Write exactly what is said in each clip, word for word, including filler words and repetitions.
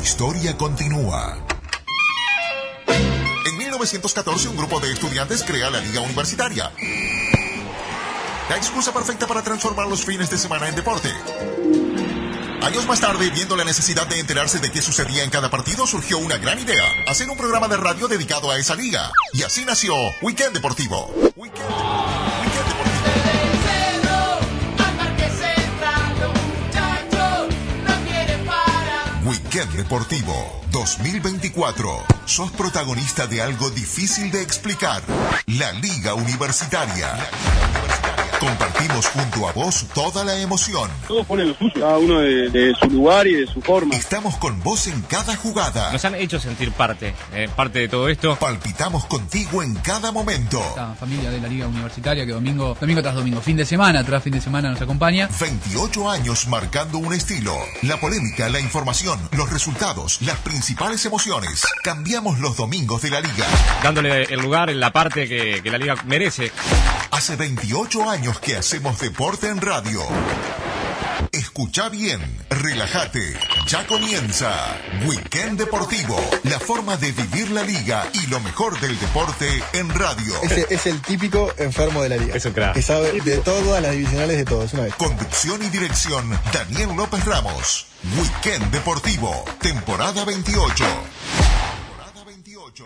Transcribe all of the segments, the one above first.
historia continúa. En mil novecientos catorce, un grupo de estudiantes crea la Liga Universitaria. La excusa perfecta para transformar los fines de semana en deporte. Años más tarde, viendo la necesidad de enterarse de qué sucedía en cada partido, surgió una gran idea: hacer un programa de radio dedicado a esa liga. Y así nació Weekend Deportivo. Weekend, Weekend Deportivo. Weekend Deportivo dos mil veinticuatro. Sos protagonista de algo difícil de explicar: la Liga Universitaria. Compartimos junto a vos toda la emoción. Todos ponen lo suyo, cada uno de, de su lugar y de su forma. Estamos con vos en cada jugada. Nos han hecho sentir parte, eh, parte de todo esto. Palpitamos contigo en cada momento. Esta familia de la Liga Universitaria que domingo, domingo tras domingo, fin de semana tras fin de semana nos acompaña. veintiocho años marcando un estilo. La polémica, la información, los resultados, las principales emociones. Cambiamos los domingos de la Liga. Dándole el lugar en la parte que, que la Liga merece. Hace veintiocho años que hacemos deporte en radio. Escucha bien, relájate, ya comienza Weekend Deportivo, la forma de vivir la liga y lo mejor del deporte en radio. Ese es el típico enfermo de la liga. Eso, crack. Que sabe de todas las divisionales de todos, una vez. Conducción y dirección, Daniel López Ramos. Weekend Deportivo, temporada veintiocho. Temporada veintiocho.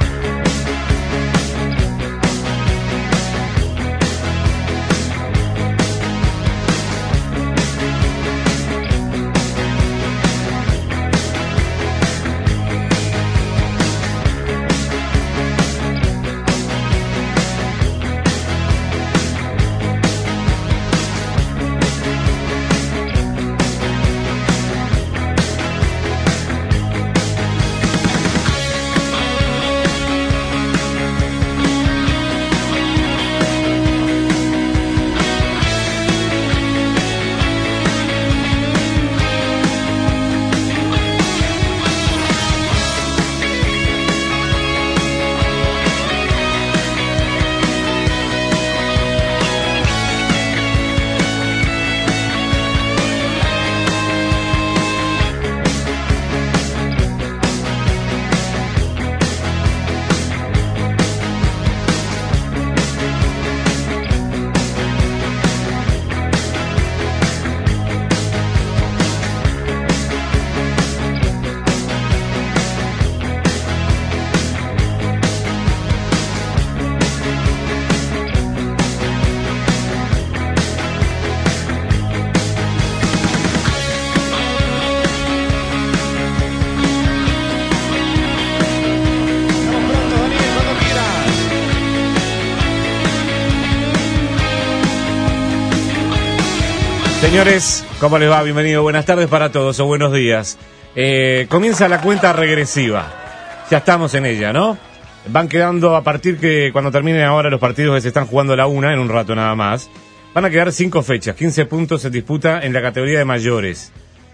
Señores, ¿cómo les va? Bienvenido, buenas tardes para todos o buenos días. Eh, comienza la cuenta regresiva. Ya estamos en ella, ¿no? Van quedando a partir que cuando terminen ahora los partidos que se están jugando a la una, en un rato nada más, van a quedar cinco fechas, quince puntos se disputa en la categoría de mayores.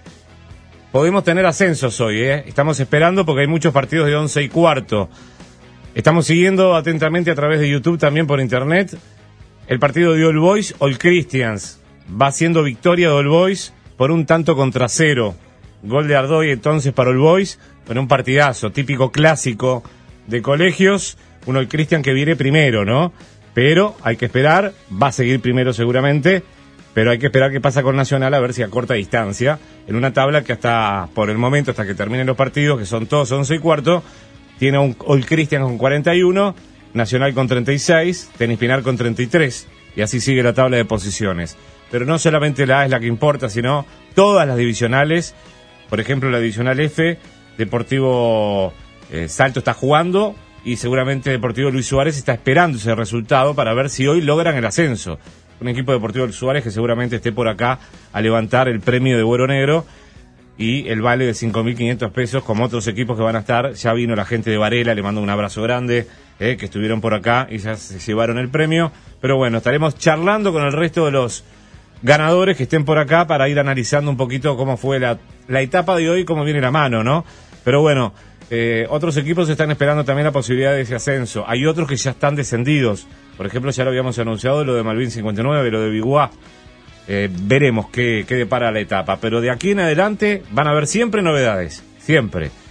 Podemos tener ascensos hoy, ¿eh? Estamos esperando porque hay muchos partidos de once y cuarto. Estamos siguiendo atentamente a través de YouTube, también por internet, el partido de All Boys, All Christians. Va siendo victoria de All Boys por un tanto contra cero. Gol de Ardoy entonces para All Boys, con un partidazo típico clásico de colegios. Un All Christian que viene primero, ¿no? Pero hay que esperar, va a seguir primero seguramente, pero hay que esperar qué pasa con Nacional, a ver si a corta distancia, en una tabla que hasta por el momento, hasta que terminen los partidos, que son todos once y cuarto, tiene un All Christian con cuarenta y uno, Nacional con treinta y seis, Tenis Pinar con treinta y tres, y así sigue la tabla de posiciones. Pero no solamente la A es la que importa, sino todas las divisionales. Por ejemplo, la divisional F, Deportivo eh, Salto está jugando y seguramente Deportivo Luis Suárez está esperando ese resultado para ver si hoy logran el ascenso. Un equipo Deportivo Luis Suárez que seguramente esté por acá a levantar el premio de Güero Negro y el vale de cinco mil quinientos pesos, como otros equipos que van a estar. Ya vino la gente de Varela, le mando un abrazo grande, eh, que estuvieron por acá y ya se llevaron el premio. Pero bueno, estaremos charlando con el resto de los ganadores que estén por acá para ir analizando un poquito cómo fue la, la etapa de hoy, cómo viene la mano, ¿no? Pero bueno, eh, otros equipos están esperando también la posibilidad de ese ascenso. Hay otros que ya están descendidos. Por ejemplo, ya lo habíamos anunciado, lo de Malvin cincuenta y nueve, lo de Biguá. Eh, veremos qué, qué depara la etapa. Pero de aquí en adelante van a haber siempre novedades. Siempre.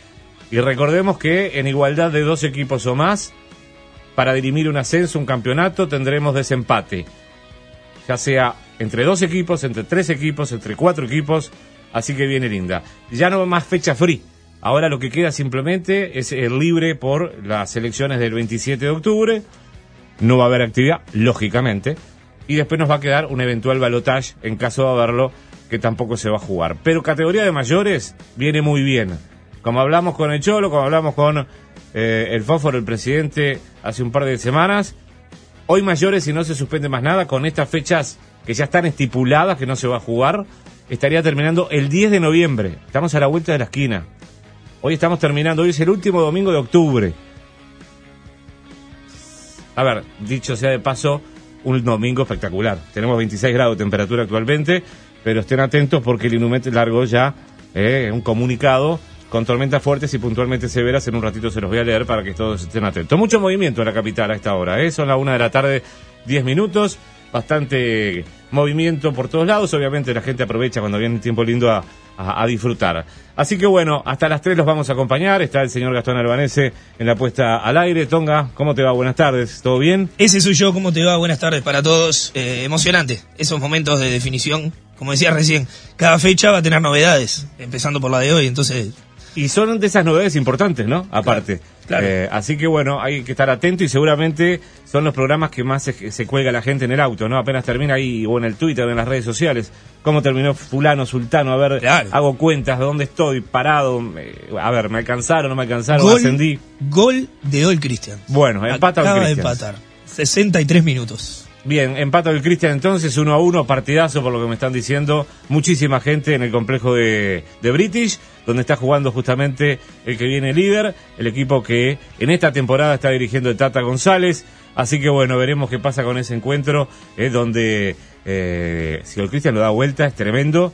Y recordemos que en igualdad de dos equipos o más, para dirimir un ascenso, un campeonato, tendremos desempate. Ya sea entre dos equipos, entre tres equipos, entre cuatro equipos, así que viene linda. Ya no más fecha free. Ahora lo que queda simplemente es el libre por las elecciones del veintisiete de octubre. No va a haber actividad, lógicamente. Y después nos va a quedar un eventual balotaje, en caso de haberlo, que tampoco se va a jugar. Pero categoría de mayores viene muy bien. Como hablamos con el Cholo, como hablamos con eh, el Fósforo, el presidente, hace un par de semanas. Hoy mayores, si no se suspende más nada, con estas fechas que ya están estipuladas, que no se va a jugar, estaría terminando el diez de noviembre. Estamos a la vuelta de la esquina. Hoy estamos terminando, hoy es el último domingo de octubre. A ver, dicho sea de paso, un domingo espectacular. Tenemos veintiséis grados de temperatura actualmente, pero estén atentos porque el INUMET largó ya eh, un comunicado con tormentas fuertes y puntualmente severas. En un ratito se los voy a leer para que todos estén atentos. Mucho movimiento en la capital a esta hora, ¿eh? Son las una de la tarde, diez minutos. Bastante movimiento por todos lados. Obviamente la gente aprovecha cuando viene el tiempo lindo a, a, a disfrutar. Así que bueno, hasta las tres los vamos a acompañar. Está el señor Gastón Albanese en la puesta al aire. Tonga, ¿cómo te va? Buenas tardes. ¿Todo bien? Ese soy yo. ¿Cómo te va? Buenas tardes para todos. Eh, emocionante. Esos momentos de definición. Como decía recién, cada fecha va a tener novedades. Empezando por la de hoy, entonces... Y son de esas novedades importantes, ¿no? Aparte. Claro, claro. Eh, así que bueno, hay que estar atento y seguramente son los programas que más se, se cuelga la gente en el auto, ¿no? Apenas termina ahí, o en el Twitter, o en las redes sociales. ¿Cómo terminó fulano, sultano? A ver, claro. Hago cuentas de dónde estoy, parado. Eh, a ver, ¿me alcanzaron, no me alcanzaron? Gol, ascendí. Gol de All Christian. Bueno, empata el Christian. Acaba de empatar. sesenta y tres minutos. Bien, empata el Cristian entonces, uno a uno, partidazo por lo que me están diciendo. Muchísima gente en el complejo de, de British, donde está jugando justamente el que viene líder, el equipo que en esta temporada está dirigiendo el Tata González. Así que bueno, veremos qué pasa con ese encuentro, eh, donde eh, si el Cristian lo da vuelta es tremendo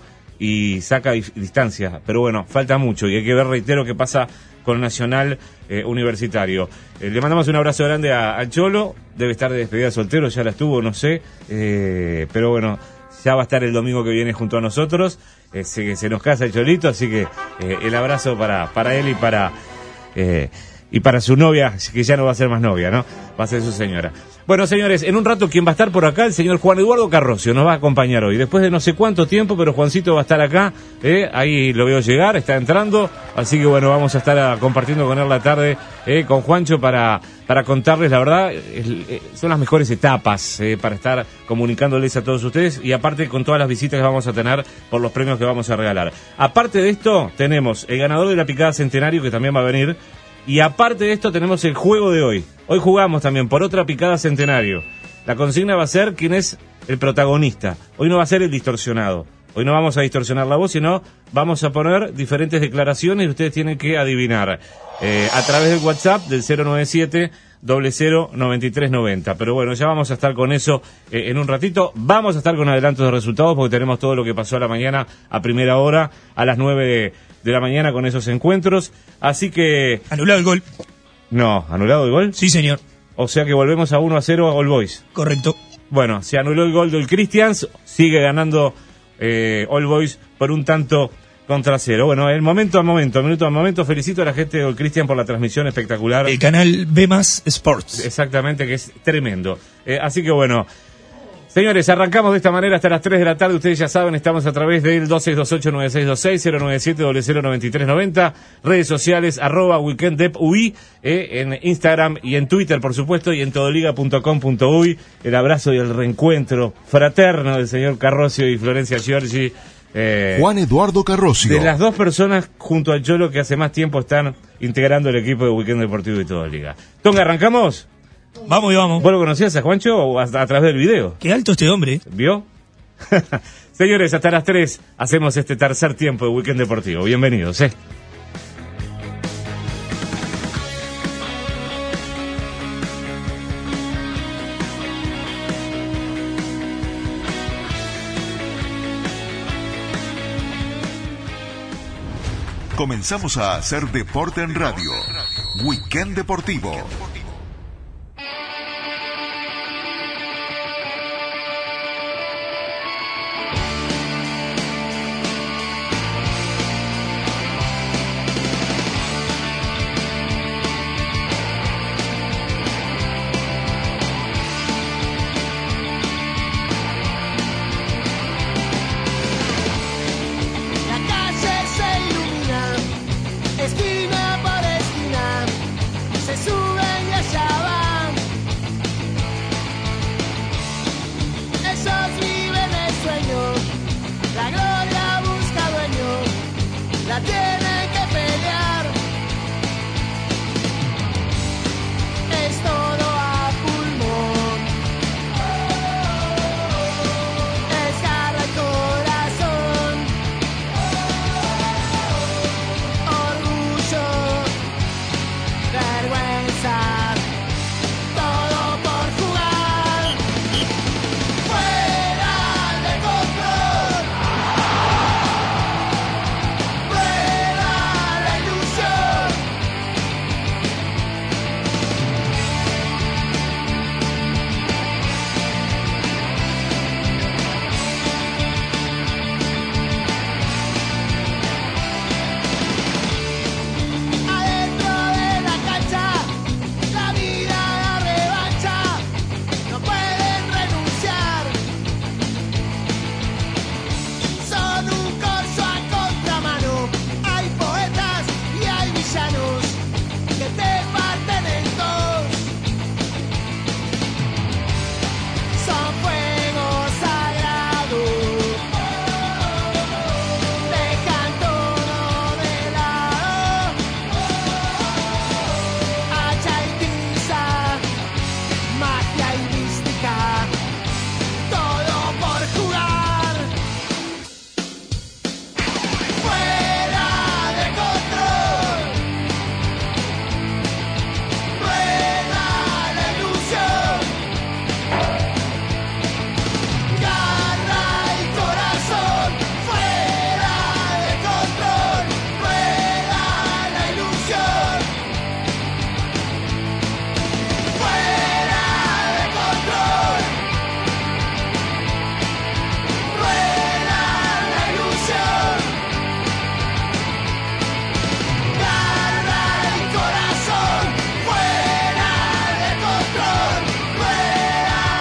y saca dif- distancia. Pero bueno, falta mucho y hay que ver, reitero, qué pasa con Nacional eh, Universitario. Eh, le mandamos un abrazo grande a, a Cholo, debe estar de despedida soltero, ya la estuvo, no sé, eh, pero bueno, ya va a estar el domingo que viene junto a nosotros, eh, se, se nos casa el Cholito, así que eh, el abrazo para, para él y para, eh, y para su novia, que ya no va a ser más novia, ¿no? Va a ser su señora. Bueno, señores, en un rato quien va a estar por acá, el señor Juan Eduardo Carrocio, nos va a acompañar hoy. Después de no sé cuánto tiempo, pero Juancito va a estar acá, eh, ahí lo veo llegar, está entrando, así que bueno, vamos a estar a, compartiendo con él la tarde, eh, con Juancho para, para contarles, la verdad, el, eh, son las mejores etapas eh, para estar comunicándoles a todos ustedes y aparte con todas las visitas que vamos a tener por los premios que vamos a regalar. Aparte de esto, tenemos el ganador de la picada Centenario, que también va a venir. Y aparte de esto tenemos el juego de hoy. Hoy jugamos también por otra picada Centenario. La consigna va a ser quién es el protagonista. Hoy no va a ser el distorsionado. Hoy no vamos a distorsionar la voz, sino vamos a poner diferentes declaraciones y ustedes tienen que adivinar. Eh, a través del WhatsApp del cero nueve siete, cero cero, nueve tres nueve cero. Pero bueno, ya vamos a estar con eso eh, en un ratito. Vamos a estar con adelantos de resultados porque tenemos todo lo que pasó a la mañana a primera hora, a las nueve de, de la mañana con esos encuentros. Así que... Anulado el gol. No, ¿anulado el gol? Sí, señor. O sea que volvemos a uno a cero a All Boys. Correcto. Bueno, se anuló el gol del Christians, sigue ganando eh, All Boys por un tanto contra cero. Bueno, el momento a momento, minuto a momento, felicito a la gente de All Christian por la transmisión espectacular. El canal B más Sports. Exactamente, que es tremendo. Eh, así que bueno, señores, arrancamos de esta manera hasta las tres de la tarde. Ustedes ya saben, estamos a través del dos seis dos ocho, nueve seis dos seis, cero nueve siete, cero cero nueve tres nueve cero, redes sociales, arroba weekenddepui, eh, en Instagram y en Twitter, por supuesto, y en todoliga punto com punto uy. El abrazo y el reencuentro fraterno del señor Carrocio y Florencia Giorgi. Eh, Juan Eduardo Carrocio. De las dos personas junto al Cholo que hace más tiempo están integrando el equipo de Weekend Deportivo y Todoliga. Tonga, ¿arrancamos? Vamos y vamos. ¿Vos lo conocías a Juancho o a, a través del video? Qué alto este hombre. ¿Vio? Señores, hasta las tres hacemos este tercer tiempo de Weekend Deportivo. Bienvenidos, ¿eh? Comenzamos a hacer deporte en radio. Weekend Deportivo.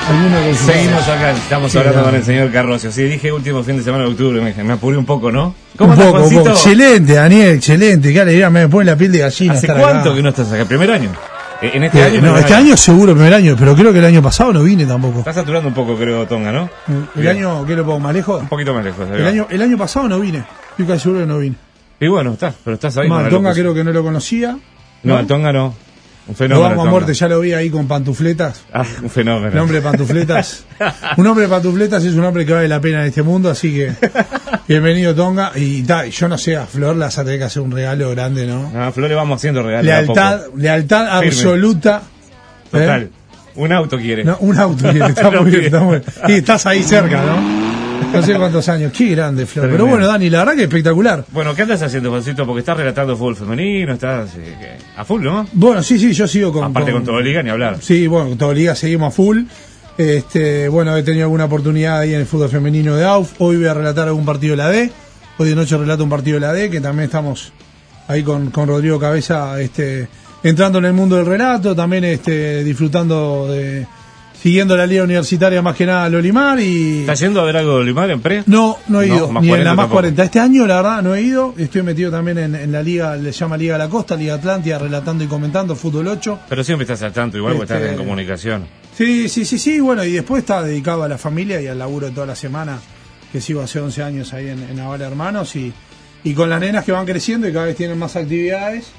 alguno de sus Seguimos acá, estamos Sí, hablando claro. con el señor Carrosio. Sí, dije último fin de semana de octubre, me, me apuré un poco, ¿no? Un estás, poco, un Juancito? poco. Excelente, Daniel, excelente. Qué alegría, me pone la piel de gallina. ¿Hace estar cuánto acá. que no estás acá? ¿Primer año? Eh, En este Eh, año. no, primer este año seguro primer año, pero creo que el año pasado no vine tampoco. Estás saturando un poco, creo, Tonga, ¿no? El Bien. año, ¿qué lo pongo más lejos? Un poquito más lejos. ahí El va. año, el año pasado no vine. Estoy casi seguro que no vine. Y bueno, estás, pero estás ahí. Más, con la Tonga locución. creo que no lo conocía. No, ¿no? el Tonga no. Un Lo fenómeno. vamos a Tonga. muerte, ya lo vi ahí con pantufletas. Ah, un fenómeno. Un hombre de pantufletas. Un hombre de pantufletas es un hombre que vale la pena en este mundo, así que bienvenido Tonga. Y ta, yo no sé, a Flor le vas a tener que hacer un regalo grande, ¿no? Ah, Flor, le vamos haciendo regalos. de a Lealtad, poco. lealtad Firme. absoluta. ¿eh? Total. Un auto quiere. No, un auto, bien, está Lo muy bien, pide. está muy bien. Y estás ahí cerca, ¿no? No sé cuántos años. Qué grande, Flor. Pero Tremendo. bueno, Dani, la verdad que espectacular. Bueno, ¿qué andas haciendo, Juancito? Porque estás relatando fútbol femenino, estás eh, que- a full, ¿no? Bueno, sí, sí, yo sigo con. Aparte con todo liga, ni hablar. Sí, bueno, con todo liga seguimos a full. Este, bueno, he tenido alguna oportunidad ahí en el fútbol femenino de A U F. Hoy voy a relatar algún partido de la D. Hoy de noche relato un partido de la D, que también estamos ahí con, con Rodrigo Cabeza, este, entrando en el mundo del relato, también este, disfrutando de. Siguiendo la liga universitaria más que nada al Olimar y. ¿Estás yendo a ver algo de Olimar en pre? No, no he No, ido, más ni en cuarenta la más tampoco. cuarenta. Este año, la verdad, no he ido. Estoy metido también en, en la liga, le llama Liga de la Costa, Liga Atlántida, relatando y comentando fútbol ocho. Pero siempre estás al tanto, igual porque Este- estás en comunicación. Sí, sí, sí, sí, bueno, y después está dedicado a la familia y al laburo de toda la semana, que sigo hace once años ahí en, en Naval Hermanos, y, y con las nenas que van creciendo y cada vez tienen más actividades.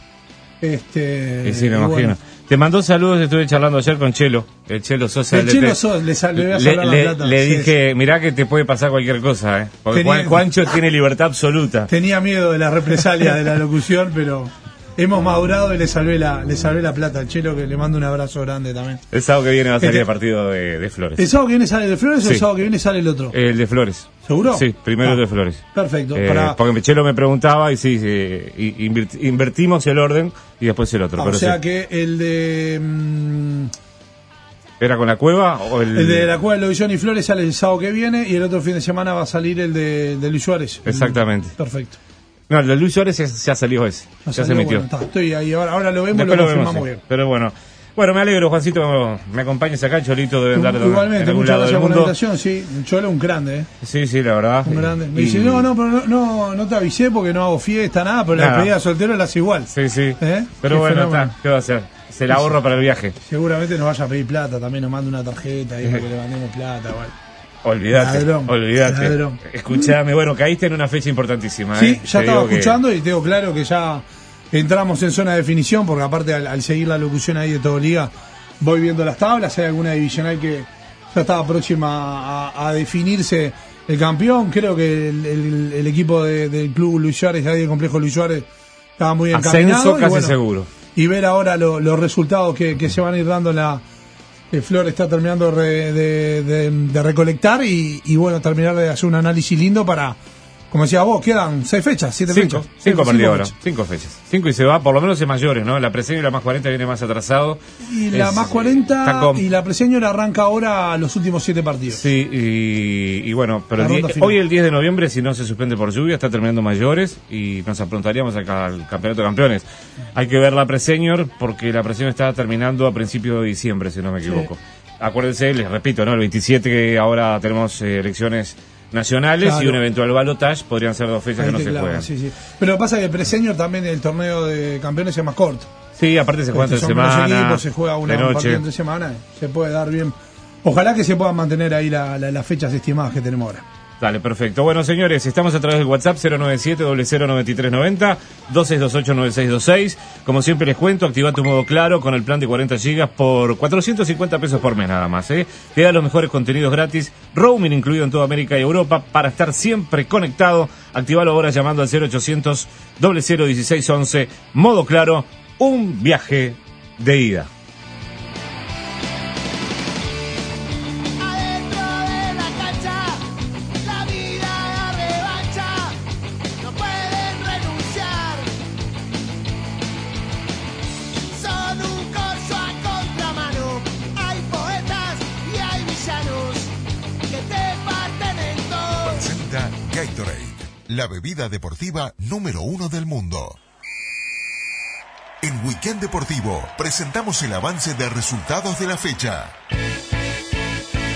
Este, Y sí, me y imagino. bueno. Te mandó saludos, estuve charlando ayer con Chelo, el Chelo Sosa. El del Chelo D T. Sos, le, sal- le voy a Le, salvar la le- plata. le Sí, dije, mirá que te puede pasar cualquier cosa, ¿eh? Porque Tenía- Juan- Juancho tiene libertad absoluta. Tenía miedo de la represalia de la locución, pero hemos madurado y le salvé la, le salvé la plata al Chelo, que le mando un abrazo grande también. El sábado que viene va a salir Este- el partido de, de Flores. ¿El sábado que viene sale el de Flores o el Sí. sábado que viene sale el otro? El de Flores. ¿Seguro? Sí, primero Ah, el de Flores. Perfecto. Eh, para- Porque Chelo me preguntaba y sí, sí, y- invirt- invertimos el orden y después el otro. ah, pero o sea sí. que el de mm, ¿Era con la cueva o el...? el de la Cueva de Lovillón y Flores sale el sábado que viene y el otro fin de semana va a salir el de, de Luis Suárez. Exactamente. Perfecto. No, el de Luis Suárez ya, ya salió ese. No ya se salió, emitió. bueno, está, estoy ahí, ahora, ahora lo vemos, Después lo lo vemos, confirmamos sí. bien. Pero bueno. Bueno, me alegro, Juancito, me acompañes acá, Cholito debe andar en Igualmente, algún muchas lado gracias del por la mundo. invitación, sí. Un Cholo, un grande, ¿eh? Sí, sí, la verdad. Un grande. Me Y- dice, no, no, pero no, no, no te avisé porque no hago fiesta, nada, pero la Nada. despedida de soltero la hace igual. Sí, sí. ¿Eh? Pero Qué bueno, fenómeno. está. ¿Qué va a hacer? Se la ahorra para el viaje. Seguramente nos vaya a pedir plata, también nos manda una tarjeta ahí para que le mandemos plata, igual. Olvídate, Ladrón, olvídate. ladrón. Escuchame, bueno, caíste en una fecha importantísima. Sí, ¿eh? ya Te estaba digo que- escuchando y tengo claro que ya entramos en zona de definición, porque aparte al, al seguir la locución ahí de todo liga, voy viendo las tablas, hay alguna divisional que ya estaba próxima a, a definirse el campeón. Creo que el, el- el equipo de- del club Luis Suárez, ahí del complejo Luis Suárez, estaba muy encaminado. Ascenso y casi bueno, seguro. Y ver ahora lo- los resultados que, que se van a ir dando en la... que Flor está terminando de, de- de- de recolectar y, y bueno, terminar de hacer un análisis lindo para, como decía vos, quedan seis fechas, siete Cinco, fechas. cinco partidos ahora, fechas. cinco fechas. Cinco y se va, por lo menos en mayores, ¿no? La Preseño y la más cuarenta viene más atrasado. Y la Es- más está cuarenta con- y la Preseñor arranca ahora los últimos siete partidos. Sí, y, y bueno, pero La el die- ronda final. hoy el diez de noviembre, si no se suspende por lluvia, está terminando mayores y nos aprontaríamos acá al Campeonato de Campeones. Hay que ver la Preseñor porque la Preseñor está terminando a principios de diciembre, si no me equivoco. Acuérdense, les repito, ¿no? El veintisiete que ahora tenemos eh, elecciones nacionales Claro. y un eventual balotage podrían ser dos fechas Ahí que no te se clava, juegan. sí, sí. Pero pasa que Preseñor también el torneo de campeones es más corto. Sí, aparte se juega entre Este, son menos semana, equipos, se juega una de un partido noche. entre semana, se puede dar bien. Ojalá que se puedan mantener ahí la- la- las fechas estimadas que tenemos ahora. Dale, perfecto. Bueno, señores, estamos a través del WhatsApp cero nueve siete cero cero nueve tres nueve cero, dos seis dos ocho nueve seis dos seis. Como siempre les cuento, activa tu modo claro con el plan de cuarenta gigas por cuatrocientos cincuenta pesos por mes nada más. ¿eh? Te da los mejores contenidos gratis, roaming incluido en toda América y Europa para estar siempre conectado. Activalo ahora llamando al cero ochocientos cero cero dieciséis once. Modo claro, un viaje de ida. Adentro de la cancha, la vida da revancha, no pueden renunciar. Son un corso a contramano, hay poetas y hay villanos que te parten en dos. Presenta Gatorade, la bebida deportiva número uno del mundo. En Weekend Deportivo presentamos el avance de resultados de la fecha.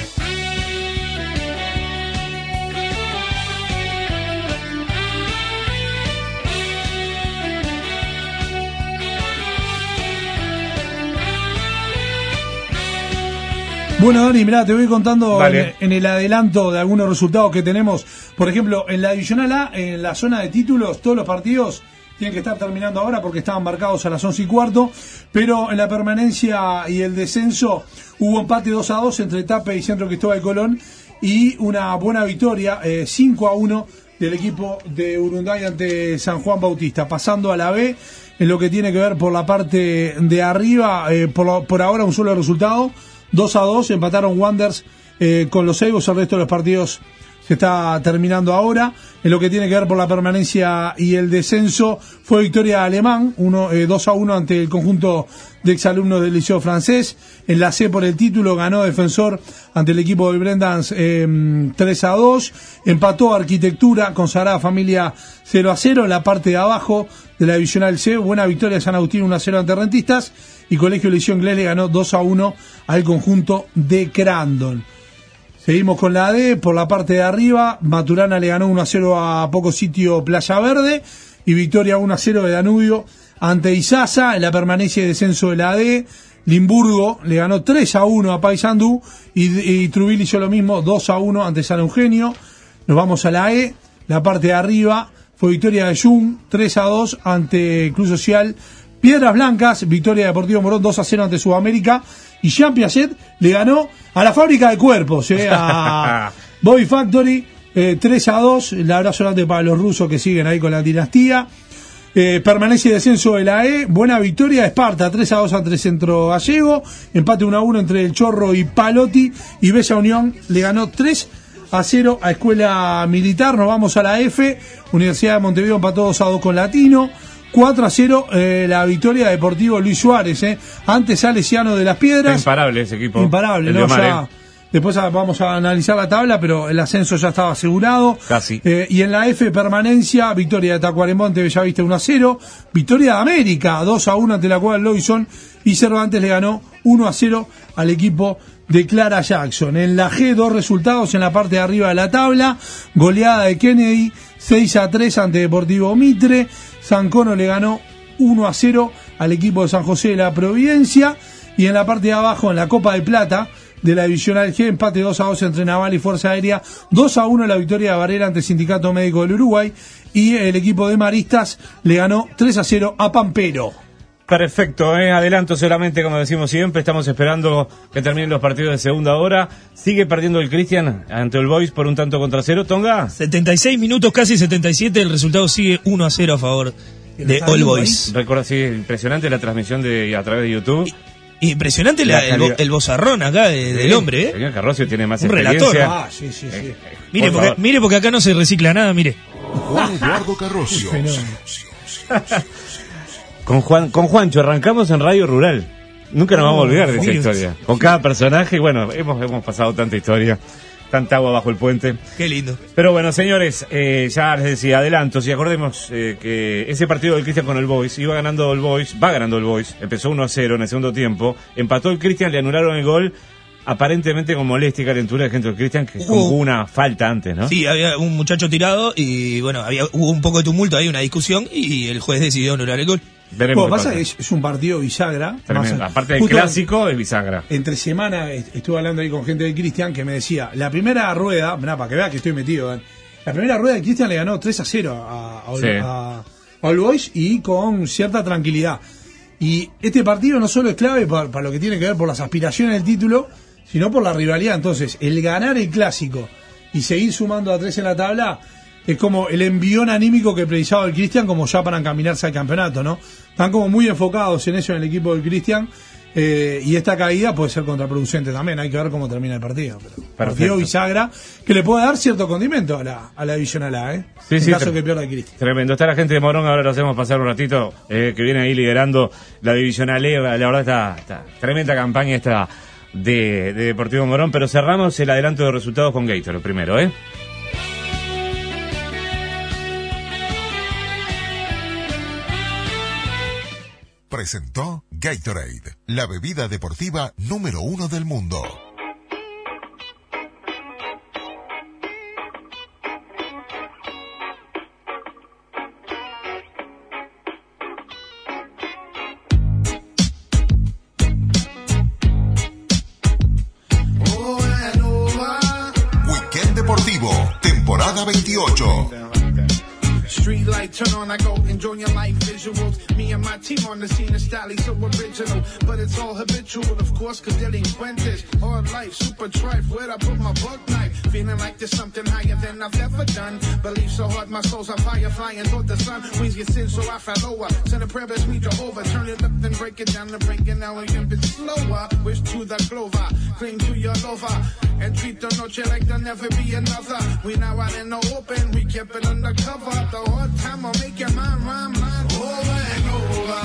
Bueno, Dani, mirá, te voy contando Vale. en, en el adelanto de algunos resultados que tenemos. Por ejemplo, en la Divisional A, en la zona de títulos, todos los partidos tienen que estar terminando ahora porque estaban marcados a las once y cuarto, pero en la permanencia y el descenso hubo empate dos a dos entre Tape y Centro Cristóbal Colón y una buena victoria, eh, cinco a uno del equipo de Urunday ante San Juan Bautista. Pasando a la B, en lo que tiene que ver por la parte de arriba, eh, por, lo, por ahora un solo resultado, dos a dos, empataron Wanderers eh, con los Eagles, el resto de los partidos se está terminando ahora. En lo que tiene que ver por la permanencia y el descenso, fue victoria alemán, uno, eh, dos a uno ante el conjunto de exalumnos del Liceo Francés. En la C por el título ganó Defensor ante el equipo del Brendans eh, tres a dos. Empató Arquitectura con Sagrada Familia cero a cero. En la parte de abajo de la Divisional C, buena victoria de San Agustín uno a cero ante Rentistas. Y Colegio Liceo Inglés le ganó dos a uno al conjunto de Crandon. Seguimos con la D, por la parte de arriba, Maturana le ganó uno a cero a Poco Sitio Playa Verde y victoria uno a cero de Danubio ante Izaza en la permanencia y descenso de la D. Limburgo le ganó tres a uno a Paysandú y, y Trubil hizo lo mismo, dos a uno ante San Eugenio. Nos vamos a la E, la parte de arriba fue victoria de Jung, tres a dos ante Club Social Piedras Blancas, victoria de Deportivo Morón dos a cero ante Sudamérica. Y Jean Piaget le ganó a la fábrica de cuerpos, eh, a Bobby Factory, eh, tres a dos. El abrazo grande para los rusos que siguen ahí con la dinastía. Eh, permanece y descenso de la E. Buena victoria de Esparta, tres a dos ante Centro Gallego. Empate uno a uno entre el Chorro y Palotti. Y Bella Unión le ganó tres a cero a Escuela Militar. Nos vamos a la F. Universidad de Montevideo empató dos a dos con Latino. cuatro a cero eh, la victoria de Deportivo Luis Suárez, eh. Antes Salesiano de las Piedras. Imparable ese equipo. Imparable, El ¿no? de Omar, Ya, eh. después vamos a analizar la tabla, pero el ascenso ya estaba asegurado. Casi. Eh, y en la F, permanencia, victoria de Tacuarembó ante Bellavista uno a cero. Victoria de América, dos a uno ante la Cueva Loison. Y Cervantes le ganó uno a cero al equipo de Clara Jackson. En la G, dos resultados en la parte de arriba de la tabla. Goleada de Kennedy, seis a tres ante Deportivo Mitre. San Cono le ganó uno a cero al equipo de San José de la Providencia. Y en la parte de abajo, en la Copa de Plata de la Divisional G, empate dos a dos entre Naval y Fuerza Aérea. dos a uno la victoria de Barrera ante Sindicato Médico del Uruguay. Y el equipo de Maristas le ganó tres a cero a Pampero. Perfecto, eh. Adelanto solamente, como decimos siempre, estamos esperando que terminen los partidos de segunda hora. Sigue perdiendo el Cristian ante el Boys por un tanto contra cero, Tonga. setenta y seis minutos, casi setenta y siete, el resultado sigue uno a cero a favor de All Boys. Recuerda, sí, impresionante la transmisión de a través de YouTube. Impresionante la, La el, bo- el bozarrón acá de- del hombre, El ¿eh? señor Carrosio tiene más Un experiencia. relator. Ah, sí, sí, sí. Eh, eh, Mire por porque, favor. mire, porque acá no se recicla nada, mire. Juan Eduardo Carrosio. Con Juan, con Juancho arrancamos en Radio Rural. Nunca nos vamos a olvidar de esa Dios. historia. Con cada personaje, bueno, hemos, hemos pasado tanta historia, tanta agua bajo el puente. Qué lindo. Pero bueno, señores, eh, ya les decía, adelanto, si acordemos eh, que ese partido del Cristian con el Boys, iba ganando el Boys, va ganando el Boys, empezó uno a cero en el segundo tiempo, empató el Cristian, le anularon el gol, aparentemente con molestia y calentura de gente del Cristian, que Hubo- hubo una falta antes, ¿no? Sí, había un muchacho tirado y bueno, había hubo un poco de tumulto ahí, una discusión y el juez decidió anular el gol. Veremos Bueno, qué pasa pasa. que es, es un partido bisagra. Tremendo. Más- Aparte del justo clásico, el bisagra. Entre semana est- estuve hablando ahí con gente de Cristian que me decía, la primera rueda, mirá, para que vea que estoy metido, Dan, la primera rueda de Cristian le ganó tres a cero a, a, All- Sí. a- a All Boys y con cierta tranquilidad. Y este partido no solo es clave para, para lo que tiene que ver por las aspiraciones del título, sino por la rivalidad. Entonces, el ganar el clásico y seguir sumando a tres en la tabla es como el envión anímico que precisaba el Cristian como ya para encaminarse al campeonato, ¿no? Están como muy enfocados en eso en el equipo del Cristian, eh, y esta caída puede ser contraproducente también, hay que ver cómo termina el partido. Pero partido bisagra que le puede dar cierto condimento a la, a la Divisional A, ¿eh? Sí, en sí, caso tre- que pierda el Cristian. Tremendo. Está la gente de Morón, ahora lo hacemos pasar un ratito, eh, que viene ahí liderando la Divisional E. La verdad está, está tremenda campaña esta de, de Deportivo Morón, pero cerramos el adelanto de resultados con Gator primero, ¿eh? Presentó Gatorade, la bebida deportiva número uno del mundo. cada veintiocho. Street light turn on, I go enjoy your life visuals. Me and my team on the scene is styling so original, but it's all habitual, of course, cause delinquentes. Hard life, super trife, where'd I put my buck knife? Feeling like there's something higher than I've ever done. Believe so hard, my soul's on fire, flying toward the sun. Wings get thin, so I fell over. Send a prayer, bless me, Jehovah. Turn it up, then break it down, to break it down again, bit slower. Wish to the clover, cling to your lover, and treat the noche like there'll never be another. We now out in the open, we kept it undercover. The hard time will make your mind rhyme, mind over and over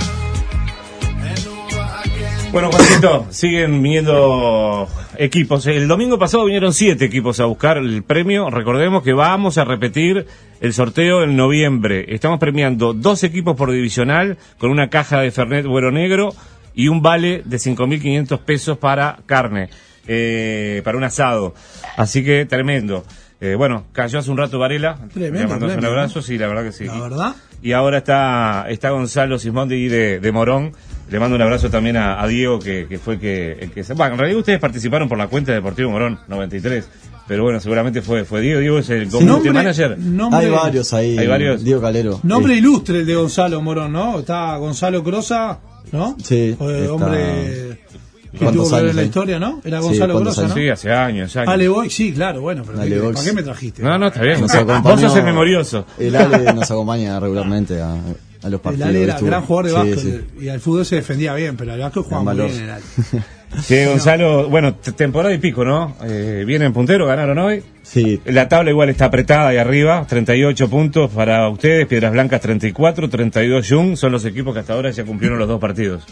and over again. Bueno, Juancito, siguen viniendo equipos. El domingo pasado vinieron siete equipos a buscar el premio. Recordemos que vamos a repetir el sorteo en noviembre. Estamos premiando dos equipos por divisional con una caja de Fernet Güero Negro y un vale de cinco mil quinientos pesos para carne, eh, para un asado. Así que tremendo. Eh, bueno, cayó hace un rato Varela. Tremendo, le mandamos un tremendo. abrazo, sí, la verdad que sí. La verdad. Y ahora está está Gonzalo Sismondi de, de Morón. Le mando un abrazo también a, a Diego, que, que fue el que, el que... Bueno, en realidad ustedes participaron por la cuenta de Deportivo Morón noventa y tres. Pero bueno, seguramente fue fue Diego. Diego es el community nombre, manager. Nombre, Hay varios ahí. Hay varios. Diego Calero. Nombre Eh, ilustre el de Gonzalo Morón, ¿no? Está Gonzalo Crosa, ¿no? Sí, O el está- hombre que ¿Cuántos tuvo que ver años en la hay? historia, ¿no? Era Sí, Gonzalo ¿cuántos Crosa, ¿no? Sí, hace años, años. Ale Boy, sí, claro, bueno, pero Ale ¿qué- Box. ¿para qué me trajiste? No, no, está bien. Nos Vos acompañó- sos el memorioso. El Ale nos acompaña regularmente a, a los El partidos. Ale era estuvo. gran jugador de Sí, básquet sí. y al fútbol se defendía bien, pero al básquet jugaba Gran muy valor. bien el Ale. Sí, Gonzalo, bueno, t- temporada y pico, ¿no? Eh, vienen puntero, ganaron hoy. Sí, La tabla igual está apretada ahí arriba, treinta y ocho puntos para ustedes, Piedras Blancas treinta y cuatro, treinta y dos Jung, son los equipos que hasta ahora ya cumplieron los dos partidos.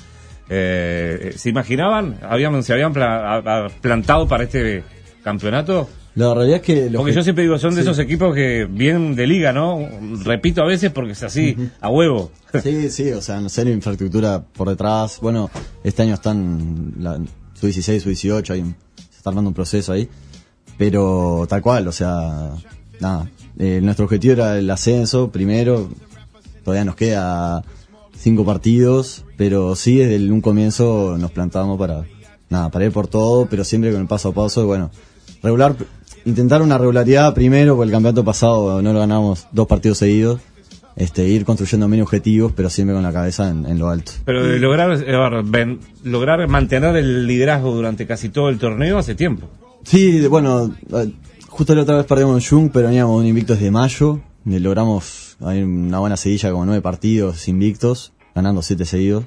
Eh, ¿Se imaginaban? ¿Habían, ¿Se habían pla- a- a- plantado para este campeonato? la realidad es que... los Porque que- yo siempre digo, son de sí. esos equipos que vienen de liga, ¿no? Repito a veces porque es así, a huevo. Sí, sí, o sea, no sé, la infraestructura por detrás. Bueno, este año están la sub dieciséis, sub dieciocho, hay un- se está armando un proceso ahí. Pero tal cual, o sea, nada. Eh, nuestro objetivo era el ascenso primero. Todavía nos queda cinco partidos, pero sí, desde el- un comienzo nos plantamos para, nada, para ir por todo, pero siempre con el paso a paso. Y bueno, regular, intentar una regularidad primero, porque el campeonato pasado no lo ganamos dos partidos seguidos. Este, ir construyendo mini objetivos, pero siempre con la cabeza en, en lo alto. Pero de lograr, eh, a ver, ven- lograr mantener el liderazgo durante casi todo el torneo hace tiempo. Sí, de- bueno, eh, justo la otra vez perdimos en Jung, pero veníamos un invicto desde mayo. Le logramos hay una buena seguidilla, como nueve partidos invictos, ganando siete seguidos.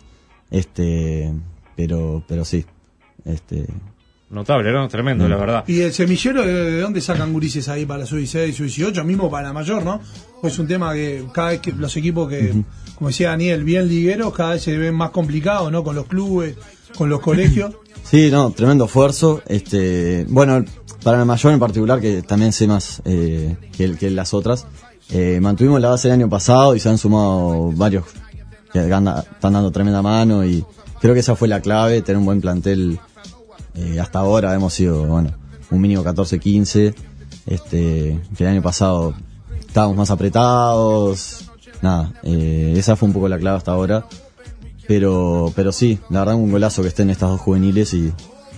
Este, pero, pero sí, este. Notable, ¿no? Tremendo, la verdad. ¿Y el semillero de, de dónde sacan gurises ahí para la sub dieciséis, sub dieciocho, mismo para la mayor, ¿no? Pues es un tema que cada vez que los equipos que, uh-huh. como decía Daniel, bien ligueros, cada vez se ven más complicados, ¿no? Con los clubes, con los colegios. Sí, no, tremendo esfuerzo. Este, bueno, para la mayor en particular, que también sé más eh, que, que las otras, eh, mantuvimos la base el año pasado y se han sumado varios que anda, están dando tremenda mano y creo que esa fue la clave, tener un buen plantel. Eh, hasta ahora hemos sido, bueno, un mínimo catorce quince, este, que el año pasado estábamos más apretados, nada, eh, esa fue un poco la clave hasta ahora, pero pero sí, la verdad un golazo que estén estas dos juveniles y,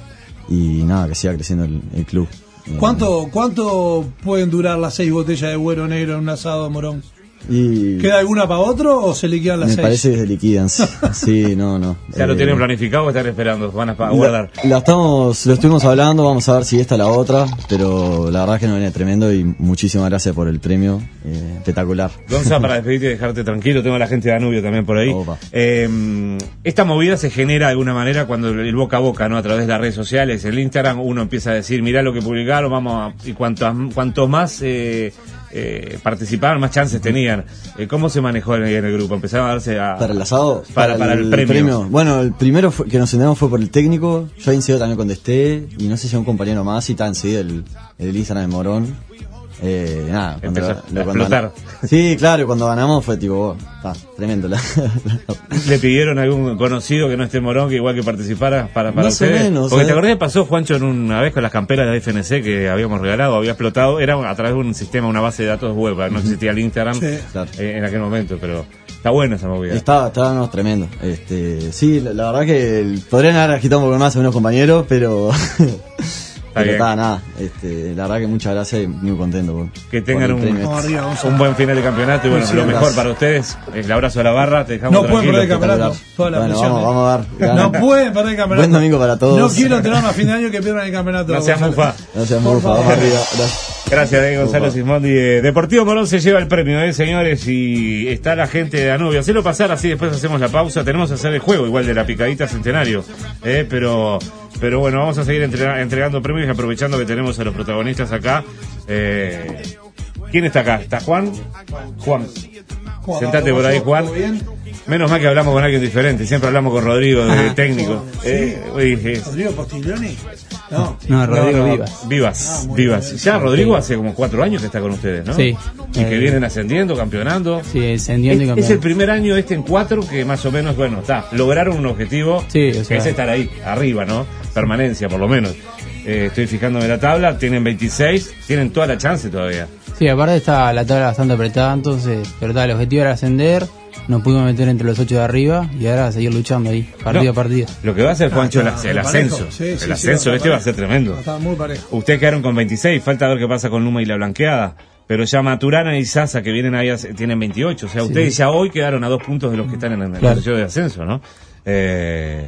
y nada, que siga creciendo el, el club. ¿Cuánto, ¿Cuánto pueden durar las seis botellas de Güero Negro en un asado de Morón? Y ¿Queda alguna para otro o se liquidan las me seis? parece que se liquidan, sí, sí, no, no. ¿Ya lo eh, tienen planificado o están esperando? ¿Van a pa- guardar? La, la estamos, lo estuvimos hablando, vamos a ver si esta es la otra, pero la verdad es que nos viene tremendo y muchísimas gracias por el premio, eh, espectacular. Gonza, para despedirte y dejarte tranquilo, tengo a la gente de Danubio también por ahí. Opa. Eh, esta movida se genera de alguna manera cuando el boca a boca, ¿no? A través de las redes sociales, el Instagram, uno empieza a decir, mirá lo que publicaron, vamos a... Y cuanto, cuanto más eh, eh, participaban, más chances tenían. Eh, ¿Cómo se manejó en el grupo? Empezaron a darse a... Para el asado, Para, para el, premio. Bueno, el primero fue, que nos entendemos fue por el técnico. Yo ahí enseguida también contesté. Y no sé si a un compañero más. Y está enseguida el, el Instagram de Morón. Eh, nada, cuando, Empezó lo- a cuando explotar. gan- Sí, claro, cuando ganamos fue tipo, oh, está, tremendo. La, ¿Le pidieron a algún conocido que no esté en Morón que igual que participara para, para Más o ustedes? menos, Porque ¿eh? te acordás que pasó, Juancho, en una vez con las camperas de la F N C que habíamos regalado, había explotado, era a través de un sistema, una base de datos web, no existía el Instagram Sí. Claro. eh, en aquel momento, pero está buena esa movida. Estaba, estaba no, tremendo. Este, sí, la, la verdad que el- podrían haber agitado un poco más a unos compañeros, pero Pero bien. está, nada, este, la verdad que muchas gracias y muy contento. Por, Que tengan por el un, premio. Vamos arriba, vamos a- un buen final de campeonato y bueno, Sí, lo mejor gracias. para ustedes. El abrazo a la barra, te dejamos No pueden perder el tranquilos. campeonato. Toda la Bueno, presión, vamos, ¿eh? vamos a dar. No pueden perder el campeonato. Buen domingo para todos. No quiero enterarme a fin de año que pierdan el campeonato. No seas Gonzalo. mufa. No seas Por mufa, favor. vamos arriba. Gracias. Gracias, eh, Gonzalo Ufa. Sismondi. Eh, Deportivo Morón se lleva el premio, eh, señores, y está la gente de Danubio. Hacelo pasar así, después hacemos la pausa. Tenemos que hacer el juego, igual de la picadita Centenario. Eh, pero, pero bueno, vamos a seguir entrega- entregando premios y aprovechando que tenemos a los protagonistas acá. Eh, ¿Quién está acá? ¿Está Juan? Juan. ¿Cómo Sentate andamos, por ahí, ¿todo Juan. bien? Menos mal que hablamos con alguien diferente. Siempre hablamos con Rodrigo, de técnico. ¿Sí? Eh, uy, eh, ¿Rodrigo Postiglioni? No. No, Rodrigo no, no, Vivas. Vivas, Ah, muy Vivas. bien. Ya Rodrigo hace como cuatro años que está con ustedes, ¿no? Sí. Y que Eh, vienen ascendiendo, campeonando. Sí, ascendiendo y Es, es campeón. el primer año este en cuatro que más o menos, bueno, está, lograron un objetivo, Sí, o que sea- es estar ahí, arriba, ¿no? Permanencia, por lo menos. Eh, estoy fijándome en la tabla, tienen veintiséis, tienen toda la chance todavía. Sí, aparte está la tabla bastante apretada, entonces, pero está, el objetivo era ascender, nos pudimos meter entre los ocho de arriba y ahora seguir luchando ahí, partido No, a partido. Lo que va a hacer, Juancho, el, Ah, el parejo. ascenso. Sí, sí, el sí, ascenso va este va a parejo. ser tremendo. Está muy parejo. Ustedes quedaron con veintiséis, falta ver qué pasa con Luma y la Blanqueada. Pero ya Maturana y Sasa, que vienen ahí, hace- tienen veintiocho. O sea, Sí. ustedes ya hoy quedaron a dos puntos de los que están en el Claro. proceso de ascenso, ¿no? Eh,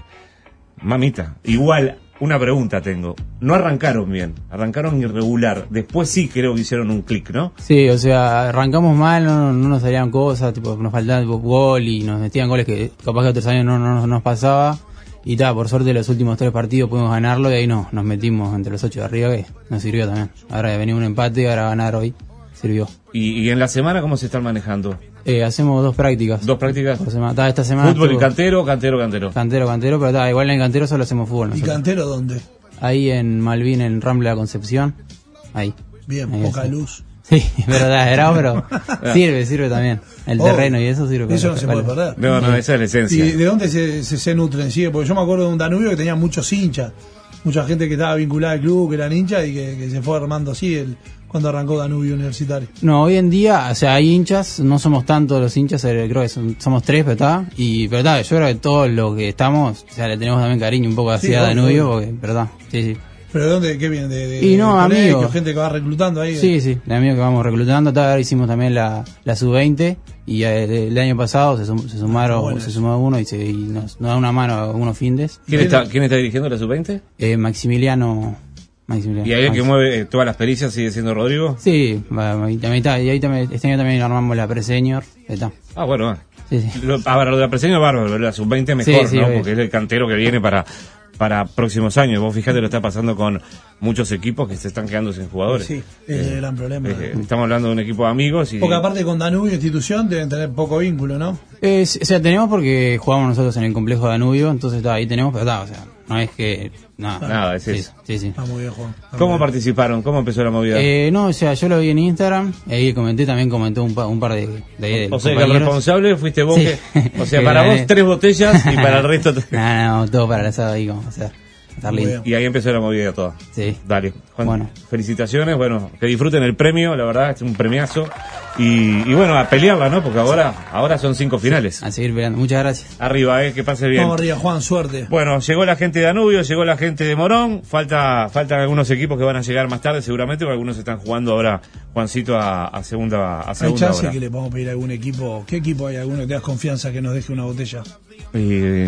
mamita, igual, una pregunta tengo. No arrancaron bien, arrancaron irregular. Después sí creo que hicieron un clic, ¿no? Sí, o sea, arrancamos mal, no, no nos salían cosas, tipo, nos faltaba tipo, gol y nos metían goles que capaz que otros años no, no, no nos pasaba. Y ta, por suerte los últimos tres partidos pudimos ganarlo y ahí no, nos metimos entre los ocho de arriba que nos sirvió también. Ahora venía un empate y ahora ganar hoy sirvió. Y, y en la semana, ¿cómo se están manejando? Eh, hacemos dos prácticas. ¿Dos prácticas? Por semana. Ta, esta semana ¿Fútbol y estuvo- cantero, cantero, cantero? Cantero, cantero, pero ta, igual en el cantero solo hacemos fútbol ¿Y nosotros. Cantero dónde? Ahí en Malvin, en Rambla de Concepción. Ahí. Bien, Ahí poca está. luz. Sí, es verdad, es bravo, pero sirve, sirve también. El Oh, terreno y eso sirve. Eso para- no se para- puede perder. No, no, esa es la ¿Y esencia. de dónde se, se, se nutren? ¿Sí? Porque yo me acuerdo de un Danubio que tenía muchos hinchas, mucha gente que estaba vinculada al club, que eran hinchas y que, que se fue armando así el, cuando arrancó Danubio Universitario. No, hoy en día, o sea, hay hinchas, no somos tantos los hinchas, eh, creo que son- somos tres, pero está. Y, pero está, yo creo que todos los que estamos, o sea, le tenemos también cariño un poco Sí, hacia obvio, Danubio, obvio. porque, verdad, sí, sí. ¿Pero de dónde? ¿Qué viene? ¿De, de, Y no, de colegio, amigos. gente que va reclutando ahí? Sí, sí, de amigos que vamos reclutando. ta, Ahora hicimos también la, la sub veinte y eh, el año pasado se, sum- se sumaron, bueno se eso. sumó uno y, se, y nos, nos da una mano a unos findes. ¿Quién está, ¿Quién está dirigiendo la sub veinte? Eh, Maximiliano, Maximiliano. ¿Y ahí el que Maxi. mueve eh, todas las pericias sigue siendo Rodrigo? Sí, va, va, y también está, y ahí también, este año también armamos la pre-senior. Está. Ah, bueno, va. Sí, sí. Lo, a ver, lo de la presencia bárbaro, pero la sub veinte mejor, Sí, sí, ¿no? obvio. Porque es el cantero que viene para, para próximos años. Vos fijate lo está pasando con muchos equipos que se están quedando sin jugadores. Sí, es el gran problema. Eh, estamos hablando de un equipo de amigos y... Porque aparte con Danubio institución deben tener poco vínculo, ¿no? Eh, sí, o sea, tenemos porque jugamos nosotros en el complejo Danubio, entonces está, ahí tenemos, pero está, o sea, no es que. Nada, Nada, es sí, eso. sí, sí. Está muy bien, Juan. Está ¿Cómo muy bien. participaron? ¿Cómo empezó la movida? Eh, no, o sea, yo lo vi en Instagram, ahí comenté, también comentó un, pa- un par de, de, de o sea, que el compañeros. responsable fuiste vos. Sí. Que, o sea, Que para gané. vos tres botellas y para el resto... No, no, todo para el asado ahí, como hacer. Estar Muy lindo. bien. Y ahí empezó la movida toda. Sí. Dale, Juan, Bueno. felicitaciones, bueno, que disfruten el premio, la verdad, es un premiazo. Y, y bueno, a pelearla, ¿no? Porque ahora, ahora son cinco finales. A seguir peleando. Muchas gracias. Arriba, eh, que pase bien. Vamos arriba, Juan, suerte. Bueno, llegó la gente de Danubio, llegó la gente de Morón, falta, faltan algunos equipos que van a llegar más tarde seguramente, porque algunos están jugando ahora, Juancito, a, a segunda, a Hay segunda chance hora. que le podamos pedir a algún equipo. ¿Qué equipo hay? ¿Alguno que te das confianza que nos deje una botella? Y,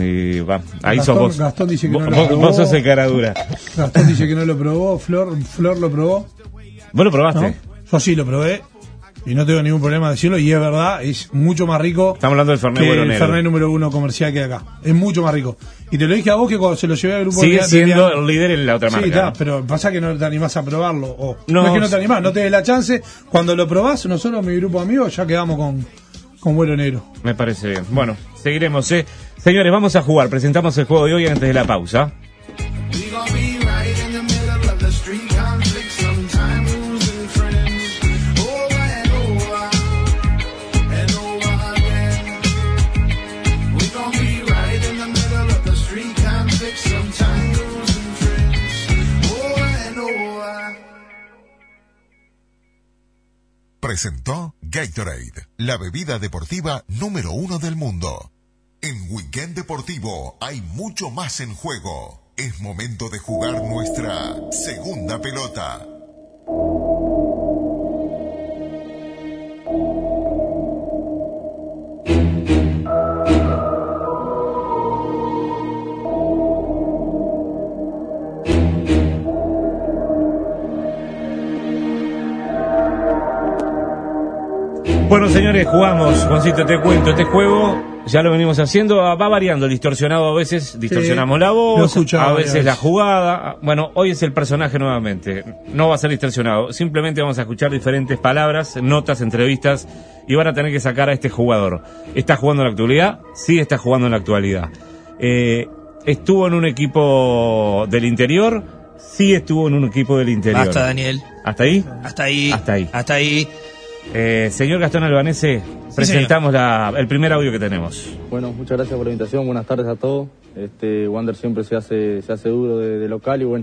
y va, ahí Gastón- sos vos. Gastón dice que vos, no lo vos- probó. vos sos el cara dura. Gastón dice que no lo probó, Flor, Flor lo probó. ¿Vos lo probaste? ¿No? Yo sí lo probé y no tengo ningún problema de decirlo y es verdad, es mucho más rico Estamos hablando del Fernet que Bueno el Negro. Fernet número uno comercial que hay acá. Es mucho más rico. Y te lo dije a vos que cuando se lo llevé al grupo Sigue de- de- siendo de- el líder en la otra Sí, marca. está, ¿no? pero pasa que no te animás a probarlo. O, No, no, es que no te animás, no te des la chance. Cuando lo probás, nosotros, mi grupo de amigos, ya quedamos con, con vuelo negro. Me parece bien. Bueno, seguiremos, ¿eh? Señores, vamos a jugar. Presentamos el juego de hoy antes de la pausa. We gon' be right in the middle of the street conflict, sometime losing friends. Over and over, and over again. We gon' be right in the middle of the street conflict, sometime losing friends. Over and over. Presentó Gatorade, la bebida deportiva número uno del mundo. En Weekend Deportivo hay mucho más en juego. Es momento de jugar nuestra segunda pelota. Bueno, señores, jugamos. Juancito, te cuento, este juego ya lo venimos haciendo, va variando, distorsionado a veces, distorsionamos sí, la voz, a veces la jugada. Bueno, hoy es el personaje nuevamente, no va a ser distorsionado, simplemente vamos a escuchar diferentes palabras, notas, entrevistas, y van a tener que sacar a este jugador. ¿Está jugando en la actualidad? Sí, está jugando en la actualidad. Eh, ¿Estuvo en un equipo del interior? Sí, estuvo en un equipo del interior. Basta, Daniel. ¿Hasta ahí? Hasta ahí. Hasta ahí. Hasta ahí. Eh, señor Gastón Albanese, sí, presentamos la, el primer audio que tenemos. Bueno, muchas gracias por la invitación, buenas tardes a todos. Este, Wander siempre se hace, se hace duro de, de local y bueno.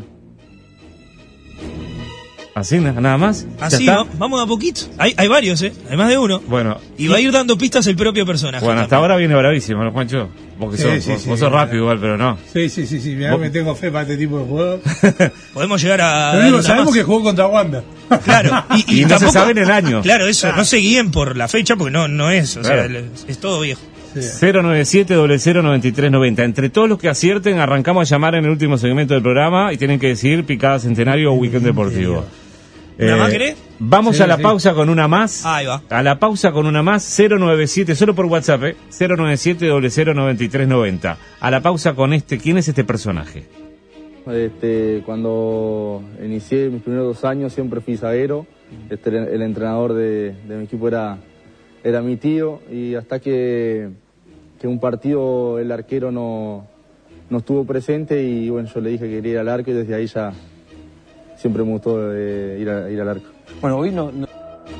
¿Así? ¿Nada más? Así, va, vamos a poquito. Hay, hay varios, ¿eh? Hay más de uno. Bueno. Y va a ir dando pistas el propio personaje. Bueno, hasta también. ahora viene bravísimo, ¿no, Juancho? Porque sí, sos, sí, vos, sí, vos sos sí, rápido igual, pero no. Sí, sí, sí, sí. Mirá, me tengo fe para este tipo de juegos. Podemos llegar a... Lo único, sabemos más. Que jugó contra Wander. Claro. Y, y, y no tampoco, se sabe en el año. Claro, eso. Claro. No se guíen por la fecha porque no, no es. O claro. sea, es, es todo viejo. Sí. cero nueve siete, cero cero nueve tres nueve cero. Entre todos los que acierten, arrancamos a llamar en el último segmento del programa y tienen que decir Picada Centenario o Weekend Deportivo. ¿Una eh, más querés? Vamos sí, a la sí. pausa con una más. Ahí va. A la pausa con una más, cero nueve siete, solo por WhatsApp, ¿eh? cero nueve siete, cero cero nueve tres nueve cero. A la pausa con este, ¿quién es este personaje? Este, cuando inicié mis primeros dos años siempre fui zaguero. Este, el, el entrenador de, de mi equipo era, era mi tío y hasta que, que un partido el arquero no, no estuvo presente y bueno, yo le dije que quería ir al arco y desde ahí ya siempre me gustó eh, ir, a, ir al arco. Bueno, hoy no... no...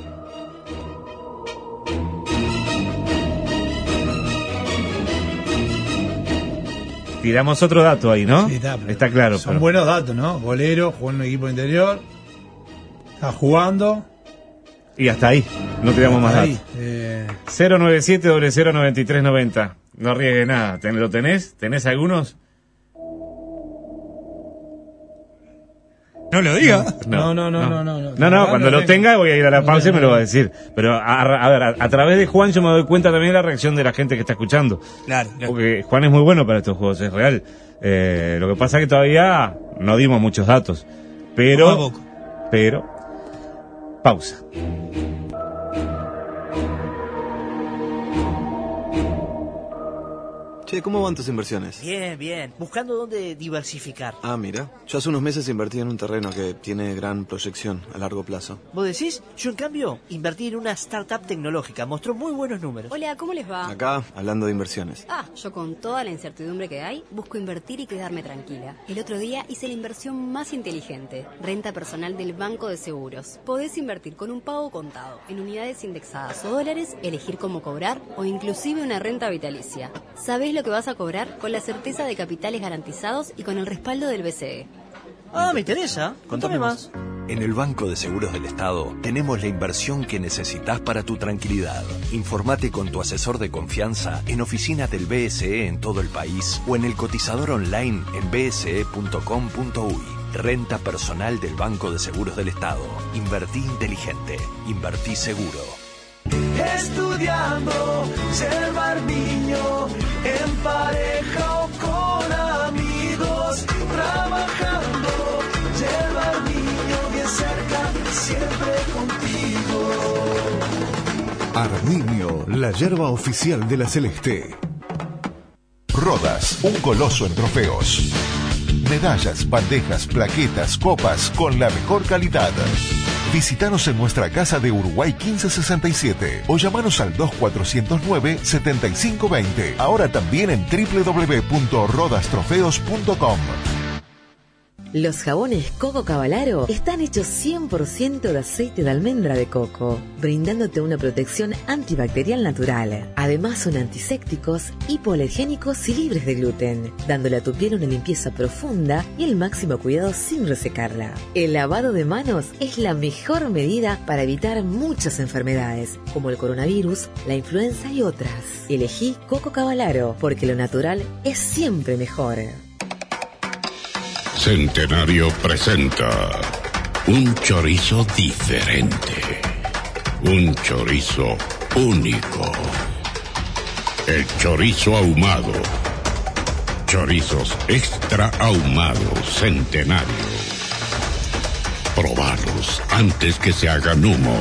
Tiramos otro dato ahí, ¿no? Sí, está, está claro. Son pero... buenos datos, ¿no? Golero, jugó en un equipo interior, está jugando. Y hasta ahí, no tiramos más ahí, datos. Eh... cero nueve siete, cero cero nueve tres nueve cero. No arriesgue nada. ¿Lo tenés? ¿Tenés algunos? No lo diga. No, no, no, no, no. No, no, no, no cuando lo tenga voy a ir a la pausa y me lo va a decir. Pero a, a ver, a, a través de Juan yo me doy cuenta también de la reacción de la gente que está escuchando. Claro, claro. Porque Juan es muy bueno para estos juegos, es real. Eh, lo que pasa es que todavía no dimos muchos datos. Pero, poco a poco. pero, pausa. Che, ¿cómo van tus inversiones? Bien, bien. Buscando dónde diversificar. Ah, mira. Yo hace unos meses invertí en un terreno que tiene gran proyección a largo plazo. ¿Vos decís? Yo, en cambio, invertí en una startup tecnológica. Mostró muy buenos números. Hola, ¿cómo les va? Acá, hablando de inversiones. Ah, yo con toda la incertidumbre que hay, busco invertir y quedarme tranquila. El otro día hice la inversión más inteligente. Renta personal del Banco de Seguros. Podés invertir con un pago contado, en unidades indexadas o dólares, elegir cómo cobrar o inclusive una renta vitalicia. ¿Sabés lo que vas a cobrar? Con la certeza de capitales garantizados y con el respaldo del B C E. Ah, me interesa. Contame más. En el Banco de Seguros del Estado tenemos la inversión que necesitas para tu tranquilidad. Informate con tu asesor de confianza en oficinas del B S E en todo el país o en el cotizador online en b s e punto com punto u y. Renta personal del Banco de Seguros del Estado. Invertí inteligente. Invertí seguro. Estudiando, llevar niño, en pareja o con amigos, trabajando, llevar niño bien cerca, siempre contigo. Arminio, la yerba oficial de la Celeste. Rodas, un coloso en trofeos. Medallas, bandejas, plaquetas, copas con la mejor calidad. Visítanos en nuestra casa de Uruguay quince sesenta y siete o llamanos al dos cuatro cero nueve, siete cinco dos cero. Ahora también en doble u doble u doble u punto rodas trofeos punto com. Los jabones Coco Cavalaro están hechos cien por ciento de aceite de almendra de coco, brindándote una protección antibacterial natural. Además son antisépticos, hipoalergénicos y libres de gluten, dándole a tu piel una limpieza profunda y el máximo cuidado sin resecarla. El lavado de manos es la mejor medida para evitar muchas enfermedades, como el coronavirus, la influenza y otras. Elegí Coco Cavalaro, porque lo natural es siempre mejor. Centenario presenta un chorizo diferente, un chorizo único, el chorizo ahumado, chorizos extra ahumados Centenario. Probalos antes que se hagan humo.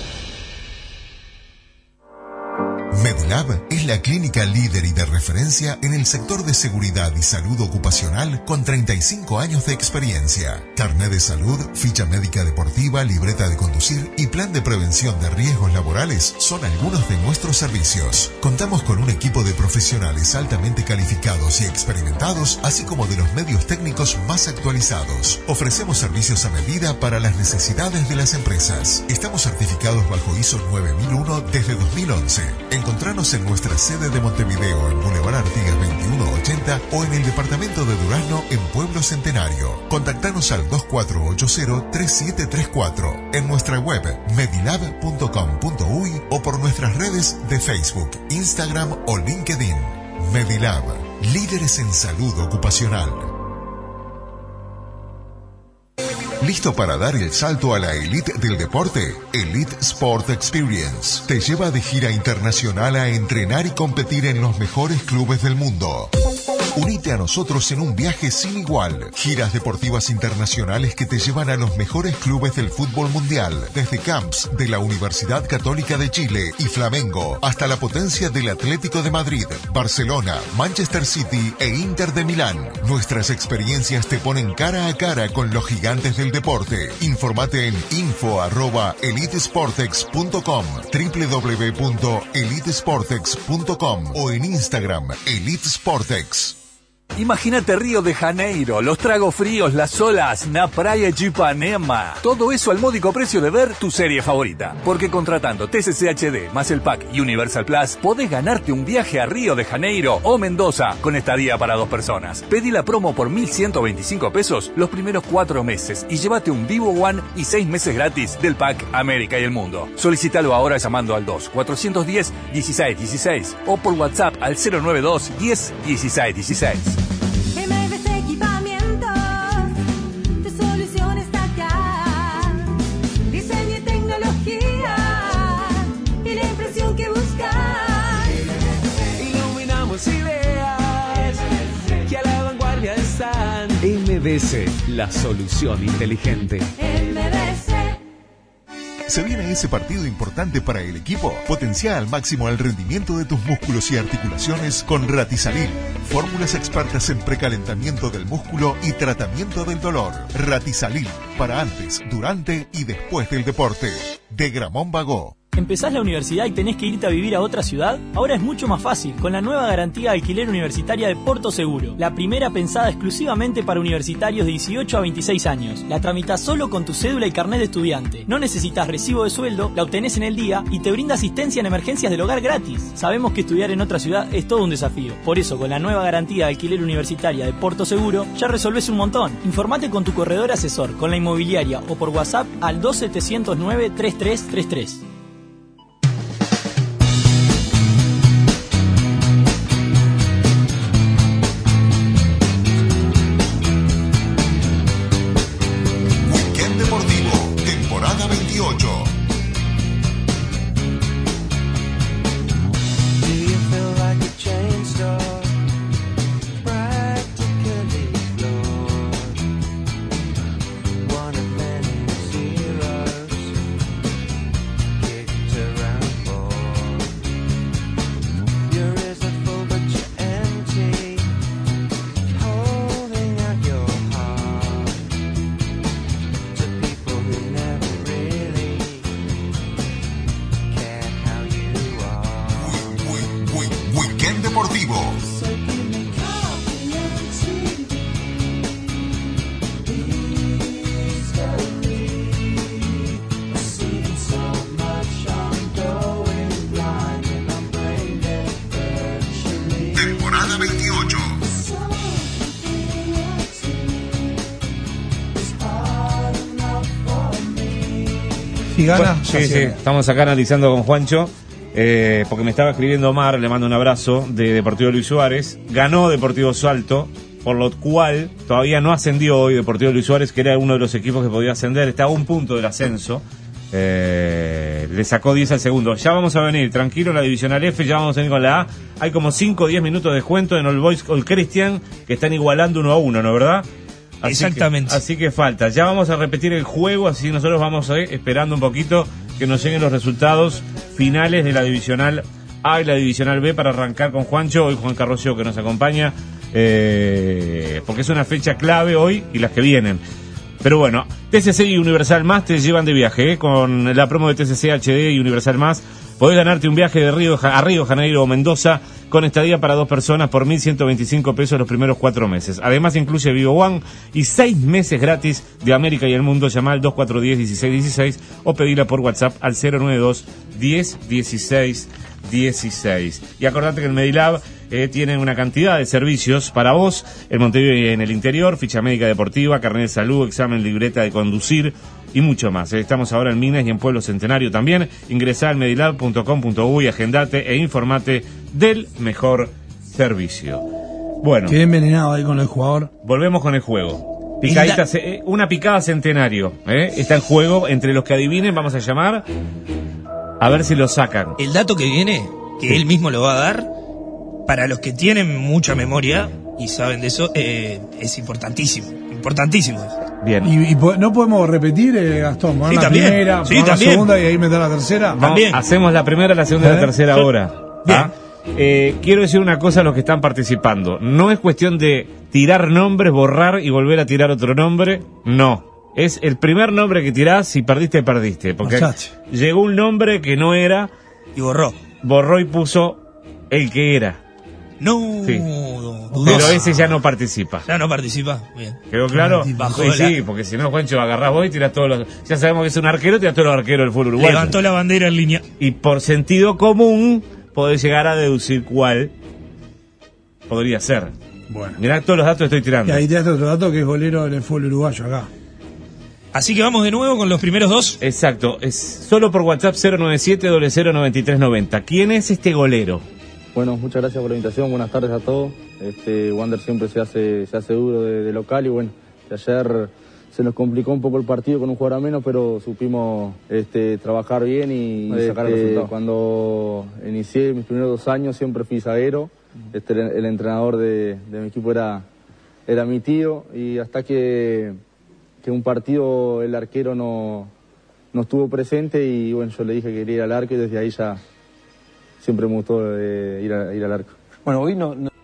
Medilab es la clínica líder y de referencia en el sector de seguridad y salud ocupacional con treinta y cinco años de experiencia. Carnet de salud, ficha médica deportiva, libreta de conducir y plan de prevención de riesgos laborales son algunos de nuestros servicios. Contamos con un equipo de profesionales altamente calificados y experimentados, así como de los medios técnicos más actualizados. Ofrecemos servicios a medida para las necesidades de las empresas. Estamos certificados bajo I S O nueve mil uno desde dos mil once. Encontranos en nuestra sede de Montevideo en Boulevard Artigas veintiuno ochenta o en el departamento de Durazno en Pueblo Centenario. Contactanos al dos cuatro ocho cero, tres siete tres cuatro, en nuestra web medilab punto com punto uy o por nuestras redes de Facebook, Instagram o LinkedIn. Medilab, líderes en salud ocupacional. ¿Listo para dar el salto a la elite del deporte? Elite Sport Experience te lleva de gira internacional a entrenar y competir en los mejores clubes del mundo. Unite a nosotros en un viaje sin igual. Giras deportivas internacionales que te llevan a los mejores clubes del fútbol mundial, desde camps de la Universidad Católica de Chile y Flamengo hasta la potencia del Atlético de Madrid, Barcelona, Manchester City e Inter de Milán. Nuestras experiencias te ponen cara a cara con los gigantes del deporte. Informate en info arroba elitesportex punto com, doble u doble u doble u punto elitesportex punto com o en Instagram elitesportex. Imagínate Río de Janeiro, los tragos fríos, las olas, na praia de Ipanema. Todo eso al módico precio de ver tu serie favorita. Porque contratando T C C H D más el pack Universal Plus, podés ganarte un viaje a Río de Janeiro o Mendoza con estadía para dos personas. Pedí la promo por mil ciento veinticinco pesos los primeros cuatro meses y llévate un Vivo One y seis meses gratis del pack América y el Mundo. Solicítalo ahora llamando al dos cuatrocientos diez dieciséis dieciséis o por WhatsApp al cero nueve dos diez dieciséis dieciséis. M V C Equipamientos, tu solución está acá. Diseño y tecnología y la impresión que buscas. Iluminamos ideas que a la vanguardia están. M V C, la solución inteligente. M V C. ¿Se viene ese partido importante para el equipo? Potencia al máximo el rendimiento de tus músculos y articulaciones con Ratisalil. Fórmulas expertas en precalentamiento del músculo y tratamiento del dolor. Ratisalil, para antes, durante y después del deporte. De Gramón Bagó. ¿Empezás la universidad y tenés que irte a vivir a otra ciudad? Ahora es mucho más fácil, con la nueva garantía de alquiler universitaria de Porto Seguro. La primera pensada exclusivamente para universitarios de dieciocho a veintiséis años. La tramitás solo con tu cédula y carnet de estudiante. No necesitas recibo de sueldo, la obtenés en el día y te brinda asistencia en emergencias del hogar gratis. Sabemos que estudiar en otra ciudad es todo un desafío. Por eso, con la nueva garantía de alquiler universitaria de Porto Seguro, ya resolvés un montón. Informate con tu corredor asesor, con la inmobiliaria o por WhatsApp al dos setecientos nueve, treinta y tres treinta y tres. Si gana, bueno, sí, sí, estamos acá analizando con Juancho, eh, porque me estaba escribiendo Omar, le mando un abrazo, de Deportivo Luis Suárez. Ganó Deportivo Salto, por lo cual todavía no ascendió hoy Deportivo Luis Suárez, que era uno de los equipos que podía ascender, está a un punto del ascenso. Eh, le sacó diez al segundo. Ya vamos a venir, tranquilo, la Divisional F, ya vamos a venir con la A. Hay como cinco o diez minutos de descuento en All Boys All Christian, que están igualando uno a uno, ¿no verdad? Así Exactamente. Que, así que falta. Ya vamos a repetir el juego, así nosotros vamos a ir esperando un poquito que nos lleguen los resultados finales de la Divisional A y la Divisional B para arrancar con Juancho, hoy Juan Carroccio que nos acompaña, eh, porque es una fecha clave hoy y las que vienen. Pero bueno, T C C y Universal Más te llevan de viaje, ¿eh? Con la promo de T C C H D y Universal Más podés ganarte un viaje de Río a Río de Janeiro o Mendoza con estadía para dos personas por mil ciento veinticinco pesos los primeros cuatro meses. Además incluye Vivo One y seis meses gratis de América y el Mundo. Llama al dos cuatro uno cero, uno seis uno seis o pedila por WhatsApp al cero nueve dos, diez, dieciséis, dieciséis. Y acordate que el Medilab eh, tiene una cantidad de servicios para vos en Montevideo y en el interior: ficha médica deportiva, carnet de salud, examen, libreta de conducir y mucho más. Estamos ahora en Minas y en Pueblo Centenario también. Ingresá al medilab punto com punto uy, agendate e informate del mejor servicio. Bueno, quedé envenenado ahí con el jugador. Volvemos con el juego. Picadita, eh, una picada Centenario, ¿eh? Está en juego. Entre los que adivinen vamos a llamar a ver si lo sacan. El dato que viene, que sí, él mismo lo va a dar, para los que tienen mucha memoria y saben de eso, eh, es importantísimo. Importantísimo. Bien. ¿Y, y no podemos repetir, eh, Gastón? Poner sí, la también. primera, Sí, poner también. la segunda y ahí meter la tercera. Vamos, También. hacemos la primera, la segunda y la tercera ahora. ¿Ah? Eh, quiero decir una cosa a los que están participando. No es cuestión de tirar nombres, borrar y volver a tirar otro nombre. No. Es el primer nombre que tirás, si perdiste, perdiste. Porque Muchacho. llegó un nombre que no era y borró. Borró y puso el que era. No, sí. Dudoso. Pero ese ya no participa. Ya no participa, bien. ¿Quedó claro? Bajó Sí, la... sí, porque si no, Juancho, agarrás vos y tirás todos los... Ya sabemos que es un arquero, tirás todos los arqueros del fútbol uruguayo. Levantó la bandera en línea. Y por sentido común, podés llegar a deducir cuál podría ser. Bueno. Mirá todos los datos que estoy tirando. Y ahí tiraste otro dato que es golero del fútbol uruguayo acá. Así que vamos de nuevo con los primeros dos. Exacto, es solo por WhatsApp cero nueve siete, cero cero nueve tres nueve cero. ¿Quién es este golero? Bueno, muchas gracias por la invitación, buenas tardes a todos. Este, Wander siempre se hace, se hace duro de, de local y bueno, que ayer se nos complicó un poco el partido con un jugador a menos, pero supimos este, trabajar bien y este, sacar el resultado. Cuando inicié mis primeros dos años siempre fui zaguero, este, el, el entrenador de, de mi equipo era, era mi tío y hasta que, que un partido el arquero no, no estuvo presente y bueno, yo le dije que quería ir al arco y desde ahí ya siempre me gustó eh, ir, a, ir al arco. Bueno, hoy no... no...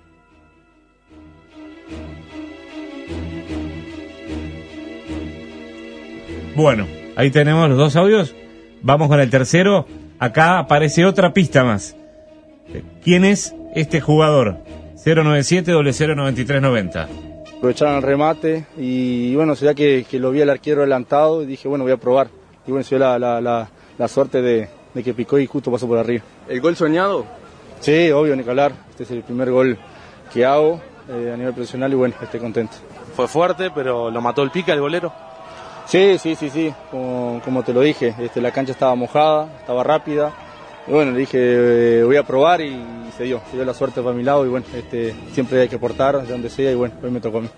Bueno, ahí tenemos los dos audios. Vamos con el tercero. Acá aparece otra pista más. ¿Quién es este jugador? cero nueve siete, cero cero nueve tres nueve cero. Aprovecharon el remate y bueno, sería que, que lo vi al arquero adelantado y dije, bueno, voy a probar. Y bueno, se dio la, la, la, la suerte de, de que picó y justo pasó por arriba. ¿El gol soñado? Sí, obvio, ni que hablar. Este es el primer gol que hago eh, a nivel profesional y bueno, estoy contento. Fue fuerte, pero lo mató el pica, el golero. Sí, sí, sí, sí, como, como te lo dije, este, la cancha estaba mojada, estaba rápida, y bueno, le dije, eh, voy a probar y se dio, se dio la suerte para mi lado y bueno, este, siempre hay que aportar de donde sea y bueno, hoy me tocó a mí.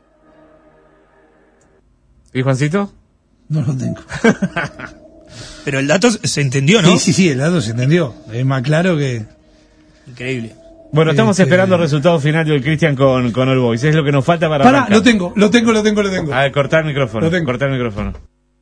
¿Y Juancito? No lo tengo. Pero el dato se entendió, ¿no? Sí, sí, sí, el dato se entendió, es más claro que... Increíble. Bueno, estamos Este... esperando el resultado final del Cristian con, con All Boys. Es lo que nos falta para Pará, arrancar. lo tengo, lo tengo, lo tengo, lo tengo. A ver, cortar el micrófono. Lo tengo. Cortar el micrófono.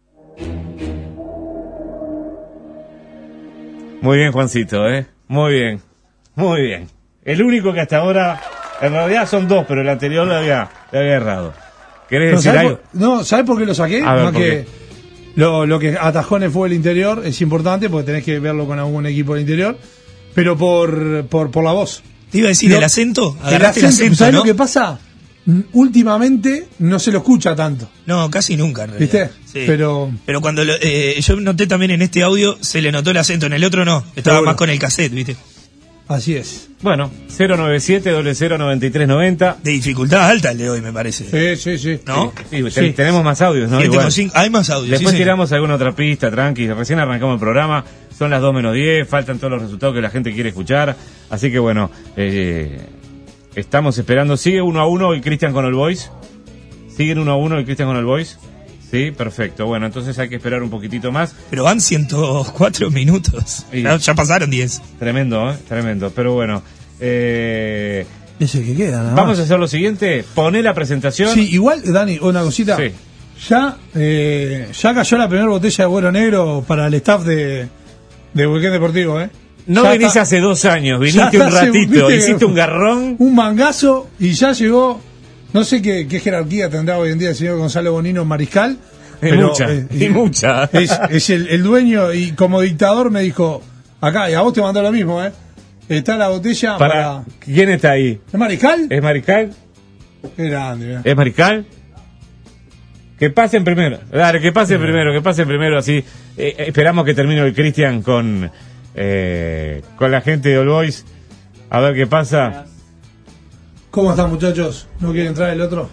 Muy bien, Juancito, ¿eh? Muy bien. Muy bien. El único que hasta ahora... En realidad son dos, pero el anterior le había, le había errado. ¿Querés No, decir ¿sabes algo? por, no, ¿sabes por qué lo saqué? A ver, Más ¿por que qué? Lo, lo que atajó en el fútbol interior es importante porque tenés que verlo con algún equipo del interior, pero por, por, por la voz. Te iba a decir, No, el acento, el agarraste el acento, acento, ¿sabes ¿no? lo que pasa? Mm, Últimamente no se lo escucha tanto. No, casi nunca, en realidad. ¿Viste? Sí. Pero Pero cuando lo, eh, yo noté también en este audio, se le notó el acento, en el otro no. Estaba Seguro. más con el cassette, ¿viste? así es. Bueno, cero nueve siete, cero cero nueve tres nueve cero. De dificultad alta el de hoy, me parece. Sí, sí, sí. ¿No? Sí, ten- Sí. tenemos más audios, ¿no? siete Igual. con cinco Hay más audios. Después sí, tiramos alguna otra pista, tranqui. Recién arrancamos el programa. Son las dos menos diez. Faltan todos los resultados que la gente quiere escuchar. Así que bueno, eh, estamos esperando. ¿Sigue uno a uno y Cristian con el Boys? ¿Siguen uno a uno y Cristian con el Boys? Sí, perfecto. Bueno, entonces hay que esperar un poquitito más. Pero van ciento cuatro minutos. Y ya, ya pasaron diez. Tremendo, ¿eh? Tremendo. Pero bueno. Eh, es el que queda, nada vamos más. a hacer lo siguiente. Poné la presentación. Sí, igual, Dani, una cosita. Sí. Ya, eh, ya cayó la primera botella de Güero Negro para el staff de, de Weekend Deportivo, ¿eh? No ya venís está, hace dos años, viniste un hace, ratito, viste, hiciste un garrón. Un mangazo y ya llegó. No sé qué, qué jerarquía tendrá hoy en día el señor Gonzalo Bonino Mariscal. Es pero, mucha, eh, es mucha. Es, es el, el dueño y como dictador me dijo, acá, y a vos te mandó lo mismo, ¿eh? Está la botella para... para... ¿Quién está ahí? ¿Es Mariscal? ¿Es Mariscal? Qué grande, mirá. ¿Es Mariscal? Que pasen primero. Dale, que pasen primero, que pasen primero, así. Eh, esperamos que termine el Cristian con, eh, con la gente de All Boys. A ver qué pasa. ¿Cómo están, muchachos? ¿No quiere entrar el otro?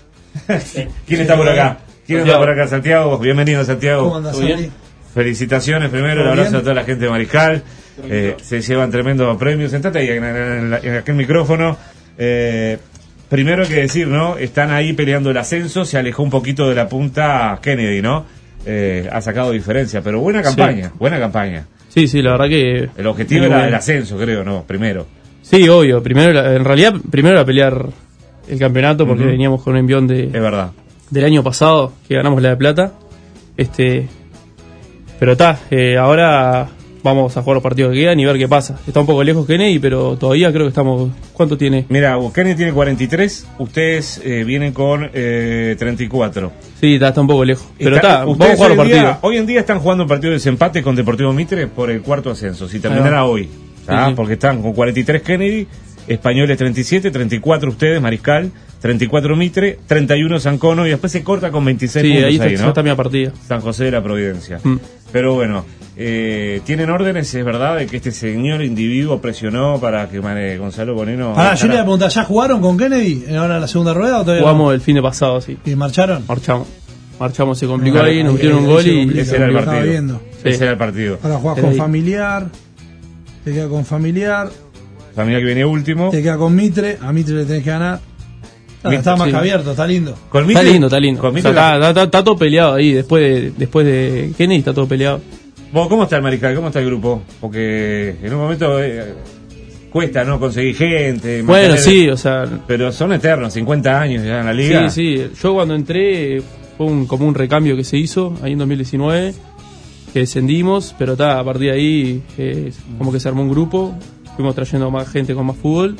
¿Quién está por acá? ¿Quién está por acá? Santiago. Bienvenido, Santiago. ¿Cómo andas, Santi? Felicitaciones primero, el abrazo a toda la gente de Mariscal. Eh, se llevan tremendos premios. Sentate ahí en, en, en, en aquel micrófono. Eh, primero hay que decir, ¿no? Están ahí peleando el ascenso. Se alejó un poquito de la punta Kennedy, ¿no? Eh, ha sacado diferencia, pero buena campaña, sí. buena campaña. Sí, sí, la verdad que... El objetivo era bueno. El ascenso, creo, ¿no? Primero. Sí, obvio. Primero, en realidad, primero era pelear el campeonato porque uh-huh. veníamos con un envión de... Es verdad. Del año pasado, que ganamos la de plata. Este... Pero está, eh, ahora vamos a jugar los partidos que quedan y ver qué pasa. Está un poco lejos Kennedy, pero todavía creo que estamos... ¿Cuánto tiene? Mira, Kennedy tiene cuarenta y tres, ustedes eh, vienen con eh, treinta y cuatro. Sí, está, está un poco lejos. Pero está, está, vamos a jugar los partidos. Día, hoy en día están jugando un partido de desempate con Deportivo Mitre por el cuarto ascenso. Si terminará hoy, sí, sí. Porque están con cuarenta y tres Kennedy, Españoles treinta y siete, treinta y cuatro ustedes, Mariscal, treinta y cuatro Mitre, treinta y uno San Cono y después se corta con veintiséis sí, puntos ahí, ahí, ¿no? está mi partida. San José de la Providencia. Mm. Pero bueno, eh, tienen órdenes, es verdad, de que este señor individuo presionó para que Mané, Gonzalo Bonino... Ahora, yo le voy a preguntar, ¿ya jugaron con Kennedy ahora en la segunda rueda o todavía Jugamos no? el fin de pasado, sí. ¿Y marcharon? Marchamos. Marchamos, se complicó no, ahí, nos metieron un gol y... Ese era el partido. Viendo. Sí. Ese era el partido. Ahora jugás con familiar, te queda con familiar... Familia que viene último. Te queda con Mitre, a Mitre le tenés que ganar. Está, Mitre, está más sí. que abierto, está lindo. ¿Con Mitre? Está lindo, está lindo. O sea, está, está, está, está todo peleado ahí, después de, después de Kennedy está todo peleado. ¿Vos cómo está el Mariscal? ¿Cómo está el grupo? Porque en un momento eh, cuesta, ¿no? Conseguir gente. Bueno, mantener, sí, o sea... Pero son eternos, cincuenta años ya en la liga. Sí, sí. Yo cuando entré fue un, como un recambio que se hizo ahí en dos mil diecinueve, que descendimos, pero está, a partir de ahí eh, como que se armó un grupo. Fuimos trayendo más gente con más fútbol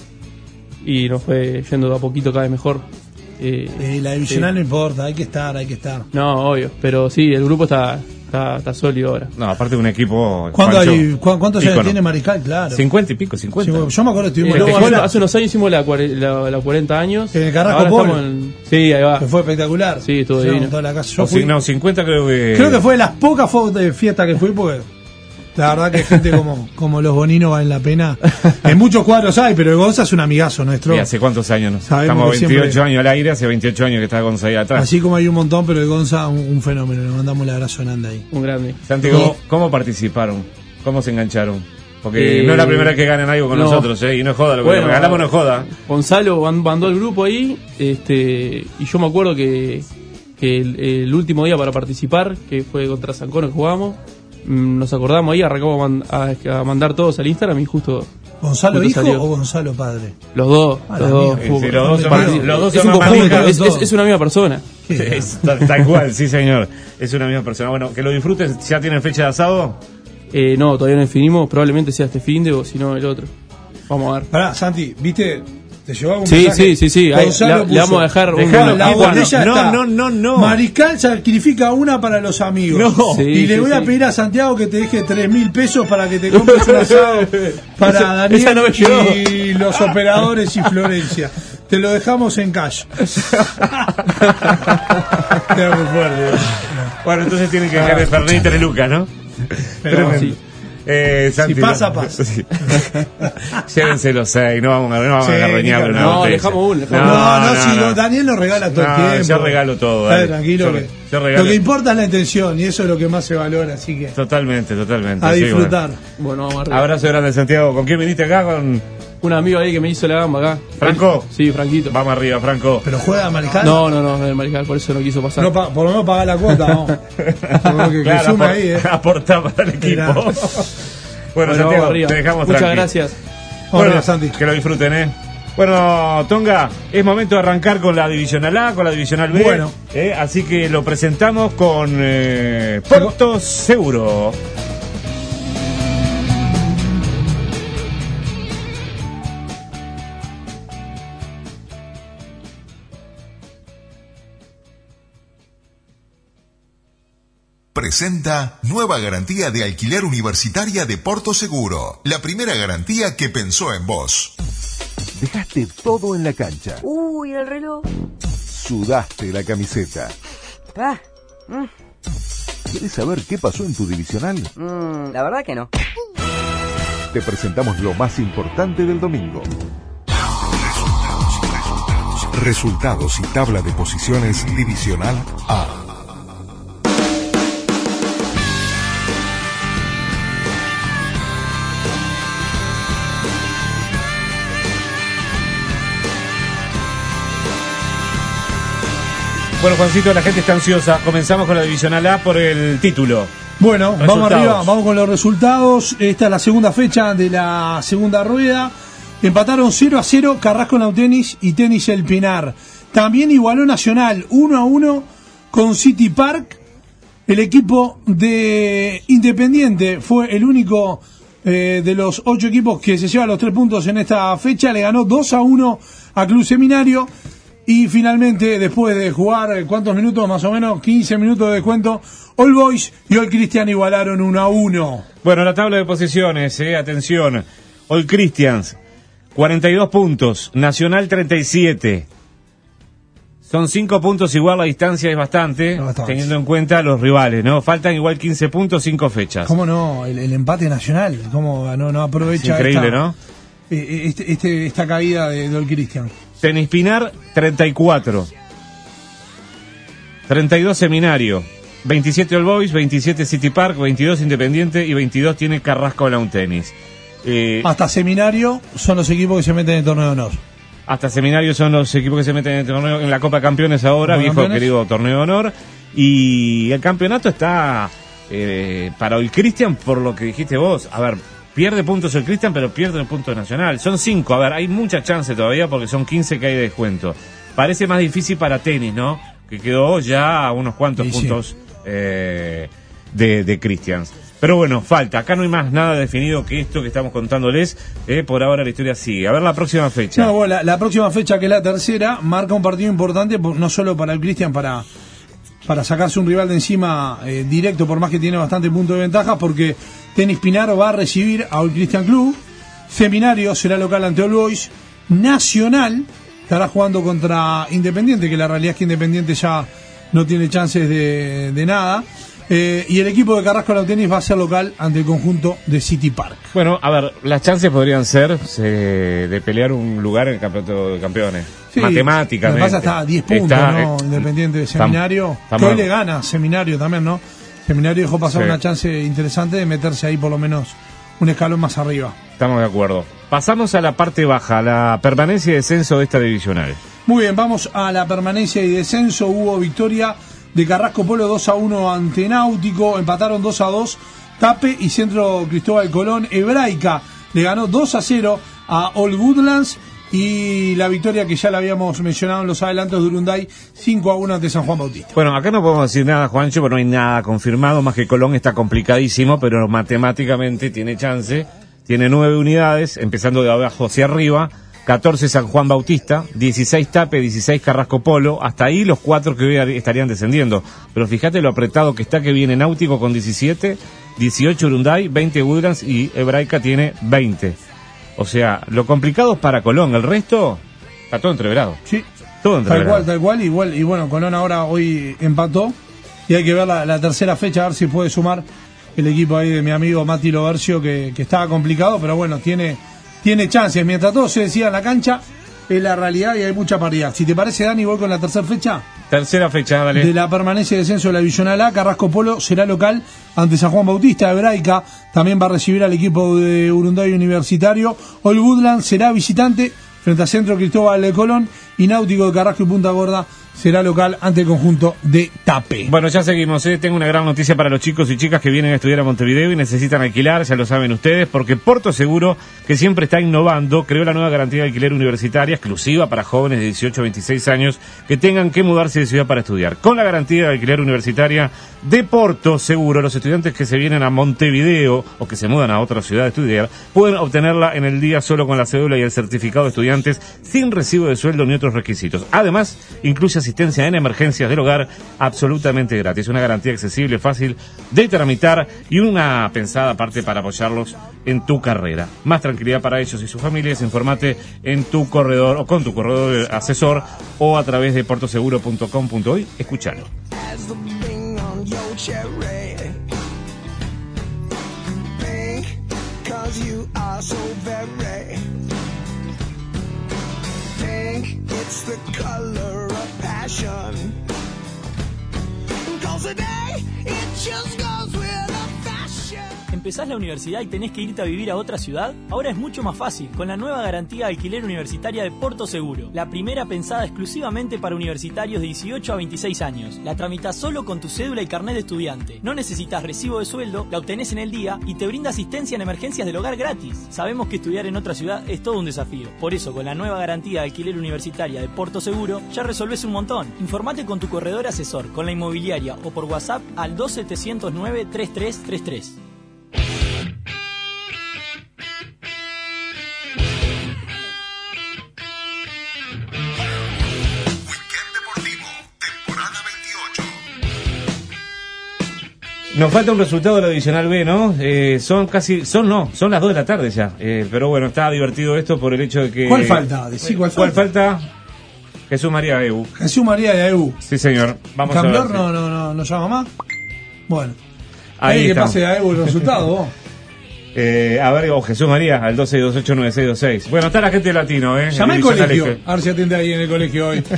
y nos fue yendo de a poquito cada vez mejor. Eh, eh, la divisional sí. No importa, hay que estar, hay que estar. No, obvio, pero sí, el grupo está está, está sólido ahora. No, aparte de un equipo... ¿Cuánto hay, cu ¿Cuántos años tiene Mariscal? Claro. cincuenta y pico, cincuenta. Sí, yo me acuerdo que estuvimos... Eh, luego, hace, hace unos años hicimos la, la, la cuarenta años. En el Carrasco Polo. En, sí, ahí va. Que fue espectacular. Sí, estuvo divino. Toda la casa. Yo fui, no, cincuenta creo que... Creo que fue de las pocas fiestas que fui porque... La verdad que gente como, como los Boninos valen la pena. En muchos cuadros hay, pero el Gonza es un amigazo nuestro. ¿Y hace cuántos años? No? Estamos veintiocho siempre... años al aire, hace veintiocho años que está Gonza ahí atrás. Así como hay un montón, pero el Gonza un, un fenómeno. Le mandamos el abrazo grande ahí. Un grande. Santi, ¿cómo, ¿cómo participaron? ¿Cómo se engancharon? Porque eh, no es la primera vez que ganan algo con no. nosotros, ¿eh? Y no es joda, lo que bueno, ganamos no es joda. Gonzalo mandó el grupo ahí, este, y yo me acuerdo que, que el, el último día para participar, que fue contra San Cono que jugamos, nos acordamos ahí, arrancamos a, a mandar todos al Instagram y justo... ¿Gonzalo justo hijo salió. O Gonzalo padre? Los dos, ah, los, dos sí, sí, los dos son más, los dos es son un más conjunto, es, es, es una misma persona. Es, tal, tal cual, sí señor, es una misma persona. Bueno, que lo disfruten. ¿Ya tienen fecha de asado? Eh, no, todavía no definimos, probablemente sea este fin de o si no el otro. Vamos a ver. Pará, Santi, ¿viste? ¿Te llevaba un sí, mensaje? sí, sí, sí, ahí, la, le vamos a dejar un... La botella no, está. No, no, no. Mariscal sacrifica una para los amigos. No. Sí, y le sí, voy a pedir a Santiago que te deje tres mil pesos para que te compres un asado para Daniel no y los operadores y Florencia. Te lo dejamos en cash. Queda muy fuerte. Bueno, entonces tienen que dejar de Fernet y tres lucas, ¿no? Pero sí. Eh, Santi, si pasa, pasa. Sí. Llévense los seis, no vamos a, no vamos sí, a agarreñarle una no, botella. Dejamos un, dejamos no, no, no, no, si no. Daniel nos regala todo no, el tiempo. Yo regalo todo. Dale, tranquilo. Yo, que, yo regalo. Lo que importa es la intención y eso es lo que más se valora, así que. Totalmente, totalmente. A sí, disfrutar. Bueno, vamos a abrazo grande, Santiago. ¿Con quién viniste acá? Con un amigo ahí que me hizo la gamba acá. ¿Franco? Sí, Franquito. Vamos arriba, Franco. ¿Pero juega Mariscal? No, no, no, no es Mariscal, por eso no quiso pasar. No, pa- por lo menos pagar la cuota, ¿no? Por que, Claro, que sume apor- ahí, ¿eh? aportar para el equipo. Mirá. Bueno, Bueno, Santiago, vamos arriba. te dejamos Muchas tranqui. gracias. Bueno, arriba, Santi. que lo disfruten, ¿eh? Bueno, Tonga, es momento de arrancar con la Divisional A, con la Divisional B. Bueno. ¿eh? Así que lo presentamos con eh, Porto Seguro. Presenta nueva garantía de alquiler universitaria de Porto Seguro. La primera garantía que pensó en vos. Dejaste todo en la cancha. Uy, el reloj. Sudaste la camiseta. Ah, mm, ¿Querés saber qué pasó en tu divisional? mm, la verdad que no. Te presentamos lo más importante del domingo. Resultados y tabla de posiciones divisional A. Bueno, Juancito, la gente está ansiosa. Comenzamos con la Divisional A por el título. Bueno, vamos Resultados. arriba, vamos con los resultados. Esta es la segunda fecha de la segunda rueda. Empataron cero a cero Carrasco Nautenis y Tenis El Pinar. También igualó Nacional uno a uno con City Park. El equipo de Independiente fue el único eh, de los ocho equipos que se lleva los tres puntos en esta fecha. Le ganó dos a uno a Club Seminario. Y finalmente, después de jugar, ¿cuántos minutos? Más o menos, quince minutos de descuento, All Boys y All Christian igualaron uno a uno. Bueno, la tabla de posiciones, eh, atención. All Christians, cuarenta y dos puntos. Nacional, treinta y siete. Son cinco puntos igual, la distancia es bastante, bastante, teniendo en cuenta los rivales, ¿no? Faltan igual quince puntos, cinco fechas. ¿Cómo no? El, el empate nacional, ¿cómo no, no aprovecha Es increíble, esta, ¿no? eh, este, este, esta caída de, de All Christian? Tenis Pinar, treinta y cuatro. treinta y dos Seminario. veintisiete All Boys, veintisiete City Park, veintidós Independiente y veintidós tiene Carrasco Lawn Tennis. Eh, Hasta Seminario son los equipos que se meten en el torneo de honor. hasta Seminario son los equipos que se meten en, el torneo, en la Copa Campeones ahora, Copa viejo Campeones. querido torneo de honor. Y el campeonato está eh, para el Cristian, por lo que dijiste vos. A ver, pierde puntos el Cristian, pero pierde el punto nacional. Son cinco, a ver, hay mucha chance todavía porque son quince que hay de descuento. Parece más difícil para Tenis, ¿no? Que quedó ya a unos cuantos Sí, sí. puntos eh, de, de Christians. Pero bueno, falta. Acá no hay más nada definido que esto que estamos contándoles. Eh, por ahora la historia sigue. A ver la próxima fecha. No, bueno, la, la próxima fecha, que es la tercera, marca un partido importante, por- no solo para el Cristian, para, para sacarse un rival de encima eh, directo, por más que tiene bastante punto de ventaja, porque Tenis Pinar va a recibir a All Christian Club, Seminario será local ante All Boys, Nacional estará jugando contra Independiente, que la realidad es que Independiente ya no tiene chances de, de nada, eh, y el equipo de Carrasco Lawn Tennis va a ser local ante el conjunto de City Park. Bueno, a ver, las chances podrían ser eh, de pelear un lugar en el campeonato de campeones. Sí, Matemáticamente. Me pasa hasta diez puntos, Está, ¿no? eh, Independiente de tam- Seminario. estamos- Que hoy le gana Seminario también, ¿no? Seminario dejó pasar Sí. una chance interesante de meterse ahí por lo menos un escalón más arriba. Estamos de acuerdo. Pasamos a la parte baja, la permanencia y descenso de esta divisional. Muy bien, vamos a la permanencia y descenso. Hubo victoria de Carrasco Polo dos a uno ante Náutico. Empataron dos a dos Tape y Centro Cristóbal Colón. Hebraica le ganó dos a cero a All Woodlands. Y la victoria que ya la habíamos mencionado en los adelantos de Urunday, cinco a uno ante San Juan Bautista. Bueno, acá no podemos decir nada, Juancho, porque no hay nada confirmado, más que Colón está complicadísimo, pero matemáticamente tiene chance. Tiene nueve unidades, empezando de abajo hacia arriba. catorce San Juan Bautista, dieciséis Tape, dieciséis Carrasco Polo. Hasta ahí los cuatro que hoy estarían descendiendo. Pero fíjate lo apretado que está, que viene Náutico con diecisiete, dieciocho Urunday, veinte Woodlands y Hebraica tiene veinte. O sea, lo complicado es para Colón, el resto está todo entreverado. Sí. Todo Tal entreverado. cual, tal cual, igual. Y bueno, Colón ahora hoy empató. Y hay que ver la, la tercera fecha, a ver si puede sumar el equipo ahí de mi amigo Mati Lobercio, que, que estaba complicado, pero bueno, tiene, tiene chances. Mientras todo se decida en la cancha, es la realidad y hay mucha paridad. Si te parece, Dani, voy con la tercera fecha. Tercera fecha, dale. De la permanencia y descenso de la Divisional A, Carrasco Polo será local ante San Juan Bautista. Hebraica también va a recibir al equipo de Urunday Universitario. All Woodland será visitante frente a Centro Cristóbal de Colón. Y Náutico de Carrasco y Punta Gorda será local ante el conjunto de Tape. Bueno, ya seguimos, ¿eh? Tengo una gran noticia para los chicos y chicas que vienen a estudiar a Montevideo y necesitan alquilar, ya lo saben ustedes, porque Porto Seguro, que siempre está innovando, creó la nueva garantía de alquiler universitaria exclusiva para jóvenes de dieciocho a veintiséis años que tengan que mudarse de ciudad para estudiar. Con la garantía de alquiler universitaria de Porto Seguro, los estudiantes que se vienen a Montevideo o que se mudan a otra ciudad a estudiar pueden obtenerla en el día solo con la cédula y el certificado de estudiantes sin recibo de sueldo ni otros requisitos. Además, incluye asistencia en emergencias del hogar absolutamente gratis. Una garantía accesible, fácil de tramitar y una pensada aparte para apoyarlos en tu carrera. Más tranquilidad para ellos y sus familias. Informate en tu corredor o con tu corredor asesor o a través de portoseguro punto com punto uy. Escúchalo. It's the color of passion. 'Cause today it just goes with the fashion. ¿Empezás la universidad y tenés que irte a vivir a otra ciudad? Ahora es mucho más fácil con la nueva garantía de alquiler universitaria de Porto Seguro. La primera pensada exclusivamente para universitarios de dieciocho a veintiséis años. La tramitas solo con tu cédula y carnet de estudiante. No necesitas recibo de sueldo, la obtenés en el día y te brinda asistencia en emergencias del hogar gratis. Sabemos que estudiar en otra ciudad es todo un desafío. Por eso, con la nueva garantía de alquiler universitaria de Porto Seguro, ya resolvés un montón. Informate con tu corredor asesor, con la inmobiliaria o por WhatsApp al dos setecientos nueve, treinta y tres treinta y tres. Nos falta un resultado de la Divisional B, ¿no? Eh, son casi, son no, son las dos de la tarde ya. Eh, pero bueno, está divertido esto por el hecho de que... ¿Cuál falta? Decí cuál ¿Cuál falta? falta? Jesús María de Ebu. Jesús María de Ebu. Sí, señor. Vamos a ver. ¿Cambiar si- no, no, no, no llama más? Bueno. Ahí Ahí que estamos. pase a Ebu el resultado, vos. Eh, a ver, o Jesús María, al doce dos ocho nueve seis dos seis. Bueno, está la gente de Latino, ¿eh? Llama al Divisional colegio. F. A ver si atiende ahí en el colegio hoy.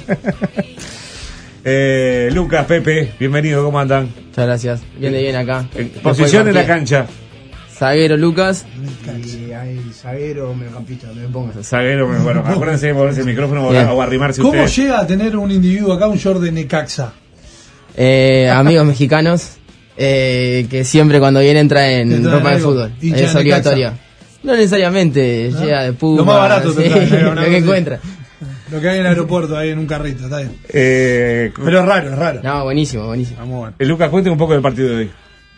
Eh, Lucas, Pepe, bienvenido, ¿cómo andan? Muchas gracias. Bien de bien acá. En posición en la cancha. Zaguero Lucas. Y hay zaguero, mediocampista, me pongo. Zaguero, bueno, acuérdense de moverse el micrófono o, Bien. o arrimarse ¿Cómo ustedes. llega a tener un individuo acá un short de Necaxa? Eh, amigos mexicanos eh, que siempre cuando vienen traen ¿Te traen ropa de algo? fútbol. ¿Hincha Es de obligatoria. Necaxa? No necesariamente, ¿No? llega de Puma. Lo más barato te sí, traen, ¿eh? Una lo que cosa encuentra. Lo que hay en el aeropuerto, ahí en un carrito, está bien. Eh, Pero es raro, es raro. No, buenísimo, buenísimo. Vamos bueno. Eh, Lucas, cuente un poco del partido de hoy.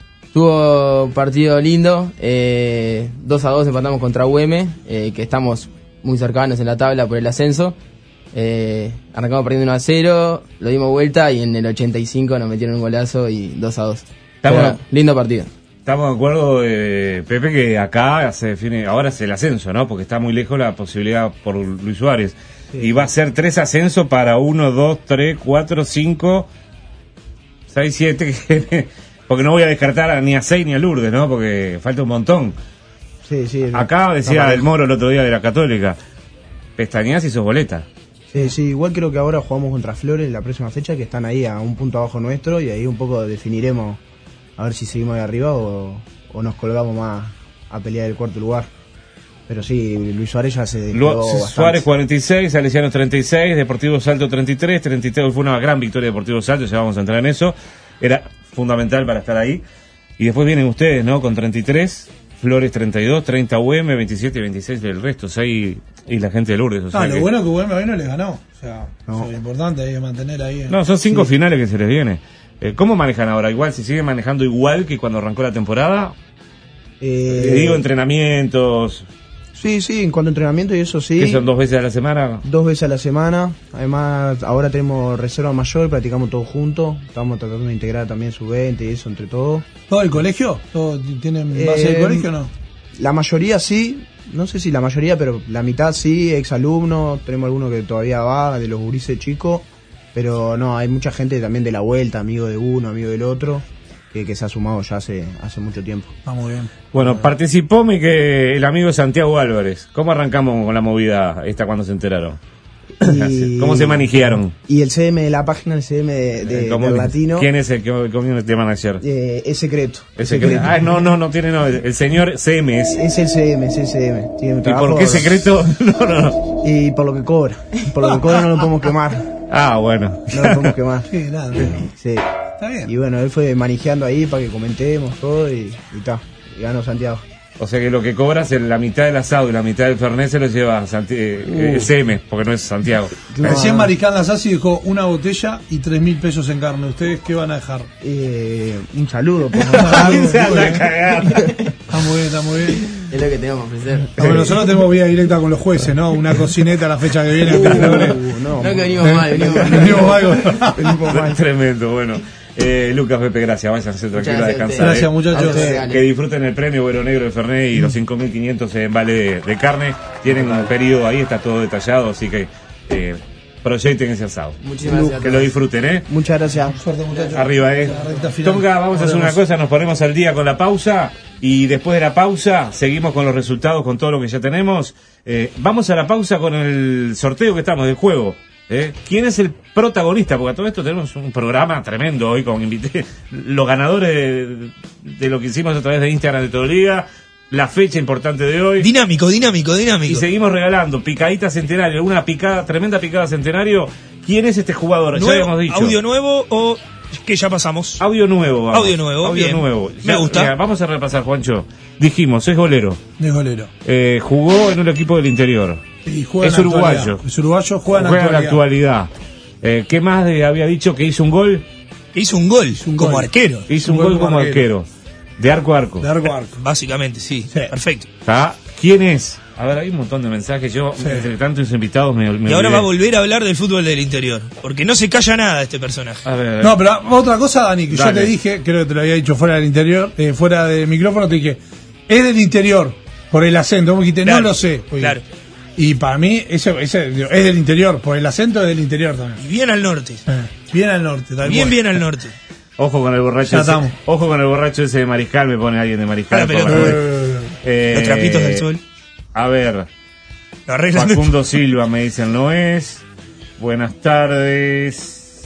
Tuvo partido lindo, eh, dos a dos empatamos contra U M, eh, que estamos muy cercanos en la tabla por el ascenso. Eh, arrancamos perdiendo uno a cero, lo dimos vuelta y en el ochenta y cinco nos metieron un golazo y dos a dos. Estamos- Bueno, lindo partido. Estamos de acuerdo, eh, Pepe, que acá se define, ahora es el ascenso, ¿no? Porque está muy lejos la posibilidad por Luis Suárez. Y va a ser tres ascensos para uno, dos, tres, cuatro, cinco, seis, siete, porque no voy a descartar a- ni a seis ni a Lourdes, ¿no? Porque falta un montón. Sí, sí. Acá decía Está el Moro el otro día de la Católica, pestañeás y sos boleta. Sí, sí, igual creo que ahora jugamos contra Flores en la próxima fecha, que están ahí a un punto abajo nuestro, y ahí un poco definiremos a ver si seguimos ahí arriba o, o nos colgamos más a pelear el cuarto lugar. Pero sí, Luis Suárez ya se Lu- despegó bastante. Suárez cuarenta y seis, Salesiano treinta y seis, Deportivo Salto treinta y tres, treinta y tres, fue una gran victoria de Deportivo Salto, ya vamos a entrar en eso, era fundamental para estar ahí. Y después vienen ustedes, ¿no? Con treinta y tres, Flores treinta y dos, treinta U M, veintisiete y veintiséis del resto, seis y la gente de Lourdes. O sea Ah, lo que- bueno que U M hoy no le ganó. O sea, eso es lo importante ahí es mantener ahí. No, son cinco finales que se les viene. Eh, ¿Cómo manejan ahora? Igual, si siguen manejando igual que cuando arrancó la temporada. Eh, Te digo, entrenamientos, Sí, sí, en cuanto a entrenamiento y eso sí. que son dos veces a la semana. Dos veces a la semana. Además, ahora tenemos reserva mayor, practicamos todos juntos. Estamos tratando de integrar también sub veinte y eso entre todos. ¿Todo el colegio? ¿Todo tienen base Eh, del colegio o no? La mayoría sí, no sé si la mayoría, pero la mitad sí, exalumnos. Tenemos algunos que todavía va, de los gurises chicos. Pero no, hay mucha gente también de la vuelta, amigo de uno, amigo del otro, que, que se ha sumado ya hace, hace mucho tiempo. Está muy bien. Bueno, participó mi que el amigo Santiago Álvarez. ¿Cómo arrancamos con la movida esta cuando se enteraron? Y- ¿Cómo se manejaron? Y el C M de la página, el C M de, de- ¿Cómo- del latino, ¿Quién es el que- community manager? eh, es secreto. Es secreto. Ah, no, no, no tiene, no. El señor C M es. Es el C M, es el C M. Tiene un ¿Y trabajo- por qué secreto? No, no, no. Y por lo que cobra. Por lo que cobra no lo podemos quemar. Ah, bueno. No lo podemos quemar. Sí, nada. Sí. Está bien. Y bueno, él fue manejando ahí para que comentemos todo y está. Y ganó Santiago. O sea que lo que cobras es la mitad del asado y la mitad del fernet se lo lleva Santi- eh, Uh. el C M, porque no es Santiago. Recién Mariscal Nasasi dejó una botella y tres mil pesos en carne. ¿Ustedes qué van a dejar? Eh, un saludo. Por Se anda a cagar. Está muy bien, está muy bien. Es lo que tenemos que ofrecer. Ah, bueno, nosotros tenemos vía directa con los jueces, ¿no? Una cocineta la fecha que viene. Acá, ¿no? no, No que venimos mal, venimos mal. Venimos mal. Venimos mal. Tremendo, bueno. Eh, Lucas, Pepe, gracias. Váyanse tranquilos a gracias a descansar. ustedes. Gracias, eh. muchachos. Gracias. Que disfruten el premio Güero Negro de Fernet y los cinco mil quinientos en vale de, de carne. Tienen un periodo ahí, está todo detallado, así que eh, proyecten ese asado. Muchísimas gracias. Que lo disfruten, ¿eh? Muchas gracias. Suerte, muchachos. Arriba, ¿eh? La recta final. Tonga, vamos a hacer una Volvemos. cosa, nos ponemos al día con la pausa y después de la pausa seguimos con los resultados, con todo lo que ya tenemos. Eh, vamos a la pausa con el sorteo que estamos del juego. ¿eh? ¿Quién es el protagonista? Porque a todo esto tenemos un programa tremendo hoy con invité los ganadores de, de lo que hicimos a través de Instagram de Todo Liga, la fecha importante de hoy. Dinámico, dinámico, dinámico. Y seguimos regalando picadita centenario, una picada, tremenda picada centenario. ¿Quién es este jugador? Ya Nuevo, habíamos dicho. ¿Audio nuevo o que ya pasamos? Audio nuevo. Vamos. Audio nuevo, Audio bien. nuevo. Me Ya, gusta. mira, vamos a repasar, Juancho. Dijimos, es golero. De golero. Eh, jugó en un equipo del interior. Y juega Es en la uruguayo. actualidad. Es uruguayo, juega en Juega en la actualidad. actualidad. Eh, ¿Qué más de- había dicho que hizo un gol? Que hizo un gol, un como gol. arquero. Hizo un, gol como arquero. De arco a arco. De arco a arco. Básicamente, sí. Perfecto. ¿Está? ¿Quién es? A ver, hay un montón de mensajes. Yo, Sí. entre tantos invitados, me, me Y ahora olvidé. va a volver a hablar del fútbol del interior. Porque no se calla nada este personaje. A ver. No, pero otra cosa, Dani, que Dale. yo te dije, creo que te lo había dicho fuera del interior, eh, fuera del micrófono, te dije, es del interior, por el acento. Vos dijiste, Claro, no lo sé. Oye, claro. Y para mí, ese, ese es del interior, por el acento es del interior también. Y bien al norte. Eh, bien al norte, tal Bien, cual. bien al norte. Ojo con el borracho Ya ese. estamos. Ojo con el borracho ese de Mariscal, me pone alguien de Mariscal. Para la por pelota. favor. Eh, Los trapitos del sol. A ver. Lo arreglan. Facundo Silva me dicen no es. Buenas tardes,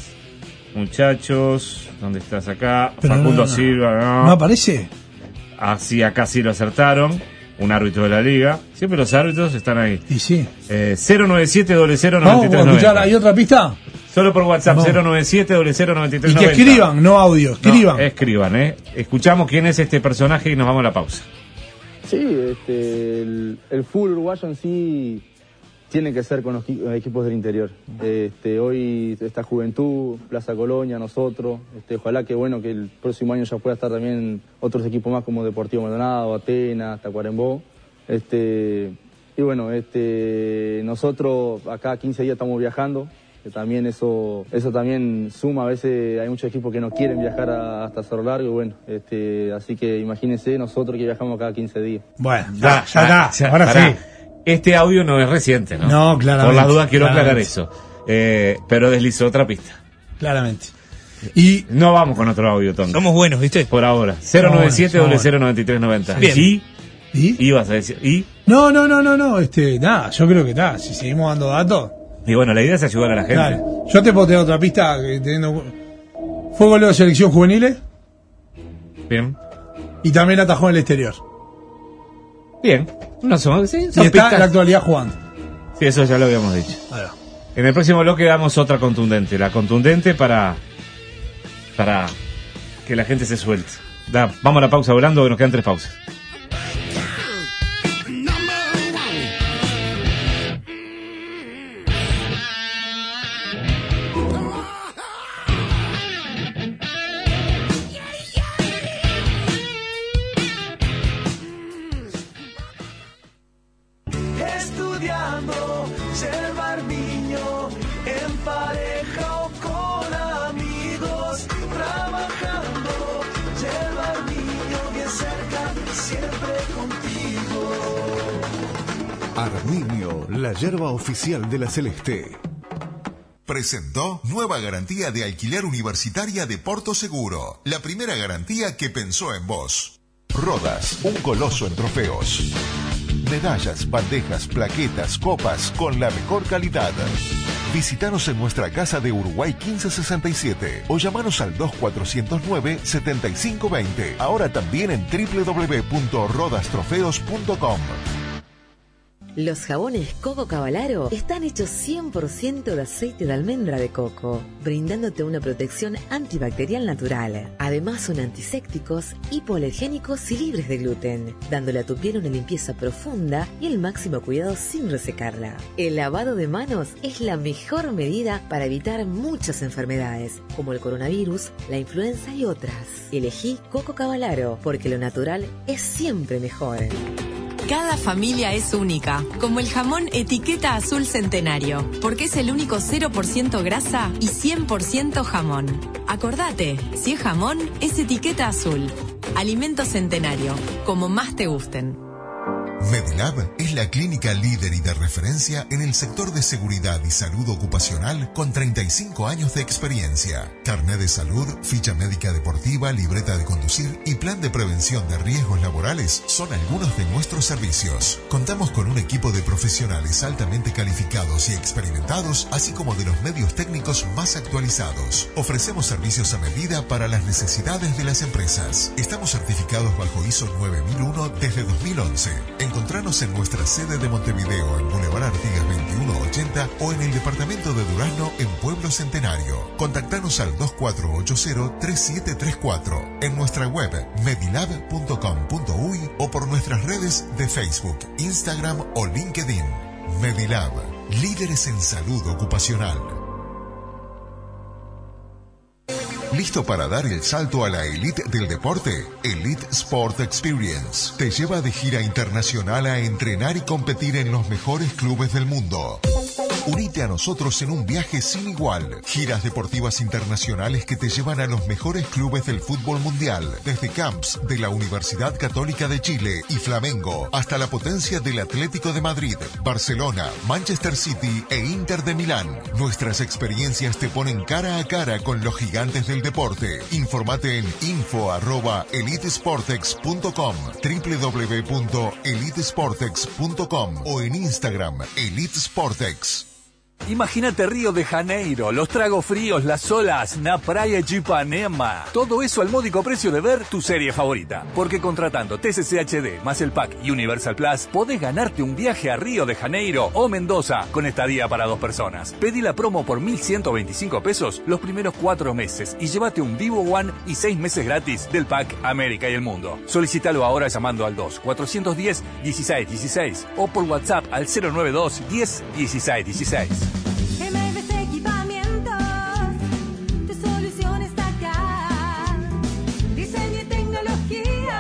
muchachos. ¿Dónde estás acá? Pero Facundo no, no. Silva, no. ¿No aparece? Así acá sí lo acertaron. Un árbitro de la liga. Siempre los árbitros están ahí. Y sí. Eh, cero nueve siete cero cero Vamos nueve a tres escuchar, nueve ¿hay otra pista? Solo por WhatsApp, No. cero nueve siete cero cero nueve tres Y nueve que escriban, no audio, escriban. No, escriban, ¿eh? Escuchamos quién es este personaje y nos vamos a la pausa. Sí, este, el, el fútbol uruguayo en sí tiene que ser con los equi- equipos del interior. Este, hoy esta juventud, Plaza Colonia, nosotros, este, ojalá que bueno que el próximo año ya pueda estar también otros equipos más como Deportivo Maldonado, Atenas, Tacuarembó. Este, y bueno, este, nosotros acá quince días estamos viajando, que también eso, eso también suma. A veces hay muchos equipos que no quieren viajar a- hasta Cerro Largo, y bueno, este, así que imagínense nosotros que viajamos cada quince días. Bueno, ya, ya está, ahora Pará. sí. Este audio no es reciente, ¿no? No, claramente, Por las dudas quiero aclarar claramente. eso. Eh, pero deslizó otra pista. Claramente. Y no vamos con otro audio, Tonto. Somos buenos, ¿viste? Por ahora. cero nueve siete cero cero nueve tres nueve cero. Bien. ¿Y? ¿Y? Ibas a decir, ¿y? No, no, no, no, no, este, nada, yo creo que está, si seguimos dando datos. Y bueno, la idea es ayudar a la gente. Dale. Yo te puedo tener otra pista que teniendo. Fue goleo de selección juveniles Bien. y también atajó en el exterior. Bien. No son, sí, Y son está pistas. en la actualidad jugando. Sí, eso ya lo habíamos dicho. Ahora. En el próximo bloque damos otra contundente. La contundente para. para que la gente se suelte. Da, vamos a la pausa volando, que nos quedan tres pausas. Estudiando, llevar niño, en pareja o con amigos, trabajando, llevar niño bien cerca, siempre contigo. Arminio, la yerba oficial de la Celeste. Presentó nueva garantía de alquiler universitaria de Porto Seguro. La primera garantía que pensó en vos. Rodas, un coloso en trofeos. Medallas, bandejas, plaquetas, copas con la mejor calidad. Visítanos en nuestra casa de Uruguay quince sesenta y siete o llamanos al dos cuatro cero nueve, siete cinco dos cero. Ahora también en doble u doble u doble u punto rodas trofeos punto com. Los jabones Coco Cavalaro están hechos cien por ciento de aceite de almendra de coco, brindándote una protección antibacterial natural. Además son antisépticos, hipoalergénicos y libres de gluten, dándole a tu piel una limpieza profunda y el máximo cuidado sin resecarla. El lavado de manos es la mejor medida para evitar muchas enfermedades, como el coronavirus, la influenza y otras. Elegí Coco Cavalaro, porque lo natural es siempre mejor. Cada familia es única, como el jamón Etiqueta Azul Centenario, porque es el único cero por ciento grasa y cien por ciento jamón. Acordate, si es jamón, es Etiqueta Azul. Alimento Centenario, como más te gusten. Medilab es la clínica líder y de referencia en el sector de seguridad y salud ocupacional con treinta y cinco años de experiencia. Carnet de salud, ficha médica deportiva, libreta de conducir y plan de prevención de riesgos laborales son algunos de nuestros servicios. Contamos con un equipo de profesionales altamente calificados y experimentados, así como de los medios técnicos más actualizados. Ofrecemos servicios a medida para las necesidades de las empresas. Estamos certificados bajo I S O nueve mil uno desde dos mil once. Encontranos en nuestra sede de Montevideo en Boulevard Artigas veintiuno ochenta o en el departamento de Durazno en Pueblo Centenario. Contactanos al dos cuatro ocho cero, tres siete tres cuatro, en nuestra web medilab punto com punto uy o por nuestras redes de Facebook, Instagram o LinkedIn. Medilab, líderes en salud ocupacional. ¿Listo para dar el salto a la elite del deporte? Elite Sport Experience te lleva de gira internacional a entrenar y competir en los mejores clubes del mundo. Unite a nosotros en un viaje sin igual. Giras deportivas internacionales que te llevan a los mejores clubes del fútbol mundial, desde camps de la Universidad Católica de Chile y Flamengo hasta la potencia del Atlético de Madrid, Barcelona, Manchester City e Inter de Milán. Nuestras experiencias te ponen cara a cara con los gigantes del deporte. Informate en info arroba elitesportex punto com, doble u doble u doble u punto elitesportex punto com o en Instagram elitesportex. Imagínate Río de Janeiro, los tragos fríos, las olas, na praia de Ipanema. Todo eso al módico precio de ver tu serie favorita. Porque contratando T C C H D más el pack Universal Plus, podés ganarte un viaje a Río de Janeiro o Mendoza con estadía para dos personas. Pedí la promo por mil ciento veinticinco pesos los primeros cuatro meses y llévate un Vivo One y seis meses gratis del pack América y el Mundo. Solicítalo ahora llamando al dos cuatrocientos diez, dieciséis dieciséis o por WhatsApp al cero nueve dos, diez, dieciséis dieciséis. M V C Equipamientos, tu solución está acá. Diseño y tecnología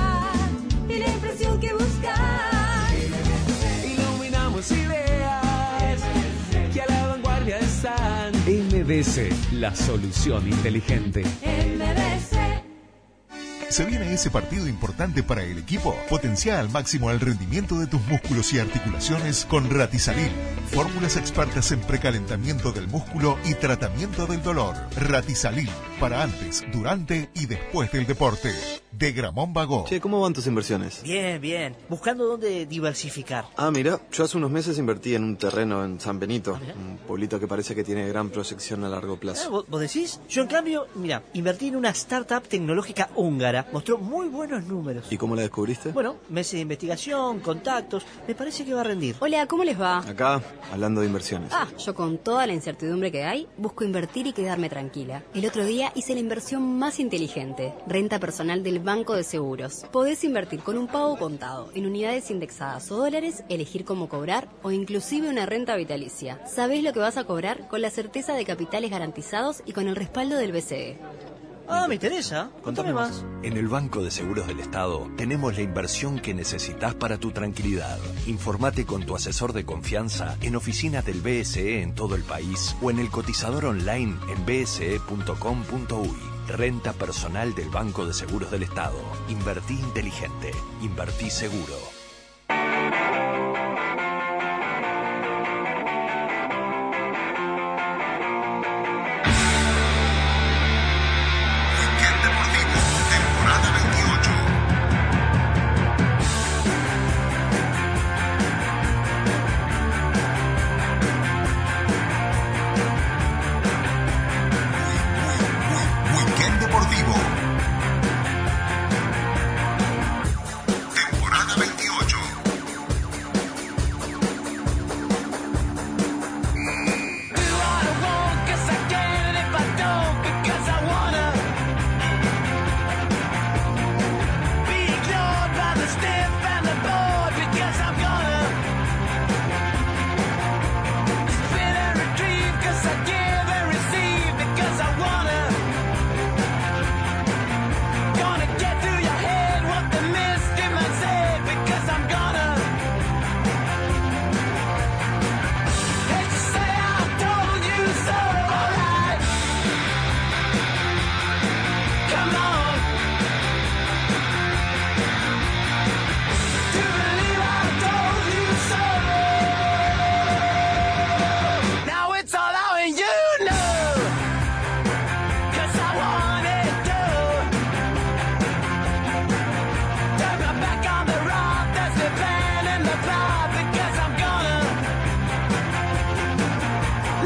y la impresión que buscas. Iluminamos ideas que a la vanguardia están. M V C, la solución inteligente. M V C. ¿Se viene ese partido importante para el equipo? Potencia al máximo el rendimiento de tus músculos y articulaciones con Ratisalil. Fórmulas expertas en precalentamiento del músculo y tratamiento del dolor. Ratisalil, para antes, durante y después del deporte. De Gramón Bagó. Che, ¿cómo van tus inversiones? Bien, bien. Buscando dónde diversificar. Ah, mira, yo hace unos meses invertí en un terreno en San Benito, un pueblito que parece que tiene gran proyección a largo plazo. Ah, ¿vos, ¿Vos decís? Yo, en cambio, mira, invertí en una startup tecnológica húngara. Mostró muy buenos números. ¿Y cómo la descubriste? Bueno, meses de investigación, contactos. Me parece que va a rendir. Hola, ¿cómo les va? Acá, hablando de inversiones. Ah, yo con toda la incertidumbre que hay, busco invertir y quedarme tranquila. El otro día hice la inversión más inteligente. Renta personal del Banco de Seguros. Podés invertir con un pago contado, en unidades indexadas o dólares, elegir cómo cobrar o inclusive una renta vitalicia. Sabés lo que vas a cobrar con la certeza de capitales garantizados y con el respaldo del B C E. Ah, me interesa. Contame más. En el Banco de Seguros del Estado tenemos la inversión que necesitas para tu tranquilidad. Informate con tu asesor de confianza en oficinas del B S E en todo el país o en el cotizador online en b s e punto com punto uy. Renta personal del Banco de Seguros del Estado. Invertí inteligente. Invertí seguro.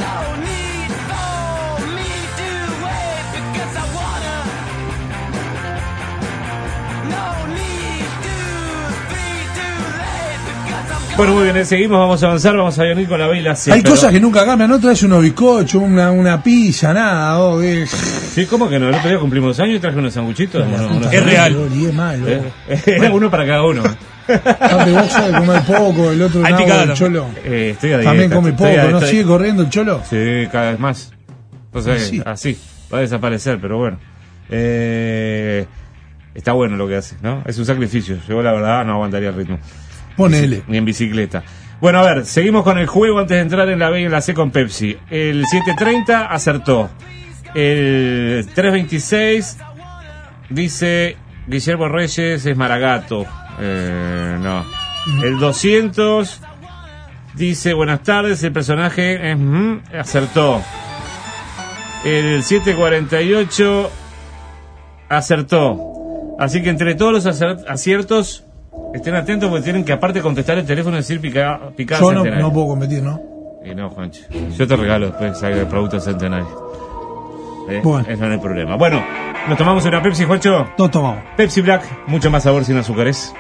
Bueno, muy bien, seguimos, vamos a avanzar, vamos a venir con la B y la C. Hay pero... cosas que nunca cambian, no traes unos bizcochos, una, una pizza, nada. Oh, que... Sí, ¿cómo que no? El otro día cumplimos dos años y traje unos sanguchitos. No, no, no, es real. Es malo. Era uno para cada uno. Aparte vos sabés comer poco, el otro lado, el cholo. Eh, estoy a dieta, también come poco, a, ¿no estoy... sigue corriendo el cholo? Sí, cada vez más. Entonces, Sí. así, va a desaparecer, pero bueno. Eh, está bueno lo que hace, ¿no? Es un sacrificio. Yo, la verdad, no aguantaría el ritmo. Ponele. Ni en bicicleta. Bueno, a ver, seguimos con el juego antes de entrar en la B y en la C con Pepsi. El siete treinta acertó. El tres veintiséis dice Guillermo Reyes es Maragato. Eh, no. El doscientos dice buenas tardes, el personaje es mm, acertó. El siete cuarenta y ocho acertó. Así que entre todos los acer- aciertos, estén atentos porque tienen que aparte contestar el teléfono y decir pica, picada Yo no, centenario. no puedo competir, ¿no? Y no, Juancho. Yo te regalo después el producto centenario. ¿Eh? Bueno. Eso no hay problema. Bueno, ¿nos tomamos una Pepsi, Juancho? Nos tomamos. Pepsi Black, mucho más sabor sin azúcares.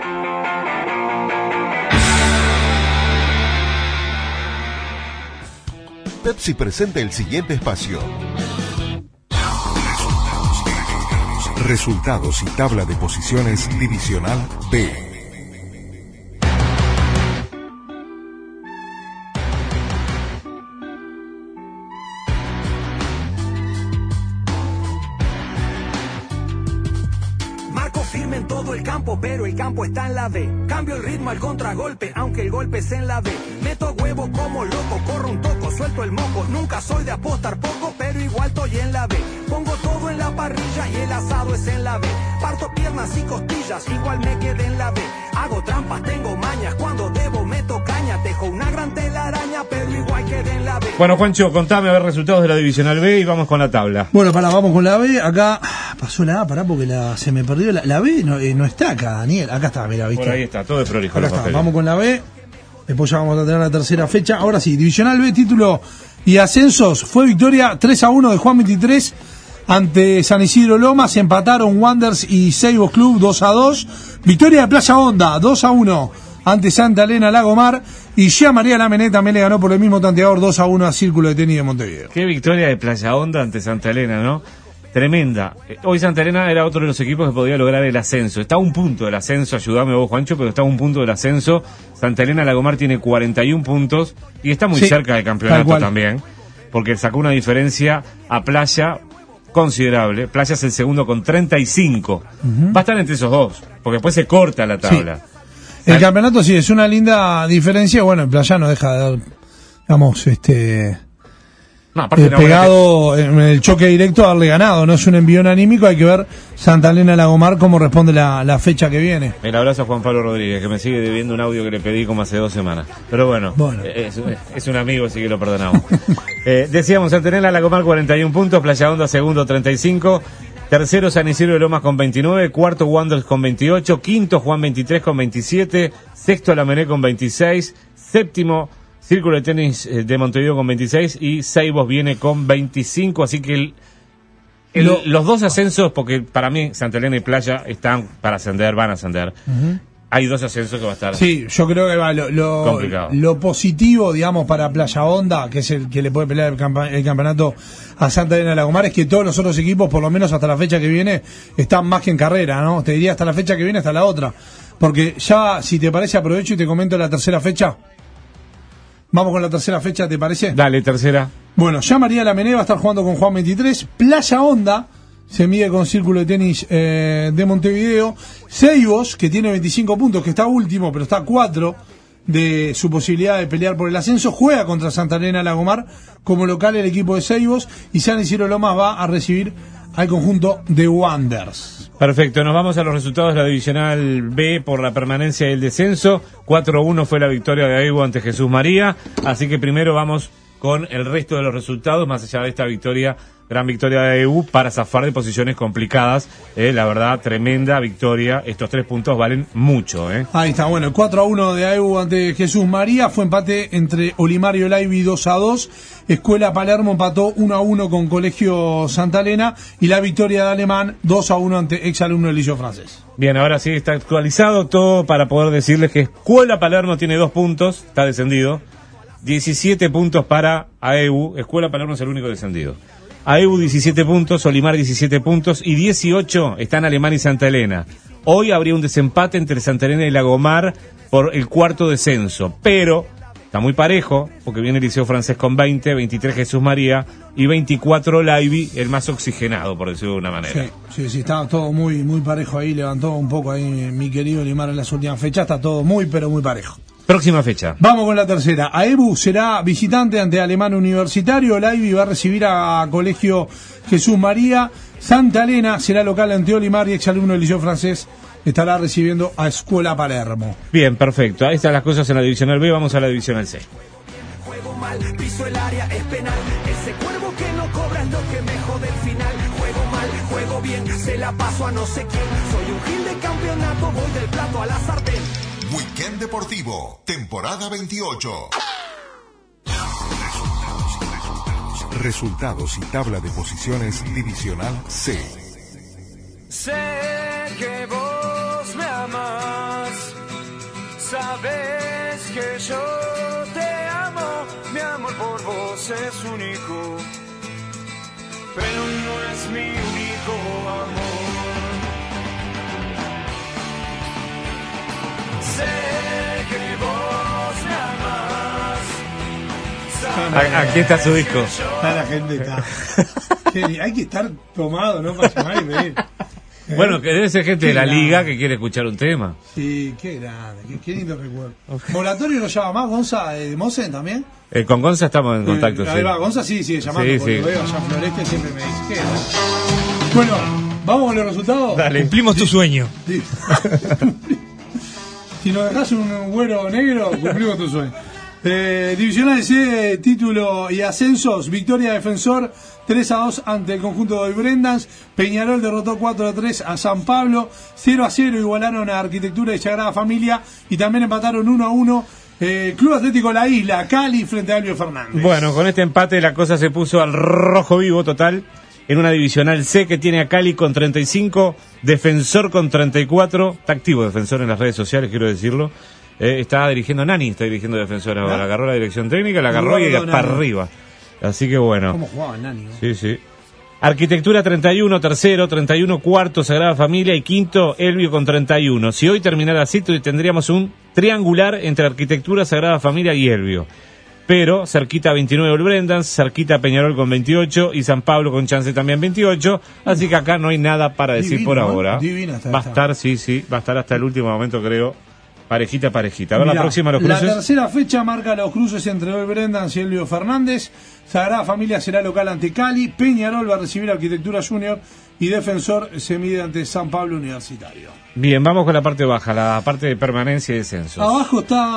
Pepsi presenta el siguiente espacio. Resultados y tabla de posiciones divisional B. Marco firme en todo el campo, pero el campo está en la B. Cambio el ritmo al contragolpe, aunque el golpe es en la B. Meto huevo como loco, corro un toco, suelto el moco. Nunca soy de apostar poco, pero igual estoy en la B. Pongo todo en la parrilla y el asado es en la B. Parto piernas y costillas, igual me quedé en la B. Hago trampas, tengo mañas, cuando debo meto caña. Dejo una gran telaraña, pero igual quedé en la B. Bueno, Juancho, contame a ver resultados de la divisional B y vamos con la tabla. Bueno, pará, vamos con la B. Acá pasó la A, pará, porque la, se me perdió. La, la B no, eh, no está acá, Daniel. Acá está, mira, ¿viste? Por ahí está, todo de prolijo. Acá los está, papeles. vamos con la B. Después ya vamos a tener la tercera fecha. Ahora sí, Divisional B, título y ascensos. Fue victoria tres a uno de Juan veintitrés ante San Isidro Lomas. Empataron Wanderers y Seibos Club dos a dos. Victoria de Playa Honda dos a uno ante Santa Elena Lagomar. Y Gia María Lamené también le ganó por el mismo tanteador dos a uno a Círculo de Tenis de Montevideo. Qué victoria de Playa Honda ante Santa Elena, ¿no? Tremenda. Eh, Hoy Santa Elena era otro de los equipos que podía lograr el ascenso. Está a un punto del ascenso, ayúdame vos, Juancho, pero está a un punto del ascenso. Santa Elena Lagomar tiene cuarenta y un puntos y está muy Sí, cerca del tal campeonato cual. también, porque sacó una diferencia a Playa considerable. Playa es el segundo con treinta y cinco. Ujú. Va a estar entre esos dos, porque después se corta la tabla. El campeonato sí es una linda diferencia. Bueno, el Playa no deja de dar, digamos, este. No, aparte eh, de una buena pegado en el choque directo a darle ganado, no es un envión anímico, hay que ver Santa Elena Lagomar cómo responde la, la fecha que viene. El abrazo a Juan Pablo Rodríguez, que me sigue debiendo un audio que le pedí como hace dos semanas. Pero bueno, Bueno. eh, Es, es un amigo, así que lo perdonamos. eh, decíamos, Santa Elena Lagomar cuarenta y un puntos, Playa Honda segundo treinta y cinco, tercero San Isidro de Lomas con veintinueve, cuarto Wanderers con veintiocho, quinto Juan veintitrés con veintisiete, sexto Lamené con veintiséis, séptimo Círculo de Tenis eh, de Montevideo con veintiséis y Seibos viene con veinticinco, así que el, el- Lo- los dos ascensos, porque para mí Santa Elena y Playa están para ascender, van a ascender. Ujú. Hay dos ascensos que va a estar. Sí, yo creo que va lo, lo, Complicado. lo positivo, digamos, para Playa Honda, que es el que le puede pelear el, campa- el campeonato a Santa Elena Lagomar, es que todos los otros equipos, por lo menos hasta la fecha que viene, están más que en carrera, ¿no? Te diría hasta la fecha que viene, hasta la otra. Porque ya, si te parece, aprovecho y te comento la tercera fecha. Vamos con la tercera fecha, ¿te parece? Dale, tercera. Bueno, ya María Lamené va a estar jugando con Juan veintitrés. Playa Honda se mide con Círculo de Tenis eh, de Montevideo. Seibos, que tiene veinticinco puntos, que está último, pero está a cuatro de su posibilidad de pelear por el ascenso, juega contra Santa Elena Lagomar como local el equipo de Seibos. Y San Isidro Lomas va a recibir al conjunto de Wanderers. Perfecto, nos vamos a los resultados de la Divisional B por la permanencia y el descenso. cuatro a uno fue la victoria de Aibo ante Jesús María, así que primero vamos con el resto de los resultados, más allá de esta victoria Gran victoria de A E U para zafar de posiciones complicadas. Eh, la verdad, tremenda victoria. Estos tres puntos valen mucho. Eh. Ahí está, bueno, el cuatro a uno de A E U ante Jesús María. Fue empate entre Olimar y Olaivi dos a dos. Escuela Palermo empató uno a uno con Colegio Santa Elena. Y la victoria de Alemán dos a uno ante exalumno del Liceo Francés. Bien, ahora sí está actualizado todo para poder decirles que Escuela Palermo tiene dos puntos, está descendido. diecisiete puntos para A E U. Escuela Palermo es el único descendido. A E U diecisiete puntos, Olimar diecisiete puntos y dieciocho están Alemán y Santa Elena. Hoy habría un desempate entre Santa Elena y Lagomar por el cuarto descenso, pero está muy parejo porque viene el Liceo Francés con veinte, veintitrés Jesús María y veinticuatro Olaivi, el más oxigenado, por decirlo de una manera. Sí, sí, sí, está todo muy, muy parejo ahí, levantó un poco ahí mi querido Olimar en las últimas fechas, está todo muy, pero muy parejo. Próxima fecha. Vamos con la tercera. A E U será visitante ante Alemán Universitario. Olaivi va a recibir a Colegio Jesús María. Santa Elena será local ante Olimar y exalumno del Liceo Francés estará recibiendo a Escuela Palermo. Bien, perfecto. Ahí están las cosas en la Divisional B. Vamos a la Divisional C. Juego mal, piso el área, es penal. Ese cuervo que no cobra es lo que me jode el final. Juego mal, juego bien, se la paso a no sé quién. Soy un gil de campeonato, voy del plato a la sartén. Weekend Deportivo, temporada veintiocho. Resultados y tabla de posiciones Divisional C. Sé que vos me amas, sabes que yo te amo, mi amor por vos es único, pero no es mi único amor. Sé que vos me amas. Aquí está su disco. Está la gente, está. Hay que estar tomado, ¿no? Para llamar y pedir. Bueno, que debe ser gente de la liga que quiere escuchar un tema. Sí, qué grande, qué, qué lindo recuerdo. ¿Moratorio lo llama más Gonza de Mosen también? Eh, con Gonza estamos en contacto. Eh, ahí sí. va, Gonza sí sigue llamando, Sí, porque sí. lo veo allá en Floreste, siempre me dice. ¿Qué grande? Bueno, ¿vamos con los resultados? Dale. Cumplimos tu sueño. Sí. Si nos dejas un güero negro, cumplimos tu sueño. Eh, Divisional C, título y ascensos. Victoria Defensor tres a dos ante el conjunto de Brendans. Peñarol derrotó cuatro a tres a San Pablo. cero a cero igualaron a Arquitectura y Sagrada Familia. Y también empataron uno a uno eh, Club Atlético La Isla, Cali frente a Elvio Fernández. Bueno, con este empate la cosa se puso al rojo vivo total. En una Divisional C que tiene a Cali con treinta y cinco, Defensor con treinta y cuatro. Está activo Defensor en las redes sociales, quiero decirlo. Eh, está dirigiendo Nani, está dirigiendo Defensor ahora. ¿Ah? Agarró la dirección técnica, la agarró y para arriba. Así que bueno. ¿Cómo jugaba Nani? ¿No? Sí, sí. Arquitectura treinta y uno, tercero, treinta y uno, cuarto, Sagrada Familia y quinto, Elvio con treinta y uno. Si hoy terminara así, tendríamos un triangular entre Arquitectura, Sagrada Familia y Elvio. Pero cerquita veintinueve el Brendans, cerquita Peñarol con veintiocho y San Pablo con chance también veintiocho. Así que acá no hay nada para decir Divino, por ¿no? ahora. Divina está va a esta. estar, sí, sí, va a estar hasta el último momento, creo. Parejita, parejita. A ver, Mirá, la próxima, los la cruces. tercera fecha marca los cruces entre el Brendans y Elvio Fernández. Sagrada Familia será local ante Cali. Peñarol va a recibir Arquitectura Junior. Y Defensor se mide ante San Pablo Universitario. Bien, vamos con la parte baja, la parte de permanencia y descensos. Abajo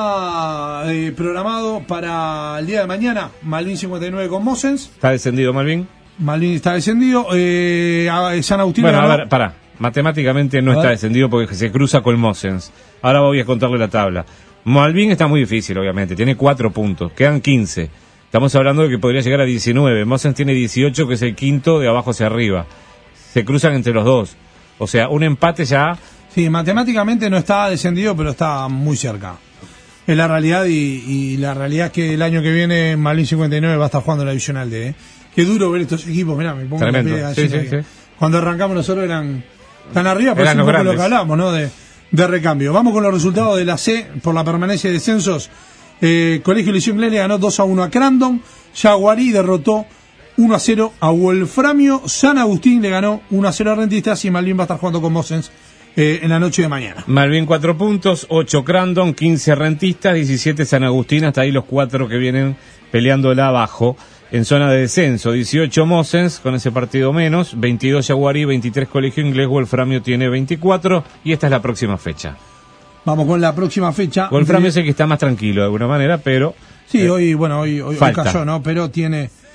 está eh, programado para el día de mañana Malvin cincuenta y nueve con Mosens. ¿Está descendido Malvin? Malvin está descendido. Eh, a- San Agustín. Bueno, ganó- a ver, pará. Matemáticamente no A está ver. descendido porque se cruza con Mosens. Ahora voy a contarle la tabla. Malvin está muy difícil, obviamente. Tiene cuatro puntos. Quedan quince. Estamos hablando de que podría llegar a diecinueve. Mosens tiene dieciocho, que es el quinto de abajo hacia arriba. Se cruzan entre los dos. O sea, un empate ya. Sí, matemáticamente no está descendido, pero está muy cerca. Es la realidad y, y la realidad es que el año que viene Malvin cincuenta y nueve va a estar jugando en la Divisional D. ¿eh? Qué duro ver estos equipos, mirá, me pongo Tremendo. la piel de Sí, gallina sí, que sí. Cuando arrancamos nosotros eran tan arriba, pero es Eran un los poco lo que grandes. hablamos, ¿no? De, de recambio. Vamos con los resultados de la C por la permanencia de descensos. Eh, Colegio Liceo Inglés le ganó dos a uno a Crandon. Yaguarí derrotó uno a cero a Wolframio. San Agustín le ganó uno a cero a Rentistas y Malvin va a estar jugando con Mosens eh, en la noche de mañana. Malvin cuatro puntos, ocho Crandon, quince Rentistas, diecisiete San Agustín. Hasta ahí los cuatro que vienen peleándola abajo. En zona de descenso, dieciocho Mosens, con ese partido menos, veintidós Yaguarí, veintitrés Colegio Inglés, Wolframio tiene veinticuatro, y esta es la próxima fecha. Vamos con la próxima fecha. Wolframio De- es el que está más tranquilo de alguna manera, pero... Sí, eh, hoy, bueno, hoy, hoy, hoy falta. cayó, ¿no? Pero tiene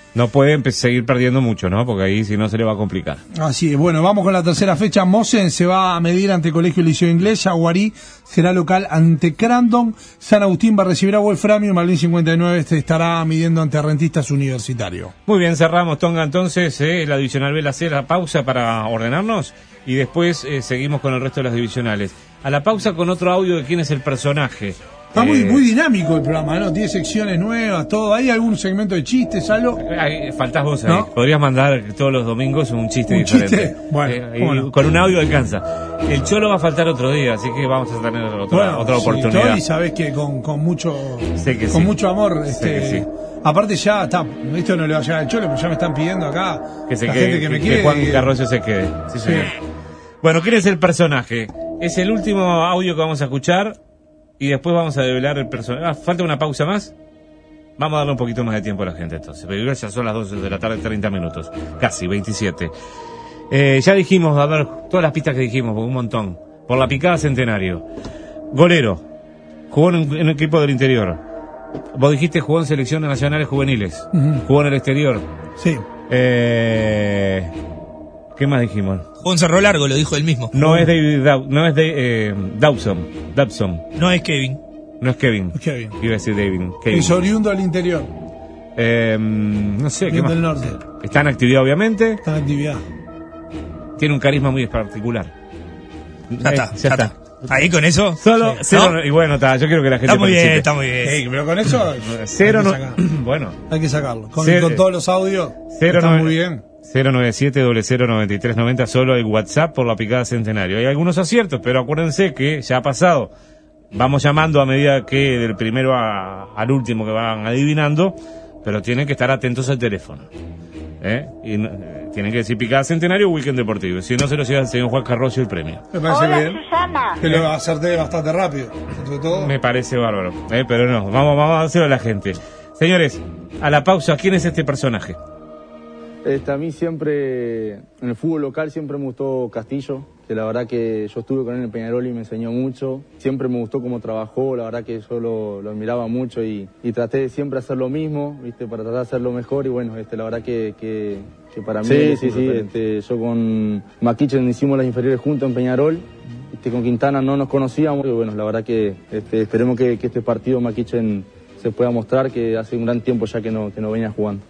No puede empe- seguir perdiendo mucho, ¿no? Porque ahí si no se le va a complicar. Así es, bueno, vamos con la tercera fecha. Mosen se va a medir ante Colegio Liceo Inglés, Yaguarí será local ante Crandon, San Agustín va a recibir a Wolframio, Malvin cincuenta y nueve este estará midiendo ante Rentistas Universitario. Muy bien, cerramos, Tonga, entonces, eh, la divisional B, la C, la pausa para ordenarnos y después eh, seguimos con el resto de las divisionales. A la pausa con otro audio de quién es el personaje. Está muy, Eh, muy dinámico el programa, ¿no? Tiene secciones nuevas, todo. ¿Hay algún segmento de chistes, algo? Ay, faltás vos ahí. ¿No? Podrías mandar todos los domingos un chiste ¿Un diferente. chiste? Bueno, Eh, y ¿cómo no? con un audio alcanza. El Cholo va a faltar otro día, así que vamos a tener otra, Bueno, otra sí, oportunidad. Y sabés que con, con mucho Sé que con sí. mucho amor, Sé este, que sí. aparte ya está, esto no le va a llegar al Cholo, pero ya me están pidiendo acá Que se la quede, gente que, que, me que quiere. Juan que- Carrozio se quede. Sí, Sí. señor. Bueno, ¿quién es el personaje? Es el último audio que vamos a escuchar y después vamos a develar el personaje. Ah, ¿falta una pausa más? Vamos a darle un poquito más de tiempo a la gente entonces. Pero ya son las doce de la tarde, treinta minutos. Casi, veintisiete. Eh, ya dijimos, a ver, todas las pistas que dijimos, un montón. Por la picada Centenario. Golero. Jugó en un, en un equipo del interior. Vos dijiste jugó en selecciones nacionales juveniles. Ujú. Jugó en el exterior. Sí. Eh, ¿Qué más dijimos? Jugó en Cerro Largo, lo dijo él mismo. No es David Daw- no es de, eh, Dawson. Dawson. No es Kevin. No es Kevin. Kevin. Iba a decir David. Kevin. Es oriundo del interior, Eh, no sé, ¿qué bien más? del norte. Está en actividad, obviamente. Está en actividad. Tiene un carisma muy particular. Ya Eh, está, ya está. Ahí con eso. Solo Sí. cero, ¿No? y bueno, está, yo quiero que la gente Está muy bien, participe. está muy bien. Ey, pero con eso Cero hay que no, sacar. bueno. Hay que sacarlo. Con, Cero- con todos los audios. Cero está nueve- muy bien. cero nueve siete cero cero nueve tres nueve cero, solo hay WhatsApp por la picada Centenario. Hay algunos aciertos, pero acuérdense que ya ha pasado. Vamos llamando a medida que del primero a- al último que van adivinando, pero tienen que estar atentos al teléfono. ¿Eh? Y no- eh, tienen que decir picada Centenario o Weekend Deportivo. Si no, se lo lleva el señor Juan Carrozio el premio. Me parece Hola, bien. Susana. Que lo acerté bastante rápido. Entre todo. Me parece bárbaro. ¿Eh? Pero no, vamos, vamos a hacerlo a la gente. Señores, a la pausa, ¿quién es este personaje? Este, a mí siempre, en el fútbol local siempre me gustó Castillo, que la verdad que yo estuve con él en Peñarol y me enseñó mucho. Siempre me gustó cómo trabajó, la verdad que yo lo, lo admiraba mucho y, y traté de siempre hacer lo mismo, ¿viste? Para tratar de hacerlo mejor y bueno, este, la verdad que, que, que para mí... Sí, sí, sí, este, yo con Maquichen hicimos las inferiores juntos en Peñarol, este, con Quintana no nos conocíamos y bueno, la verdad que este, esperemos que, que este partido Maquichen se pueda mostrar, que hace un gran tiempo ya que no, que no venía jugando.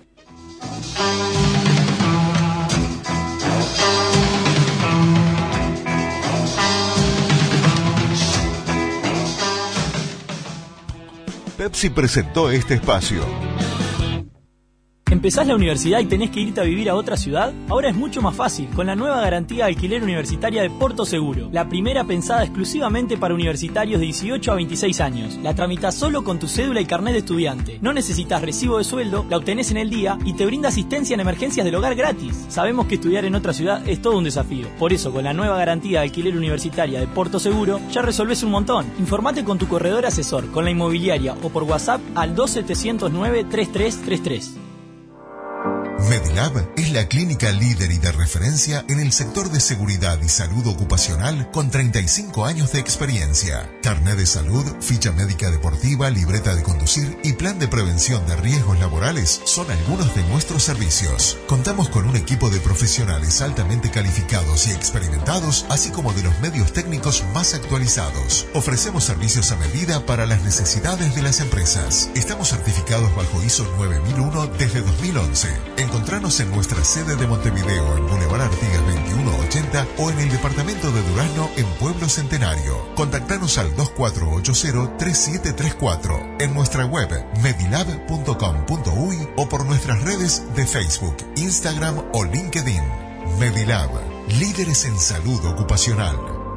Pepsi presentó este espacio. ¿Empezás la universidad y tenés que irte a vivir a otra ciudad? Ahora es mucho más fácil, con la nueva garantía de alquiler universitaria de Porto Seguro. La primera pensada exclusivamente para universitarios de dieciocho a veintiséis años. La tramitas solo con tu cédula y carnet de estudiante. No necesitas recibo de sueldo, la obtenés en el día y te brinda asistencia en emergencias del hogar gratis. Sabemos que estudiar en otra ciudad es todo un desafío. Por eso, con la nueva garantía de alquiler universitaria de Porto Seguro, ya resolvés un montón. Informate con tu corredor asesor, con la inmobiliaria o por WhatsApp al dos setecientos nueve, treinta y tres treinta y tres. Medilab es la clínica líder y de referencia en el sector de seguridad y salud ocupacional con treinta y cinco años de experiencia. Carnet de salud, ficha médica deportiva, libreta de conducir y plan de prevención de riesgos laborales son algunos de nuestros servicios. Contamos con un equipo de profesionales altamente calificados y experimentados, así como de los medios técnicos más actualizados. Ofrecemos servicios a medida para las necesidades de las empresas. Estamos certificados bajo I S O nueve mil uno desde dos mil once. Encontranos en nuestra sede de Montevideo en Boulevard Artigas veintiuno ochenta o en el departamento de Durazno en Pueblo Centenario. Contactanos al dos cuatro ocho cero, tres siete tres cuatro, en nuestra web medilab punto com punto uy o por nuestras redes de Facebook, Instagram o LinkedIn. Medilab, líderes en salud ocupacional.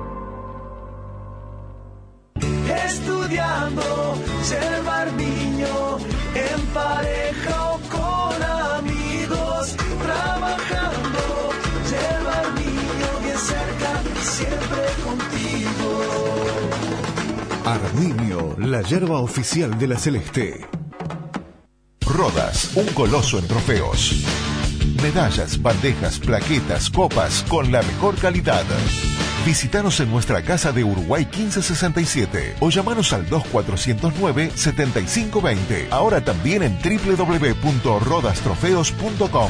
Estudiando, ser barbiño, en pareja o con amigos, trabajando, ser barbiño, bien cerca, siempre contigo. Arminio, la yerba oficial de la Celeste. Rodas, un coloso en trofeos. Medallas, bandejas, plaquetas, copas con la mejor calidad. Visítanos en nuestra casa de Uruguay quince sesenta y siete o llamanos al dos cuatrocientos nueve, setenta y cinco veinte. Ahora también en doble u doble u doble u punto rodas trofeos punto com.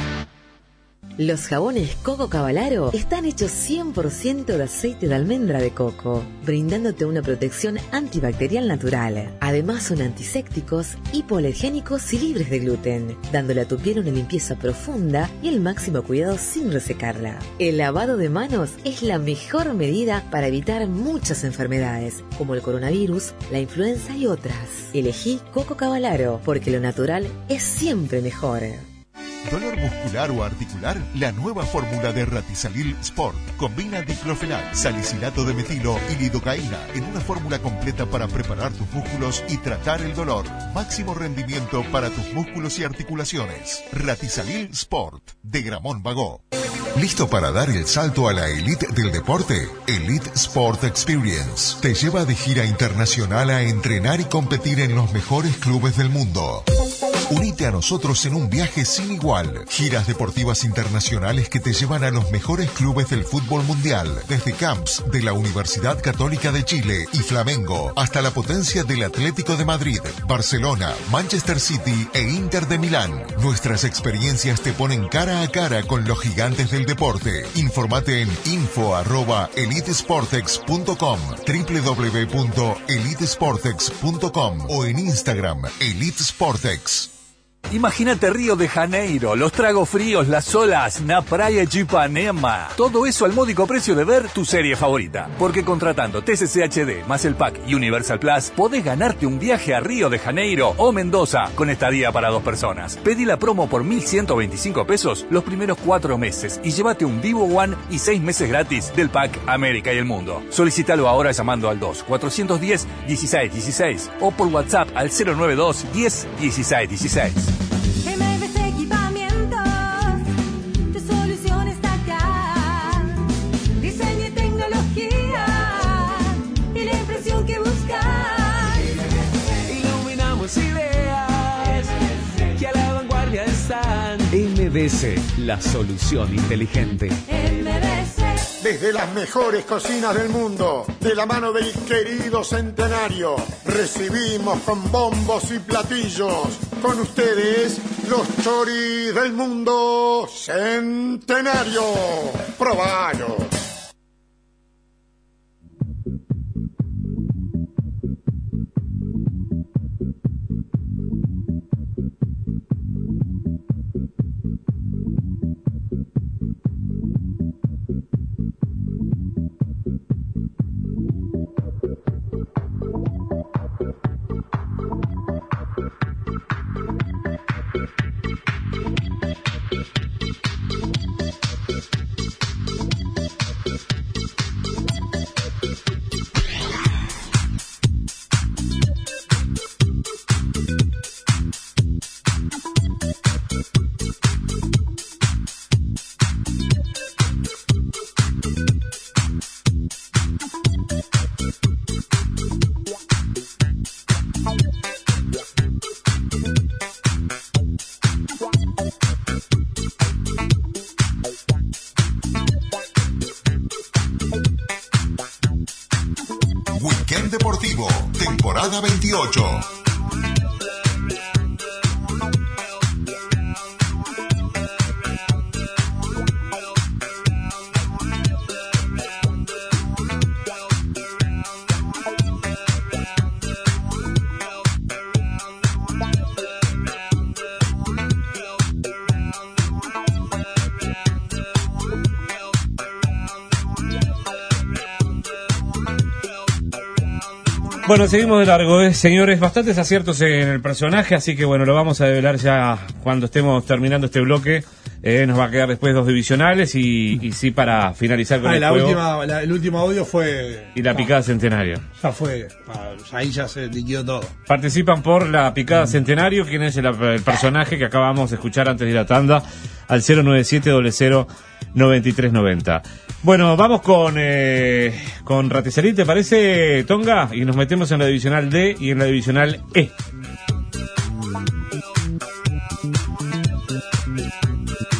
Los jabones Coco Cavalaro están hechos cien por ciento de aceite de almendra de coco, brindándote una protección antibacterial natural. Además son antisépticos, hipoalergénicos y libres de gluten, dándole a tu piel una limpieza profunda y el máximo cuidado sin resecarla. El lavado de manos es la mejor medida para evitar muchas enfermedades, como el coronavirus, la influenza y otras. Elegí Coco Cavalaro, porque lo natural es siempre mejor. ¿Dolor muscular o articular? La nueva fórmula de Ratisalil Sport combina diclofenac, salicilato de metilo y lidocaína en una fórmula completa para preparar tus músculos y tratar el dolor. Máximo rendimiento para tus músculos y articulaciones. Ratisalil Sport, de Gramón Bagó. ¿Listo para dar el salto a la elite del deporte? Elite Sport Experience te lleva de gira internacional a entrenar y competir en los mejores clubes del mundo. Unite a nosotros en un viaje sin igual. Giras deportivas internacionales que te llevan a los mejores clubes del fútbol mundial, desde camps de la Universidad Católica de Chile y Flamengo hasta la potencia del Atlético de Madrid, Barcelona, Manchester City e Inter de Milán. Nuestras experiencias te ponen cara a cara con los gigantes del deporte. Informate en info arroba elitesportex punto com, doble u doble u doble u punto elitesportex punto com o en Instagram elitesportex. Imagínate Río de Janeiro, los tragos fríos, las olas, na praia de Ipanema. Todo eso al módico precio de ver tu serie favorita. Porque contratando T C C H D más el pack Universal Plus, podés ganarte un viaje a Río de Janeiro o Mendoza con estadía para dos personas. Pedí la promo por mil ciento veinticinco pesos los primeros cuatro meses y llévate un Vivo One y seis meses gratis del pack América y el Mundo. Solicítalo ahora llamando al dos cuatrocientos diez, dieciséis dieciséis o por WhatsApp al cero nueve dos, diez, dieciséis dieciséis. M V C Equipamientos, tu solución está acá. Diseño y tecnología y la impresión que buscas. Iluminamos ideas que a la vanguardia están. M V C, la solución inteligente. M V C. Desde las mejores cocinas del mundo, de la mano del querido Centenario, recibimos con bombos y platillos, con ustedes, los choris del mundo Centenario. ¡Probalo! Weekend Deportivo, temporada veintiocho. Bueno, seguimos de largo, ¿eh? Señores, bastantes aciertos en el personaje, así que bueno, lo vamos a develar ya cuando estemos terminando este bloque. Eh, nos va a quedar después dos divisionales y, y sí para finalizar con ah, el la juego. Última, la, el último audio fue... Y la ah, picada Centenario. Ya fue, ah, ahí ya se liquidó todo. Participan por la picada Centenario, quien es el, el personaje que acabamos de escuchar antes de la tanda, al cero nueve siete cero cero nueve tres nueve cero. Bueno, vamos con eh, con Ratisalil, ¿te parece, Tonga? Y nos metemos en la divisional D y en la divisional E.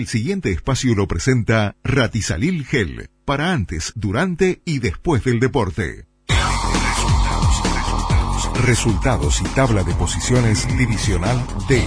siguiente espacio lo presenta Ratisalil Gel, para antes, durante y después del deporte. Resultados y tabla de posiciones divisional D.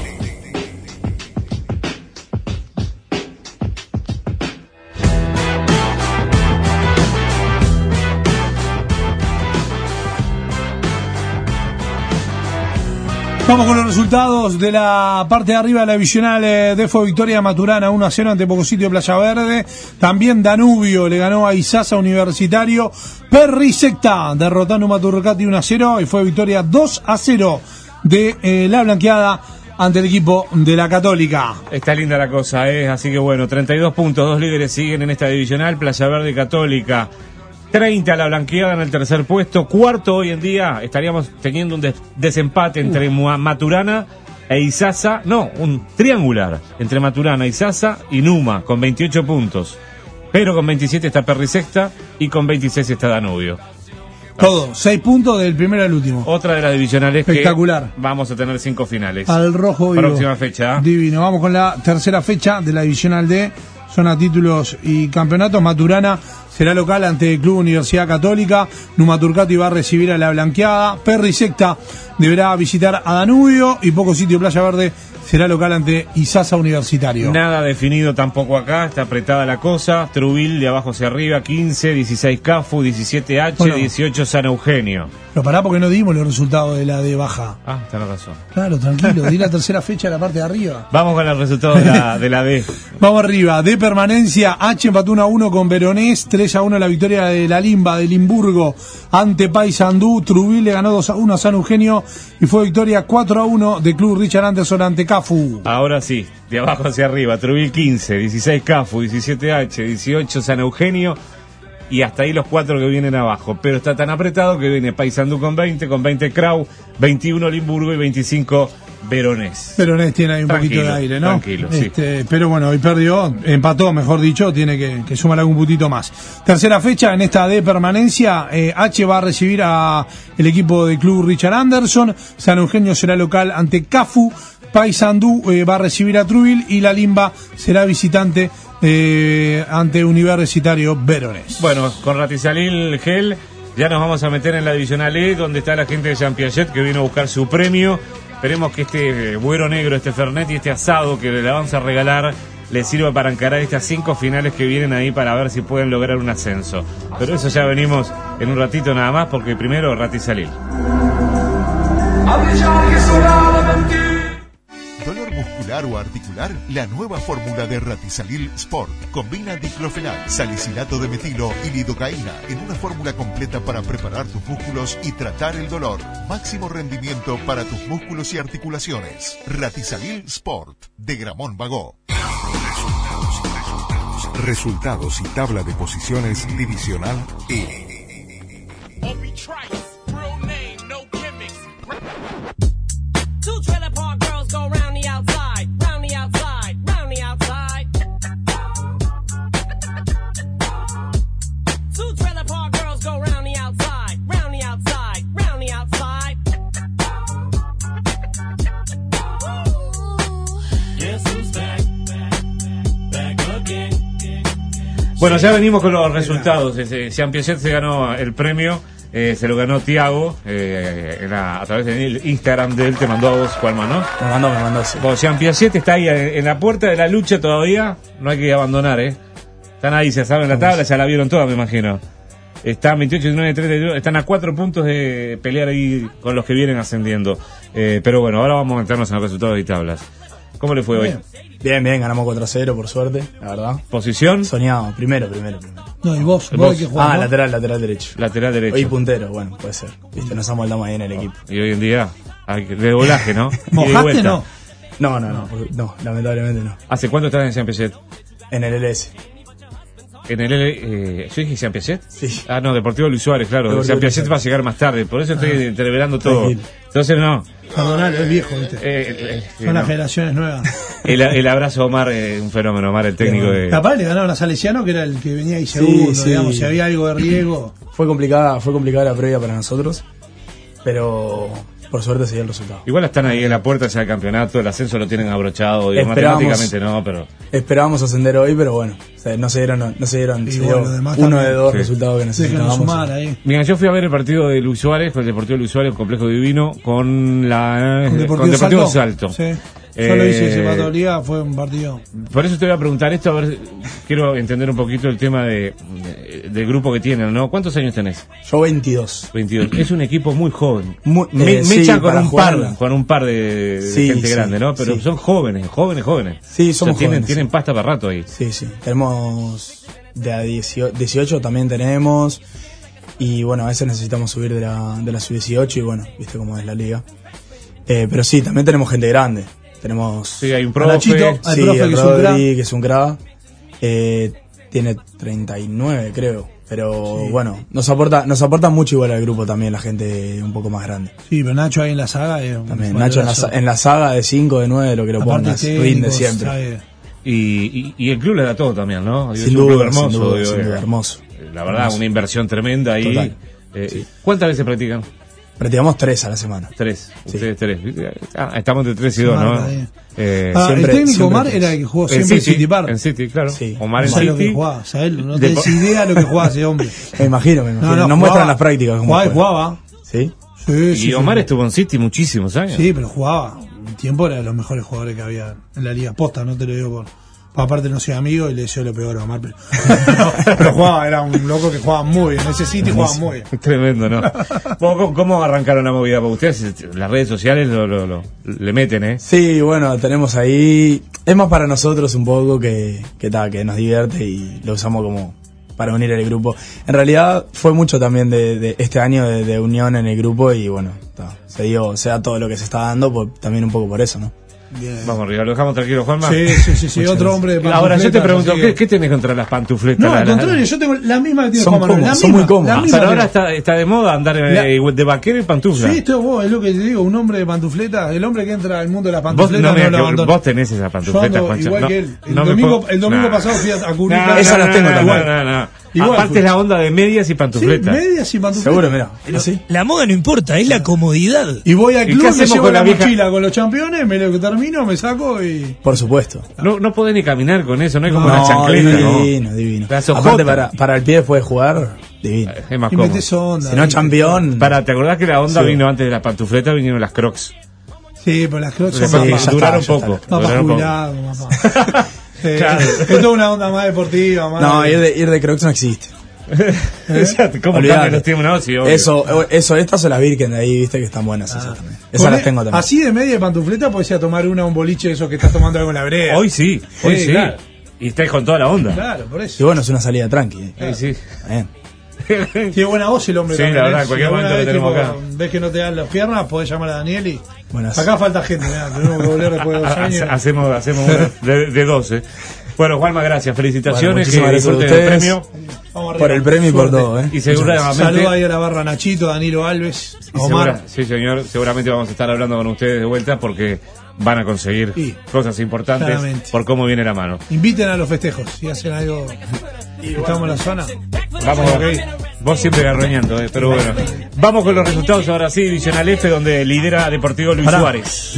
Vamos con los resultados de la parte de arriba de la divisional D. Fue victoria de Maturana uno a cero ante Pocositio Playa Verde. También Danubio le ganó a Izaza Universitario. Perricecta derrotando a Maturcati uno a cero y fue victoria dos a cero de eh, la blanqueada ante el equipo de la Católica. Está linda la cosa, ¿eh? Así que bueno, treinta y dos puntos, dos líderes siguen en esta divisional, Playa Verde y Católica. treinta la blanqueada en el tercer puesto. Cuarto hoy en día estaríamos teniendo un des- desempate entre uh. Maturana e Izaza. No, un triangular entre Maturana, Izaza y Numa con veintiocho puntos. Pero con veintisiete está Perricecta y con veintiséis está Danubio. Todo, seis puntos del primero al último. Otra de las divisionales. Espectacular. Que vamos a tener cinco finales. Al rojo vivo. Próxima fecha. Divino. Vamos con la tercera fecha de la divisional D. Son a títulos y campeonatos. Maturana será local ante el Club Universidad Católica. Numa Turcati va a recibir a la blanqueada. Perricecta deberá visitar a Danubio. Y Pocositio Playa Verde será local ante Izaza Universitario. Nada definido tampoco acá. Está apretada la cosa. Trubil de abajo hacia arriba. quince, dieciséis Cafu, diecisiete H, bueno. dieciocho San Eugenio. Pero pará porque no dimos los resultados de la de baja. Ah, tenés razón. Claro, tranquilo. Di la tercera fecha de la parte de arriba. Vamos con los resultados de la, de la D. Vamos arriba. De permanencia, H empató uno a uno con Veronés. tres a uno la victoria de la Limba de Limburgo ante Paysandú. Trubil le ganó dos a uno a San Eugenio. Y fue victoria cuatro a uno de Club Richard Anderson ante Cafu. Ahora sí, de abajo hacia arriba. Trubil quince, dieciséis Cafu, diecisiete H, dieciocho San Eugenio. Y hasta ahí los cuatro que vienen abajo. Pero está tan apretado que viene Paysandú con veinte, con veinte Crau, veintiuno Limburgo y veinticinco Veronés. Veronés tiene ahí un tranquilo, poquito de aire, ¿no? Tranquilo, este, sí. Pero bueno, hoy perdió, empató, mejor dicho, tiene que, que sumar algún puntito más. Tercera fecha en esta de permanencia, eh, H va a recibir a el equipo del Club Richard Anderson. San Eugenio será local ante Cafu. Paysandú eh, va a recibir a Trubil y la Limba será visitante eh, ante Universitario Veronés. Bueno, con Ratisalil Gel ya nos vamos a meter en la divisional E, donde está la gente de Jean Piaget que vino a buscar su premio. Esperemos que este güero negro, este Fernet y este asado que le vamos a regalar les sirva para encarar estas cinco finales que vienen ahí para ver si pueden lograr un ascenso. Pero eso ya venimos en un ratito nada más, porque primero Ratisalil. ¿Dolor muscular o articular? La nueva fórmula de Ratisalil Sport combina diclofenac, salicilato de metilo y lidocaína en una fórmula completa para preparar tus músculos y tratar el dolor. Máximo rendimiento para tus músculos y articulaciones. Ratisalil Sport de Gramón Bagó. Resultados y tabla de posiciones divisional E. Two trailer park girls go round the outside, round the outside, round the outside. Two trailer park girls go round the outside, round the outside, round the outside. Guess who's back, back, back again. Bueno, ya venimos con los resultados. Jean Piaget se ganó el premio. Eh, se lo ganó Tiago, eh, era a través del Instagram de él, te mandó a vos, Juanma, ¿no? Me mandó, me mandó, sí. Bueno, Jean Piaget está ahí en, en la puerta de la lucha todavía, no hay que abandonar, ¿eh? Están ahí, se saben la tabla, ya la vieron toda, me imagino. Están veintiocho, diecinueve, treinta y dos, están a cuatro puntos de pelear ahí con los que vienen ascendiendo. Eh, pero bueno, ahora vamos a meternos en los resultados y tablas. ¿Cómo le fue bien. hoy? Bien, bien, ganamos cuatro a cero, por suerte, la verdad. ¿Posición? Soñado, primero, primero, primero. No, y vos, vos, vos hay que jugar, Ah, ¿no? lateral, lateral derecho. Lateral derecho. Hoy puntero, bueno, puede ser. Viste, nos amoldamos ahí en el equipo. Y hoy en día, hay que, de volaje, ¿no? ¿Mojaste no? No, no, no, no, lamentablemente no. ¿Hace cuánto estás en Jean Piaget? En el L S. En el L, eh, ¿yo dije Jean Piaget? Sí. Ah, no, Deportivo Luis Suárez, claro. Deportivo Jean Piaget Luis va a llegar más tarde, por eso estoy ah, entreverando todo. Tranquilo. Entonces no. Perdonalo, es viejo, ¿viste? Eh, eh, Son eh, las no. generaciones nuevas. El, el abrazo a Omar, eh, un fenómeno, Omar, el técnico de... Capaz le ganaron a Salesiano, que era el que venía ahí segundo, Sí, sí. digamos, si había algo de riesgo. Fue complicada, fue complicada la previa para nosotros, pero por suerte se dio el resultado. Igual están ahí en la puerta ya del campeonato, el ascenso lo tienen abrochado, digo, Esperábamos- matemáticamente no, pero... Esperábamos ascender hoy, pero bueno, o sea, no se dieron, no, no se dieron, se dio bueno, además uno también- de dos Sí. resultados que necesitábamos. sumar ahí. Mira, yo fui a ver el partido de Luis Suárez, con el Deportivo Luis Suárez, Complejo Divino, con la Con con Deportivo, Deportivo Salto. Salto. Sí. Yo lo hice, Eh, ese Pato Liga fue un partido. Por eso te voy a preguntar esto, a ver, quiero entender un poquito el tema de, de- del grupo que tienen, ¿no? ¿Cuántos años tenés? Yo veintidós. veintidós. Es un equipo muy joven. Muy- Me, eh, me sí, echan con para un jugarla. par, con un par de, de Sí, gente sí, grande, ¿no? Pero sí. son jóvenes, jóvenes, jóvenes. Sí, somos O sea, tienen, jóvenes, tienen sí. pasta para rato ahí. Sí, sí. Tenemos de a dieciocho, dieciocho también tenemos. Y bueno, a veces necesitamos subir de la, de la sub dieciocho y bueno, viste cómo es la liga. Eh, pero sí, también tenemos gente grande. Tenemos. Sí, hay un a profe. Nachito, Hay sí, profe el que es un Rodri, crack. que es un crack. Eh, tiene treinta y nueve, creo. Pero Sí. bueno, nos aporta, nos aporta mucho igual al grupo también la gente un poco más grande. Sí, pero Nacho ahí en la saga. Es un También Nacho en la, sa- en la saga de cinco, de nueve, lo que lo Aparte pongas, técnico, rinde siempre. sabe. Y, y, y el club le da todo también, ¿no? Digo, Sin es un club duda, hermoso. sin duda, digo, sin eh, duda, hermoso. La verdad, Hermoso. una inversión tremenda ahí. Total. Eh, ¿Cuántas veces practican? Practicamos tres a la semana. Tres. Sí. Ustedes tres. Ah, estamos entre tres y Se dos, ¿no? marca ahí. Eh, Ah, siempre- el técnico siempre Omar tres. era el que jugó en siempre en City, City Park. En City, claro. Sí. Omar No en sabes lo que City. jugaba, ¿sabes? No De- tenés idea lo que jugaba ese hombre. Me imagino, me imagino. No, no, Nos jugaba- muestran las prácticas. cómo Jugaba y juega. jugaba. ¿Sí? Sí, Y sí, Omar sí. estuvo en City muchísimos años. Sí, pero jugaba. Un tiempo era de los mejores jugadores que había en la liga. Posta, no te lo digo por. Aparte no soy amigo y le deseo lo peor a Omar. Pero, pero jugaba, era un loco que jugaba muy bien. Ese City jugaba muy bien. Tremendo, ¿no? ¿Cómo, cómo arrancaron la movida para ustedes? Las redes sociales lo, lo, lo- le meten, ¿eh? Sí, bueno, tenemos ahí. Es más para nosotros un poco que, que, ta, que nos divierte y lo usamos como para unir el grupo. En realidad fue mucho también de, de este año de, de unión en el grupo y bueno, ta, se dio, se da todo lo que se está dando, pues, también un poco por eso, ¿no? Bien. Vamos arriba, lo dejamos tranquilo, Juanma. Sí, sí, sí, sí. Muchas Otro gracias. hombre de pantufletas. Ahora yo te pregunto, así que- ¿qué, ¿qué tenés contra las pantufletas? No, La- al la- contrario, yo tengo la misma que tiene Son Juan Manuel. La cómodas, son misma, muy cómodas. la Ah, misma pero ahora que- está, está de moda andar eh, de vaquero y pantufla. Sí, esto es vos, es lo que te digo, un hombre de pantufleta, el hombre que entra al mundo de las Vos, pantufletas no, no, mira, lo que abandona. vos tenés esa Yo pantufleta, ando Juancho. igual No, que él. El no me domingo, puedo- el domingo Nah. pasado fui a, a cubrir. No, la- no, Esas las no, tengo no, también. no, no, no. Igual Aparte fue. es la onda de medias y Sí, pantufleta. medias y pantufletas. Seguro, mira. Pero ¿Sí? la moda no importa, es la comodidad. Y voy al ¿Y club, qué me hacemos llevo con la, la vieja? mochila con los campeones, me lo termino, me saco y... Por supuesto. No, no podés ni caminar con eso, no hay como No, una chancleta. divino, ¿no? divino. La sojota. Aparte para, para el pie después de jugar, divino. Es más Y cómodo. metes onda. Si no, ¿viste? campeón. Para, ¿te acordás que la onda Sí. vino antes de las pantufletas? Vinieron las crocs. Sí, pero las crocs Después son Sí, más ya duraron está, ya poco. está. más duraron poco. jubilado, más Sí, es toda una onda más deportiva, más... No, ir de, ir de Crocs no existe. Exacto, ¿cómo Olvidate. cambian los tiempos? No, sí, obvio. Eso, eso, estas son las Birken de ahí, viste que están buenas esas también. Esas Poné- las tengo también. Así de media de pantufleta podés ir a tomar una a un boliche de esos que estás tomando algo en la brea. Hoy sí, hoy Sí, sí. claro. Y estáis con toda la onda. Claro, por Y eso. bueno, es una salida tranqui. Sí, eh. sí. Bien. Tiene buena voz el hombre Sí, también. la verdad, ¿eh? en cualquier Si alguna momento lo vez, tenemos tipo, acá. ves que no te dan las piernas, podés llamar a Daniel y... Buenas. Acá falta gente, mirá, tenemos que volver después de dos Ha- años. hace- Hacemos, hacemos una de, de doce. Bueno, Juanma, gracias. Bueno, Felicitaciones. muchísimas que gracias a disfruten el ustedes. premio. Vamos arriba. Por el premio y por Suerte. todo, ¿eh? Y seguramente. Saludos ahí a la barra Nachito, Danilo Alves, y a Omar. segura- sí, señor. Seguramente vamos a estar hablando con ustedes de vuelta porque van a conseguir Sí. cosas importantes Claramente. por cómo viene la mano. Inviten a los festejos, si hacen algo. Estamos en la zona. Vamos, Ok. vos siempre garroñando, eh, pero bueno. Vamos con los resultados ahora sí, Divisional F, donde lidera Deportivo Luis Pará, Suárez.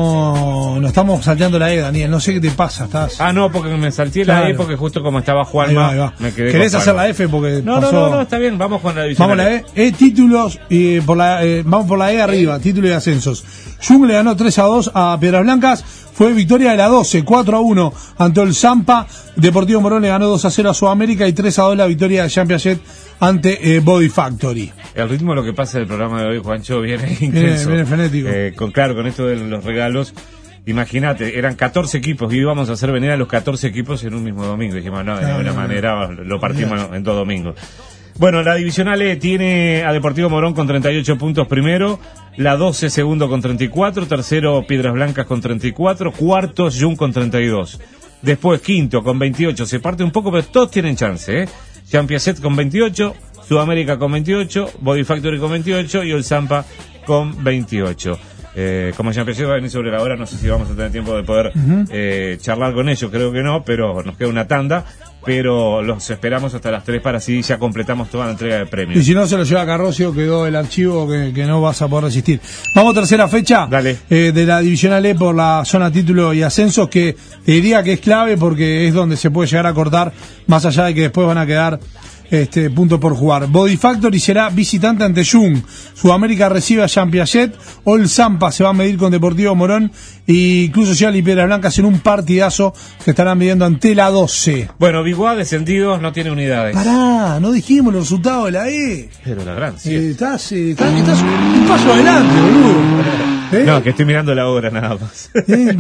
No, no estamos salteando la E, Daniel. No sé qué te pasa. Estás. Ah, no, porque me salté la Claro. E porque justo como estaba Ahí Juanma, va, ahí va. me quedé ¿Querés con hacer Juanma. la F? Porque No, no, pasó- no, no, está bien, vamos con la Divisional Vamos a la E. E títulos y por la, eh, vamos por la E arriba, título y ascensos. Jung le ganó tres a dos a Piedras Blancas. Fue victoria de la doce, cuatro a uno ante el Zampa. Deportivo Morón le ganó dos a cero a Sudamérica y tres a dos la victoria de Championship ante eh, Body Factory. El ritmo de lo que pasa del programa de hoy, Juancho, viene intenso. viene frenético. Eh, con, claro, con esto de los regalos, imagínate, eran catorce equipos y íbamos a hacer venir a los catorce equipos en un mismo domingo. Dijimos, no, de No, ninguna no, no. manera lo partimos en dos domingos. Bueno, la Divisional E tiene a Deportivo Morón con treinta y ocho puntos primero, la doce segundo con treinta y cuatro, tercero Piedras Blancas con treinta y cuatro, cuarto Jung con treinta y dos. Después quinto con veintiocho, se parte un poco, pero todos tienen chance, ¿eh? Championship con veintiocho, Sudamérica con veintiocho, Body Factory con veintiocho y el Zampa con veintiocho. Eh, como Jean-Pierre va a venir sobre la hora, no sé si vamos a tener tiempo de poder Ujú. eh, charlar con ellos, creo que no, pero nos queda una tanda, pero los esperamos hasta las tres para así ya completamos toda la entrega de premios. Y si no se lo lleva Carrocio, quedó el archivo que, que no vas a poder resistir. Vamos, tercera fecha eh, de la Divisional E por la zona título y ascensos, que te diría que es clave porque es donde se puede llegar a cortar, más allá de que después van a quedar este puntos por jugar. Body Factory será visitante ante Jung. Sudamérica recibe a Jean Piaget. All Zampa se va a medir con Deportivo Morón. Y Club Social y Piedras Blancas en un partidazo se estarán midiendo ante la doce. Bueno, Biguá descendidos, no tiene unidades. Pará, no dijimos los resultados de la E. Pero la gran, sí. Eh, estás, eh, estás, estás un paso adelante, boludo. ¿Eh? No, que estoy mirando la hora nada más. Eh,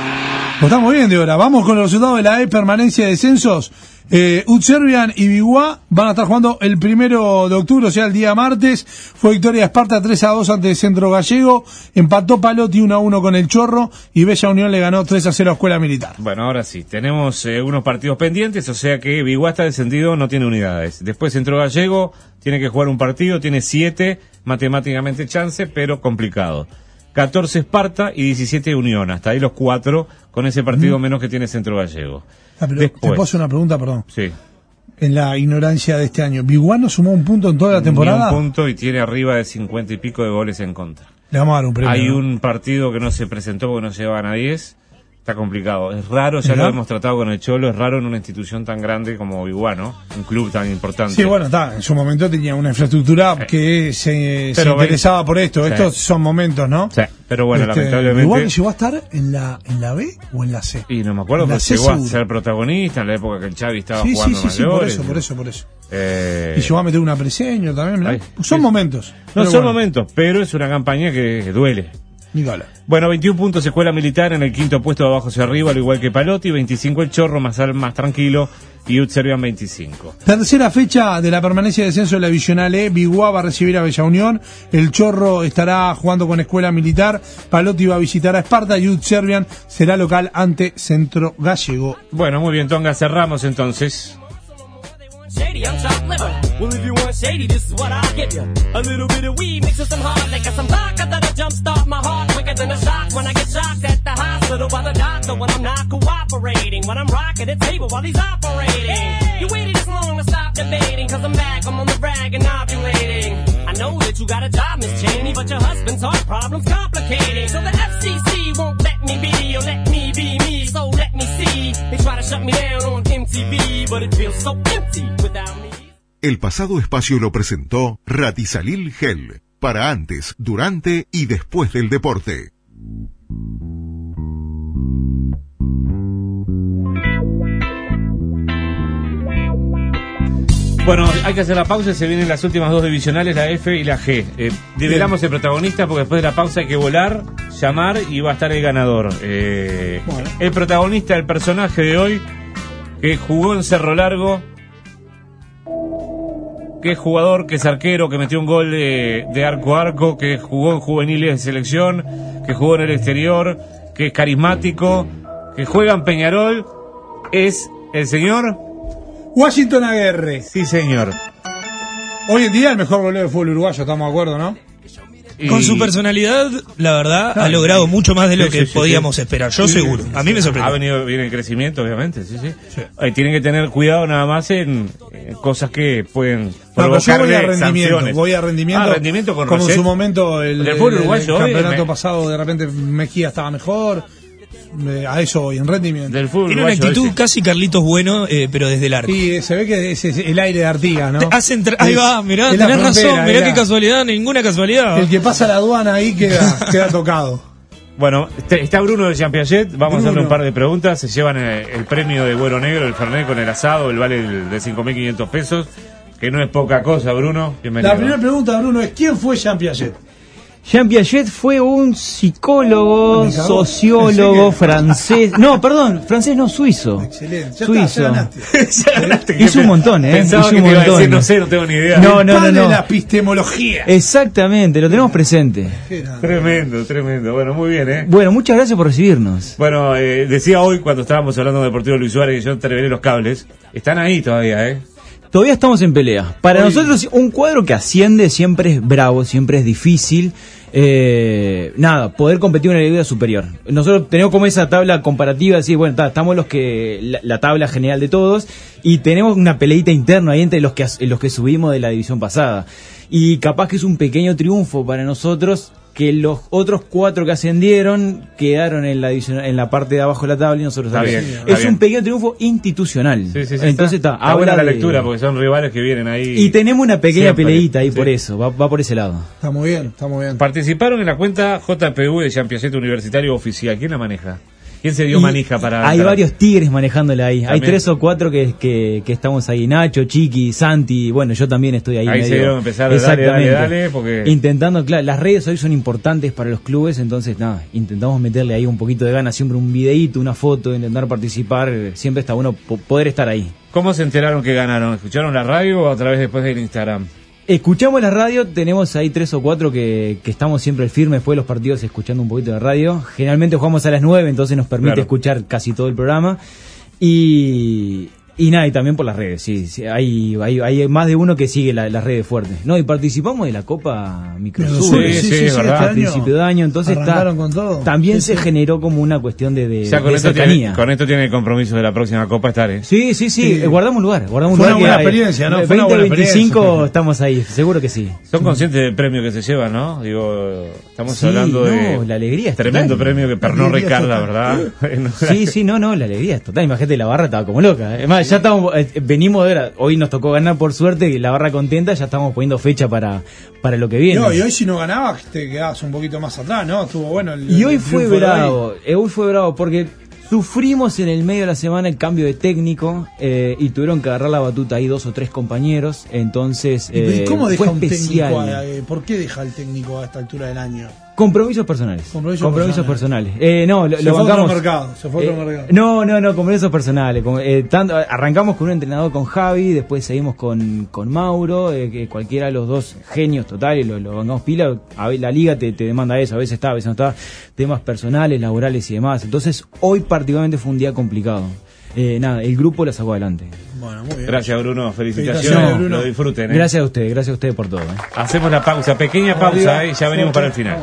lo estamos viendo ahora. Vamos con los resultados de la E, permanencia de descensos. Eh, Utserbian y Biguá van a estar jugando el primero de octubre, o sea, el día martes. Fue victoria de Esparta tres a dos ante Centro Gallego. Empató Palotti uno a uno con el Chorro. Y Bella Unión le ganó tres a cero a Escuela Militar. Bueno, ahora sí, tenemos eh, unos partidos pendientes, o sea que Biguá está descendido, no tiene unidades. Después Centro Gallego tiene que jugar un partido, tiene siete, matemáticamente chance, pero complicado. catorce Esparta y diecisiete Unión, hasta ahí los cuatro con ese partido Mm. menos que tiene Centro Gallego. Ah, pero Después. te puedo hacer una pregunta, perdón. Sí. En la ignorancia de este año, ¿Biguá no sumó un punto en toda la temporada? Ni un punto y tiene arriba de cincuenta y pico de goles en contra. Le vamos a dar un premio. Hay ¿no? un partido que no se presentó porque no llevaban a diez. Está complicado. Es raro, ya ¿Verdad? lo hemos tratado con el Cholo, es raro en una institución tan grande como Biguá, ¿no? Un club tan importante. Sí, bueno, está. En su momento tenía una infraestructura que se, se Pero interesaba ven- por esto. Sí. Estos son momentos, ¿no? Sí, pero bueno, Este, lamentablemente... ¿Igual llegó a estar en la, en la B o en la C? Y no me acuerdo, En la pero C llegó a seguro. ser protagonista en la época que el Xavi estaba Sí, sí, jugando sí, sí, por mayores. eso, por eso, por eso. Eh, Y llegó a meter una preseño también. ¿no? Ay, son sí. momentos. No Pero son bueno, momentos, pero es una campaña que duele. Nicola. Bueno, veintiún puntos Escuela Militar en el quinto puesto de abajo hacia arriba, al igual que Palotti, veinticinco el Chorro, más, al- más tranquilo, y Utserbian veinticinco. Tercera fecha de la permanencia de descenso de la Divisional E. Biguá va a recibir a Bella Unión. El Chorro estará jugando con Escuela Militar. Palotti va a visitar a Esparta. Y Utserbian será local ante Centro Gallego. Bueno, muy bien, Tonga, cerramos entonces. Shady, I'm chopped liver. Well, if you want shady, this is what I'll give you. A little bit of weed mixed with some hard liquor, some vodka that'll jumpstart my heart quicker than a shock when I get shocked at the hospital by the doctor when I'm not cooperating. When I'm rocking the table while he's operating. You waited this long to stop debating, cause I'm back, I'm on the rag and ovulating. I know that you got a job, Miss Cheney, but your husband's heart problem's complicating. So the F C C won't let me be, or let me be me, so let me see. They try to shut me down on M T V, but it feels so empty without me. El pasado espacio lo presentó Ratizalil Gel, para antes, durante y después del deporte. Bueno, hay que hacer la pausa y se vienen las últimas dos divisionales, la F y la G. Eh, Develamos el protagonista porque después de la pausa hay que volar, llamar y va a estar el ganador. Eh, Bueno. El protagonista, el personaje de hoy, que jugó en Cerro Largo, que es jugador, que es arquero, que metió un gol de, de arco a arco, que jugó en juveniles de selección, que jugó en el exterior, que es carismático, que juega en Peñarol, es el señor Washington Aguerre. Sí, señor. Hoy en día el mejor golero de fútbol uruguayo, estamos de acuerdo, ¿no? Y- Con su personalidad, la verdad, ha logrado mucho más de lo Sí, que sí, sí, podíamos sí. esperar. Yo Sí, seguro. A mí me Ha sorprendió. venido bien en crecimiento, obviamente, sí, sí. Eh, tienen que tener cuidado nada más en, en cosas que pueden No, pero yo provocarle voy a rendimiento, sanciones. voy a rendimiento, Ah, rendimiento con como en Roset. su momento el, Del fútbol el uruguayo, hoy, campeonato me- pasado de repente Mejía estaba mejor, eh, a eso voy, en rendimiento. Del fútbol Tiene una actitud casi Carlitos Bueno, eh, pero desde el arco. Y se ve que es, es el aire de Artigas, ¿no? Te hacen tra- ahí Es- va, mirá, es la tenés frontera, razón, mirá es qué la- casualidad, ninguna casualidad. El que pasa la aduana ahí queda, queda tocado. Bueno, este- está Bruno de Jean Piaget, vamos a hacerle Bruno. un par de preguntas, se llevan eh, el premio de Güero Negro, el Fernet con el asado, el vale del- de cinco mil quinientos pesos, que no es poca cosa, Bruno, bienvenido. La primera pregunta, Bruno, es ¿quién fue Jean Piaget? Jean Piaget fue un psicólogo, Me cagó. sociólogo, Pensé que- francés. No, perdón, francés no, suizo. Excelente, ya Suizo. está, ya ganaste. Ya ganaste, Hizo un montón, ¿eh? Pensaba Hizo que un te iba a montón. decir, no sé, no tengo ni idea. No, no, no, Padre de no. la epistemología. Exactamente, lo tenemos presente. Tremendo, tremendo. Bueno, muy bien, ¿eh? Bueno, muchas gracias por recibirnos. Bueno, eh, decía hoy cuando estábamos hablando de Deportivo Luis Suárez y yo te revelé los cables, están ahí todavía, ¿eh? Todavía estamos en pelea. Para Hoy... nosotros un cuadro que asciende siempre es bravo, siempre es difícil. Eh, nada, poder competir en una liga superior. Nosotros tenemos como esa tabla comparativa, decir, bueno, ta, estamos los que la, la tabla general de todos y tenemos una peleita interna ahí entre los que los que subimos de la división pasada. Y capaz que es un pequeño triunfo para nosotros que los otros cuatro que ascendieron quedaron en la división, en la parte de abajo de la tabla y nosotros está bien, es está un bien. pequeño triunfo institucional. Sí, sí, sí, entonces está, está, está buena la de... lectura porque son rivales que vienen ahí y tenemos una pequeña siempre, peleita ahí sí. por eso, va, va por ese lado. Está muy bien, está muy bien. Participaron en la cuenta J P U de Championship Universitario Oficial. ¿Quién la maneja? ¿Quién se dio Y manija para...? Hay para... varios tigres manejándola ahí. ¿También? Hay tres o cuatro que, que, que estamos ahí. Nacho, Chiqui, Santi. Bueno, yo también estoy ahí. Ahí medio... se dieron a empezar a darle, dale, dale, porque... Intentando, claro, las redes hoy son importantes para los clubes, entonces, nada, intentamos meterle ahí un poquito de ganas, siempre un videíto, una foto, intentar participar. Siempre está bueno poder estar ahí. ¿Cómo se enteraron que ganaron? ¿Escucharon la radio o a través después del Instagram? Escuchamos la radio, tenemos ahí tres o cuatro que, que estamos siempre firmes después de los partidos escuchando un poquito de radio. Generalmente jugamos a las nueve, entonces nos permite claro. escuchar casi todo el programa. Y, y nada, y también por las redes, sí, sí hay, hay, hay más de uno que sigue la, las redes fuertes. No, y participamos de la Copa Microsur, sí, sí, sí, sí, sí, verdad. a principio de año, entonces está, con todo. también sí, se sí. generó como una cuestión de, de, o sea, con de esto cercanía. Tiene, con esto tiene el compromiso de la próxima Copa estar, ¿eh? Sí, sí, sí, Sí. guardamos un lugar, guardamos Fue un una lugar. buena que experiencia, ¿no? Fue una veinte buena veinticinco experiencia. estamos ahí, seguro que sí. Son conscientes del premio que se llevan, ¿no? Digo, estamos Sí, hablando de... no, la alegría es tremendo total. premio que Pernod La alegría Ricard, es la total. verdad. Sí, sí, no, no, la alegría es total. Imagínate, la barra estaba como loca. Es más, ya estamos, eh, venimos de ver, hoy nos tocó ganar por suerte, y la barra contenta, ya estamos poniendo fecha para, para lo que viene. No, y hoy si no ganabas te quedabas un poquito más atrás, ¿no? Estuvo bueno el, Y hoy el fue triunfo de bravo, hoy. eh, hoy fue bravo porque sufrimos en el medio de la semana el cambio de técnico eh, y tuvieron que agarrar la batuta ahí dos o tres compañeros, entonces ¿Y eh, cómo deja fue un especial. técnico? A, eh, ¿Por qué deja el técnico a esta altura del año? Compromisos personales. Compromisos Compromisos personales. Eh, no, lo, Se lo fue a otro bancamos. mercado, se fue a otro Eh, mercado. No, no, no, compromisos personales. Como, eh, tanto, arrancamos con un entrenador con Javi, después seguimos con, con Mauro, eh, que cualquiera de los dos genios totales, lo, lo bancamos pila. A ver, la liga te, te demanda eso, a veces está, a veces no está. Temas personales, laborales y demás. Entonces, hoy particularmente fue un día complicado. Eh, nada, el grupo la sacó adelante. Bueno, muy bien. Gracias, Bruno. Felicitaciones. Felicitaciones, Bruno. Lo disfruten. ¿eh? Gracias a ustedes, gracias a ustedes por todo. Eh. Hacemos la pausa, pequeña pausa, ¿eh? Y ya venimos para el final.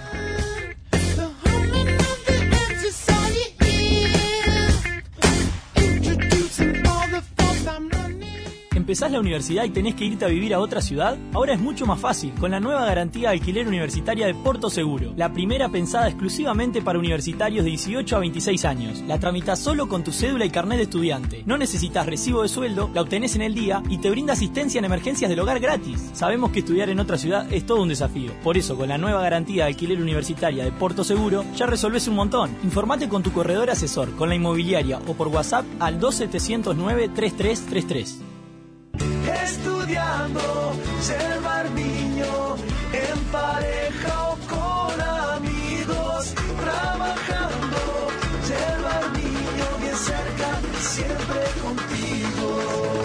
¿Empezás la universidad y tenés que irte a vivir a otra ciudad? Ahora es mucho más fácil con la nueva garantía de alquiler universitaria de Porto Seguro. La primera pensada exclusivamente para universitarios de dieciocho a veintiséis años. La tramitas solo con tu cédula y carnet de estudiante. No necesitas recibo de sueldo, la obtenés en el día y te brinda asistencia en emergencias del hogar gratis. Sabemos que estudiar en otra ciudad es todo un desafío. Por eso, con la nueva garantía de alquiler universitaria de Porto Seguro, ya resolvés un montón. Informate con tu corredor asesor, con la inmobiliaria o por WhatsApp al dos setecientos nueve, treinta y tres treinta y tres. Estudiando, llevar niño, en pareja o con amigos, trabajando, llevar niño bien cerca, siempre contigo.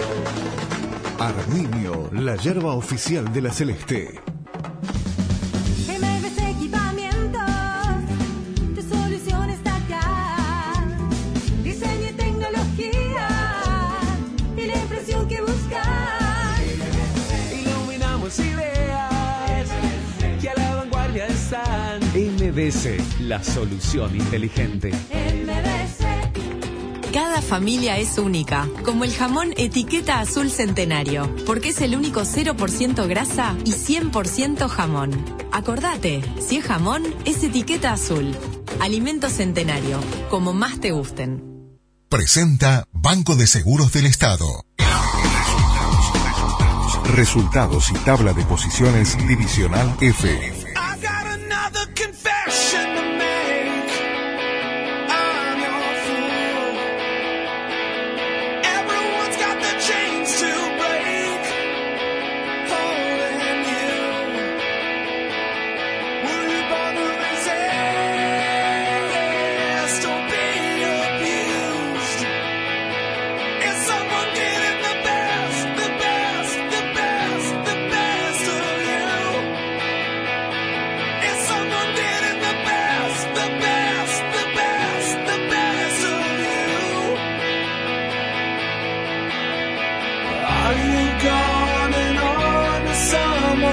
Arminio, la yerba oficial de la Celeste. M V C Equipamientos, tu solución está acá. Diseño y tecnología y la impresión que buscas. Iluminamos ideas que a la vanguardia están. M V C, la solución inteligente. M V C. Cada familia es única, como el jamón etiqueta azul centenario, porque es el único cero por ciento grasa y cien por ciento jamón. Acordate, si es jamón, es etiqueta azul. Alimento centenario, como más te gusten. Presenta Banco de Seguros del Estado. Resultados y tabla de posiciones divisional F.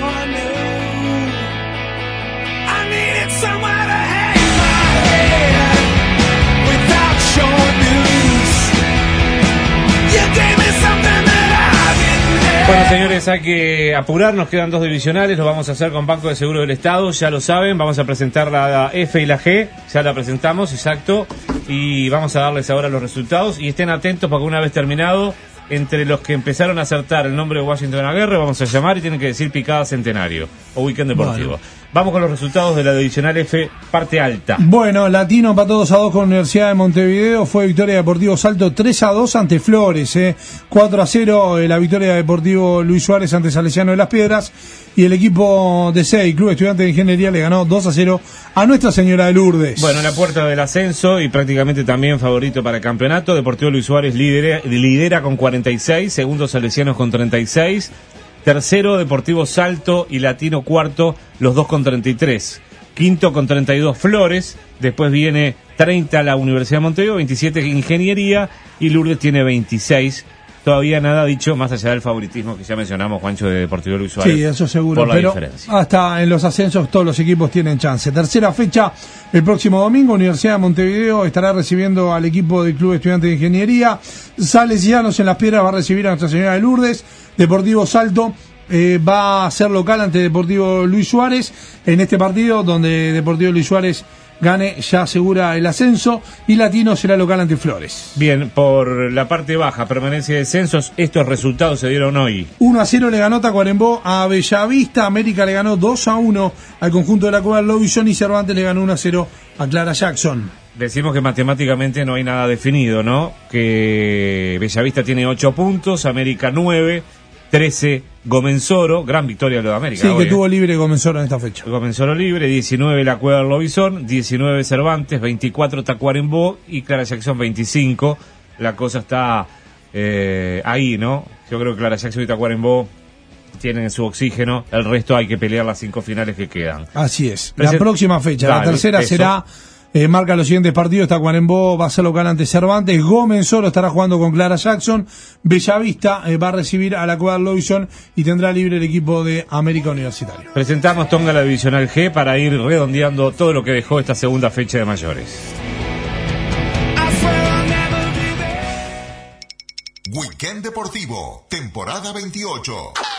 I knew I needed somewhere to hang my head without showing news. You gave me something that I didn't have. Bueno, señores, hay que apurarnos, quedan dos divisionales, lo vamos a hacer con Banco de Seguro del Estado, ya lo saben, vamos a presentar la F y la G, ya la presentamos, exacto, y vamos a darles ahora los resultados, y estén atentos porque una vez terminado, entre los que empezaron a acertar el nombre de Washington Aguirre, vamos a llamar y tienen que decir Picada Centenario o Weekend Deportivo. Bueno. Vamos con los resultados de la divisional F, parte alta. Bueno, Latino empató dos a dos con Universidad de Montevideo, fue victoria de Deportivo Salto tres a dos ante Flores, eh. cuatro a cero eh, la victoria de Deportivo Luis Suárez ante Salesiano de las Piedras, y el equipo de seis, Club Estudiante de Ingeniería, le ganó dos a cero a Nuestra Señora de Lourdes. Bueno, en la puerta del ascenso y prácticamente también favorito para el campeonato, Deportivo Luis Suárez lidera, lidera con cuarenta y seis, segundo Salesianos con treinta y seis, tercero Deportivo Salto y Latino cuarto, los dos con treinta y tres. Quinto con treinta y dos Flores, después viene treinta la Universidad de Montevideo, veintisiete Ingeniería y Lourdes tiene veintiséis. Todavía nada dicho más allá del favoritismo que ya mencionamos, Juancho, de Deportivo Luis Suárez. Sí, eso seguro, por la pero diferencia. Hasta en los ascensos todos los equipos tienen chance. Tercera fecha, el próximo domingo, Universidad de Montevideo estará recibiendo al equipo del Club Estudiante de Ingeniería. Salesianos en las Piedras va a recibir a Nuestra Señora de Lourdes. Deportivo Salto eh, va a ser local ante Deportivo Luis Suárez en este partido, donde Deportivo Luis Suárez gane, ya asegura el ascenso, y Latino será local ante Flores. Bien, por la parte baja, permanencia de descensos, estos resultados se dieron hoy. uno a cero le ganó Tacuarembó a Bellavista, América le ganó dos a uno al conjunto de la Cueva del Lobillón y Cervantes le ganó uno a cero a Clara Jackson. Decimos que matemáticamente no hay nada definido, ¿no? Que Bellavista tiene ocho puntos, América nueve, trece Gomenzoro, gran victoria de lo de América. Sí, hoy, que ¿eh? tuvo libre Gomenzoro en esta fecha. Gomenzoro libre, diecinueve la Cueva del Lobizón, diecinueve Cervantes, veinticuatro Tacuarembó y Clara Jackson veinticinco. La cosa está eh, ahí, ¿no? Yo creo que Clara Jackson y Tacuarembó tienen su oxígeno, el resto hay que pelear las cinco finales que quedan. Así es. Presen- La próxima fecha, Dale, la tercera eso. será... Eh, marca los siguientes partidos. Tacuarembó va a ser local ante Cervantes. Gomenzoro estará jugando con Clara Jackson. Bellavista eh, va a recibir a la Cueva del Lobizón y tendrá libre el equipo de América Universitario. Presentamos, Tonga, la divisional G para ir redondeando todo lo que dejó esta segunda fecha de mayores. Weekend Deportivo, temporada veintiocho.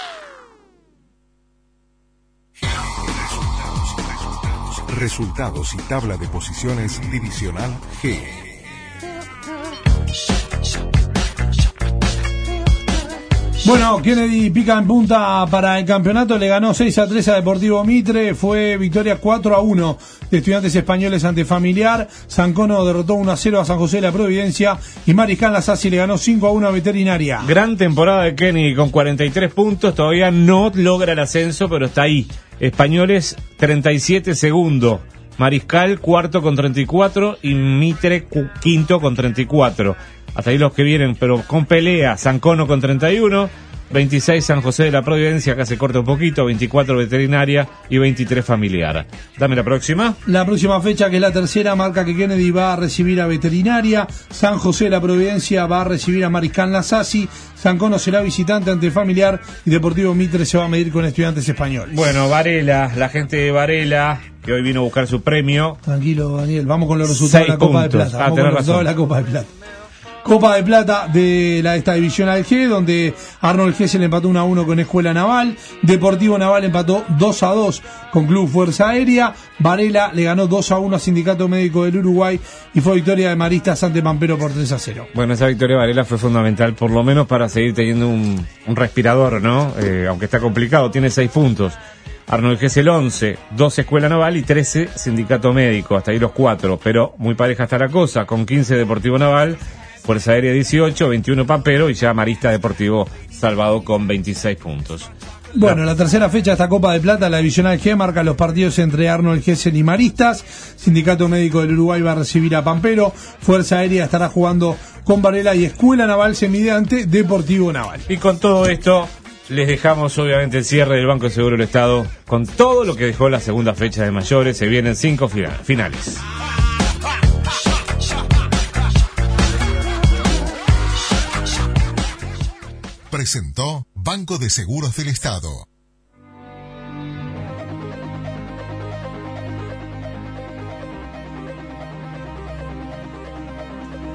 Resultados y tabla de posiciones divisional G. Bueno, Kennedy pica en punta para el campeonato, le ganó seis a tres a Deportivo Mitre, fue victoria cuatro a uno de Estudiantes Españoles ante Familiar. Sancono derrotó uno a cero a San José de la Providencia y Mariscal Lasasi le ganó cinco a uno a Veterinaria. Gran temporada de Kenny con cuarenta y tres puntos, todavía no logra el ascenso, pero está ahí. Españoles treinta y siete segundo, Mariscal cuarto con treinta y cuatro y Mitre cu- quinto con treinta y cuatro. Hasta ahí los que vienen, pero con pelea. Sancono con treinta y uno, veintiséis San José de la Providencia, acá se corta un poquito, veinticuatro Veterinaria y veintitrés Familiar. Dame la próxima. La próxima fecha, que es la tercera, marca que Kennedy va a recibir a Veterinaria, San José de la Providencia va a recibir a Mariscal Lasasi, Sancono será visitante ante Familiar y Deportivo Mitre se va a medir con Estudiantes Españoles. Bueno, Varela, la gente de Varela, que hoy vino a buscar su premio. Tranquilo, Daniel, vamos con los resultados de la Seis Copa de puntos. Plata. Ah, Vamos con tenés los resultados razón. de la Copa de Plata. Copa de Plata de la esta divisional G, donde Arnold Gesell empató uno a uno con Escuela Naval, Deportivo Naval empató dos a dos con Club Fuerza Aérea, Varela le ganó dos a uno a Sindicato Médico del Uruguay y fue victoria de Maristas ante Pampero por tres a cero. Bueno, esa victoria de Varela fue fundamental, por lo menos para seguir teniendo un, un respirador, ¿no? Eh, aunque está complicado, tiene seis puntos. Arnold Gesell once, doce Escuela Naval y trece Sindicato Médico, hasta ahí los cuatro, pero muy pareja está la cosa, con quince Deportivo Naval, Fuerza Aérea dieciocho, veintiuno Pampero y ya Marista Deportivo salvado con veintiséis puntos. Bueno, la tercera fecha de esta Copa de Plata, la divisional G, marca los partidos entre Arnold Gesell y Maristas. Sindicato Médico del Uruguay va a recibir a Pampero. Fuerza Aérea estará jugando con Varela y Escuela Naval se mide ante Deportivo Naval. Y con todo esto les dejamos obviamente el cierre del Banco de Seguro del Estado con todo lo que dejó la segunda fecha de mayores. Se vienen cinco fina- finales. Presentó Banco de Seguros del Estado.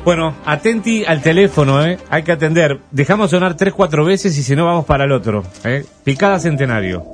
Bueno, atenti al teléfono, ¿eh? Hay que atender. Dejamos sonar tres, cuatro veces y si no vamos para el otro, ¿eh? Picada Centenario.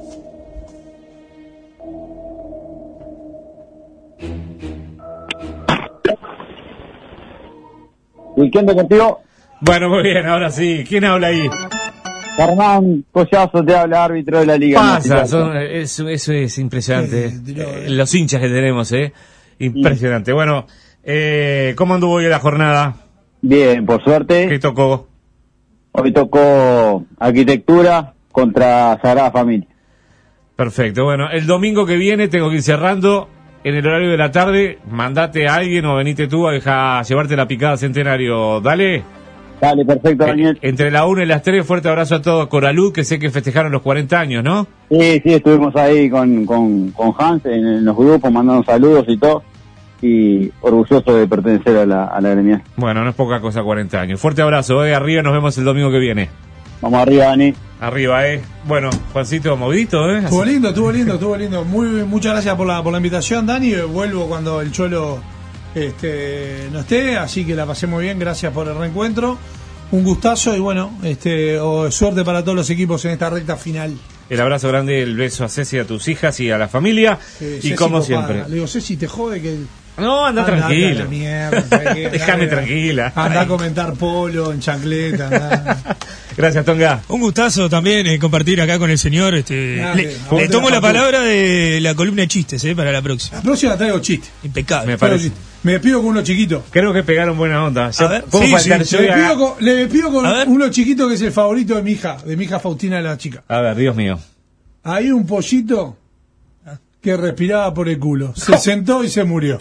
Weekend deportivo. Bueno, muy bien, ahora sí. ¿Quién habla ahí? Hernán Collazo te habla, árbitro de la Liga. Pasa, son, eso, eso es impresionante. Eh, los hinchas que tenemos, ¿eh? Impresionante. Bueno, eh, ¿cómo anduvo hoy la jornada? Bien, por suerte. ¿Qué tocó? Hoy tocó arquitectura contra Sagrada Familia. Perfecto. Bueno, el domingo que viene tengo que ir cerrando. En el horario de la tarde, mandate a alguien o venite tú a dejar llevarte la picada Centenario. Dale. Dale, perfecto, Daniel. Eh, entre la una y las tres, fuerte abrazo a todos. Coralú, que sé que festejaron los cuarenta años, ¿no? Sí, sí, estuvimos ahí con, con, con Hans en, en los grupos, mandando saludos y todo. Y orgulloso de pertenecer a la, a la gremial. Bueno, no es poca cosa cuarenta años. Fuerte abrazo, eh. Arriba, nos vemos el domingo que viene. Vamos arriba, Dani. Arriba, eh. Bueno, Juancito, movidito, eh. Estuvo lindo, estuvo lindo, estuvo lindo. Muy, muchas gracias por la, por la invitación, Dani. Vuelvo cuando el Cholo este, no esté, así que la pasé muy bien. Gracias por el reencuentro. Un gustazo y bueno, este, oh, suerte para todos los equipos en esta recta final. El abrazo grande, el beso a Ceci, a tus hijas y a la familia. Eh, y Ceci, como copada. siempre. Le digo, Ceci, te jode que... No, anda tranquila. Déjame Déjame tranquila. Anda a comentar polo en chancleta. Anda. Gracias, Tonga. Un gustazo también eh, compartir acá con el señor. Este, Dale, le, a vos le te tomo la la factura. palabra de la columna de chistes eh, para la próxima. La próxima traigo chiste. Impecable. Me parece. Me despido con uno chiquito. Creo que pegaron buena onda. Ya A ver, puedo sí, faltar sí, yo Le y a- despido con, le despido con A ver. uno chiquito que es el favorito de mi hija, de mi hija Faustina, la chica. A ver, Dios mío. Hay un pollito que respiraba por el culo. Se sentó y se murió.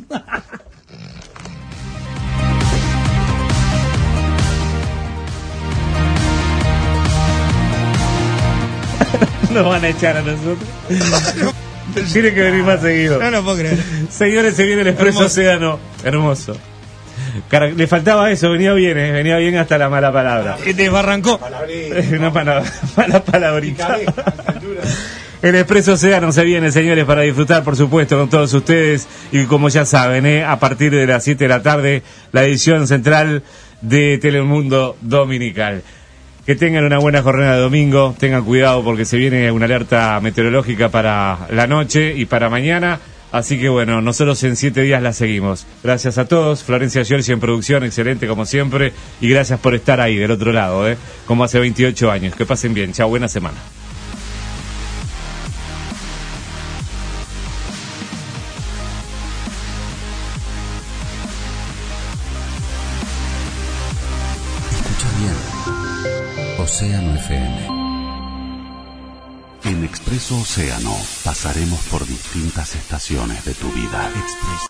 Nos van a echar a nosotros. Tiene que venir más seguido. No lo puedo creer. Señores, se viene el Expreso Hermoso. Océano. Hermoso. Cara- le faltaba eso, venía bien, eh, venía bien hasta la mala palabra. Eh, Desbarrancó. Una mala, mala palabrita. El Expreso Océano se viene, señores, para disfrutar, por supuesto, con todos ustedes. Y como ya saben, eh, a partir de las siete de la tarde, la edición central de Telemundo Dominical. Que tengan una buena jornada de domingo, tengan cuidado porque se viene una alerta meteorológica para la noche y para mañana. Así que bueno, nosotros en siete días la seguimos. Gracias a todos, Florencia Giorgi en producción, excelente como siempre. Y gracias por estar ahí del otro lado, eh, como hace veintiocho años. Que pasen bien, chao, buena semana. Escucha bien. Océano F M. En Expreso Océano pasaremos por distintas estaciones de tu vida. Expreso.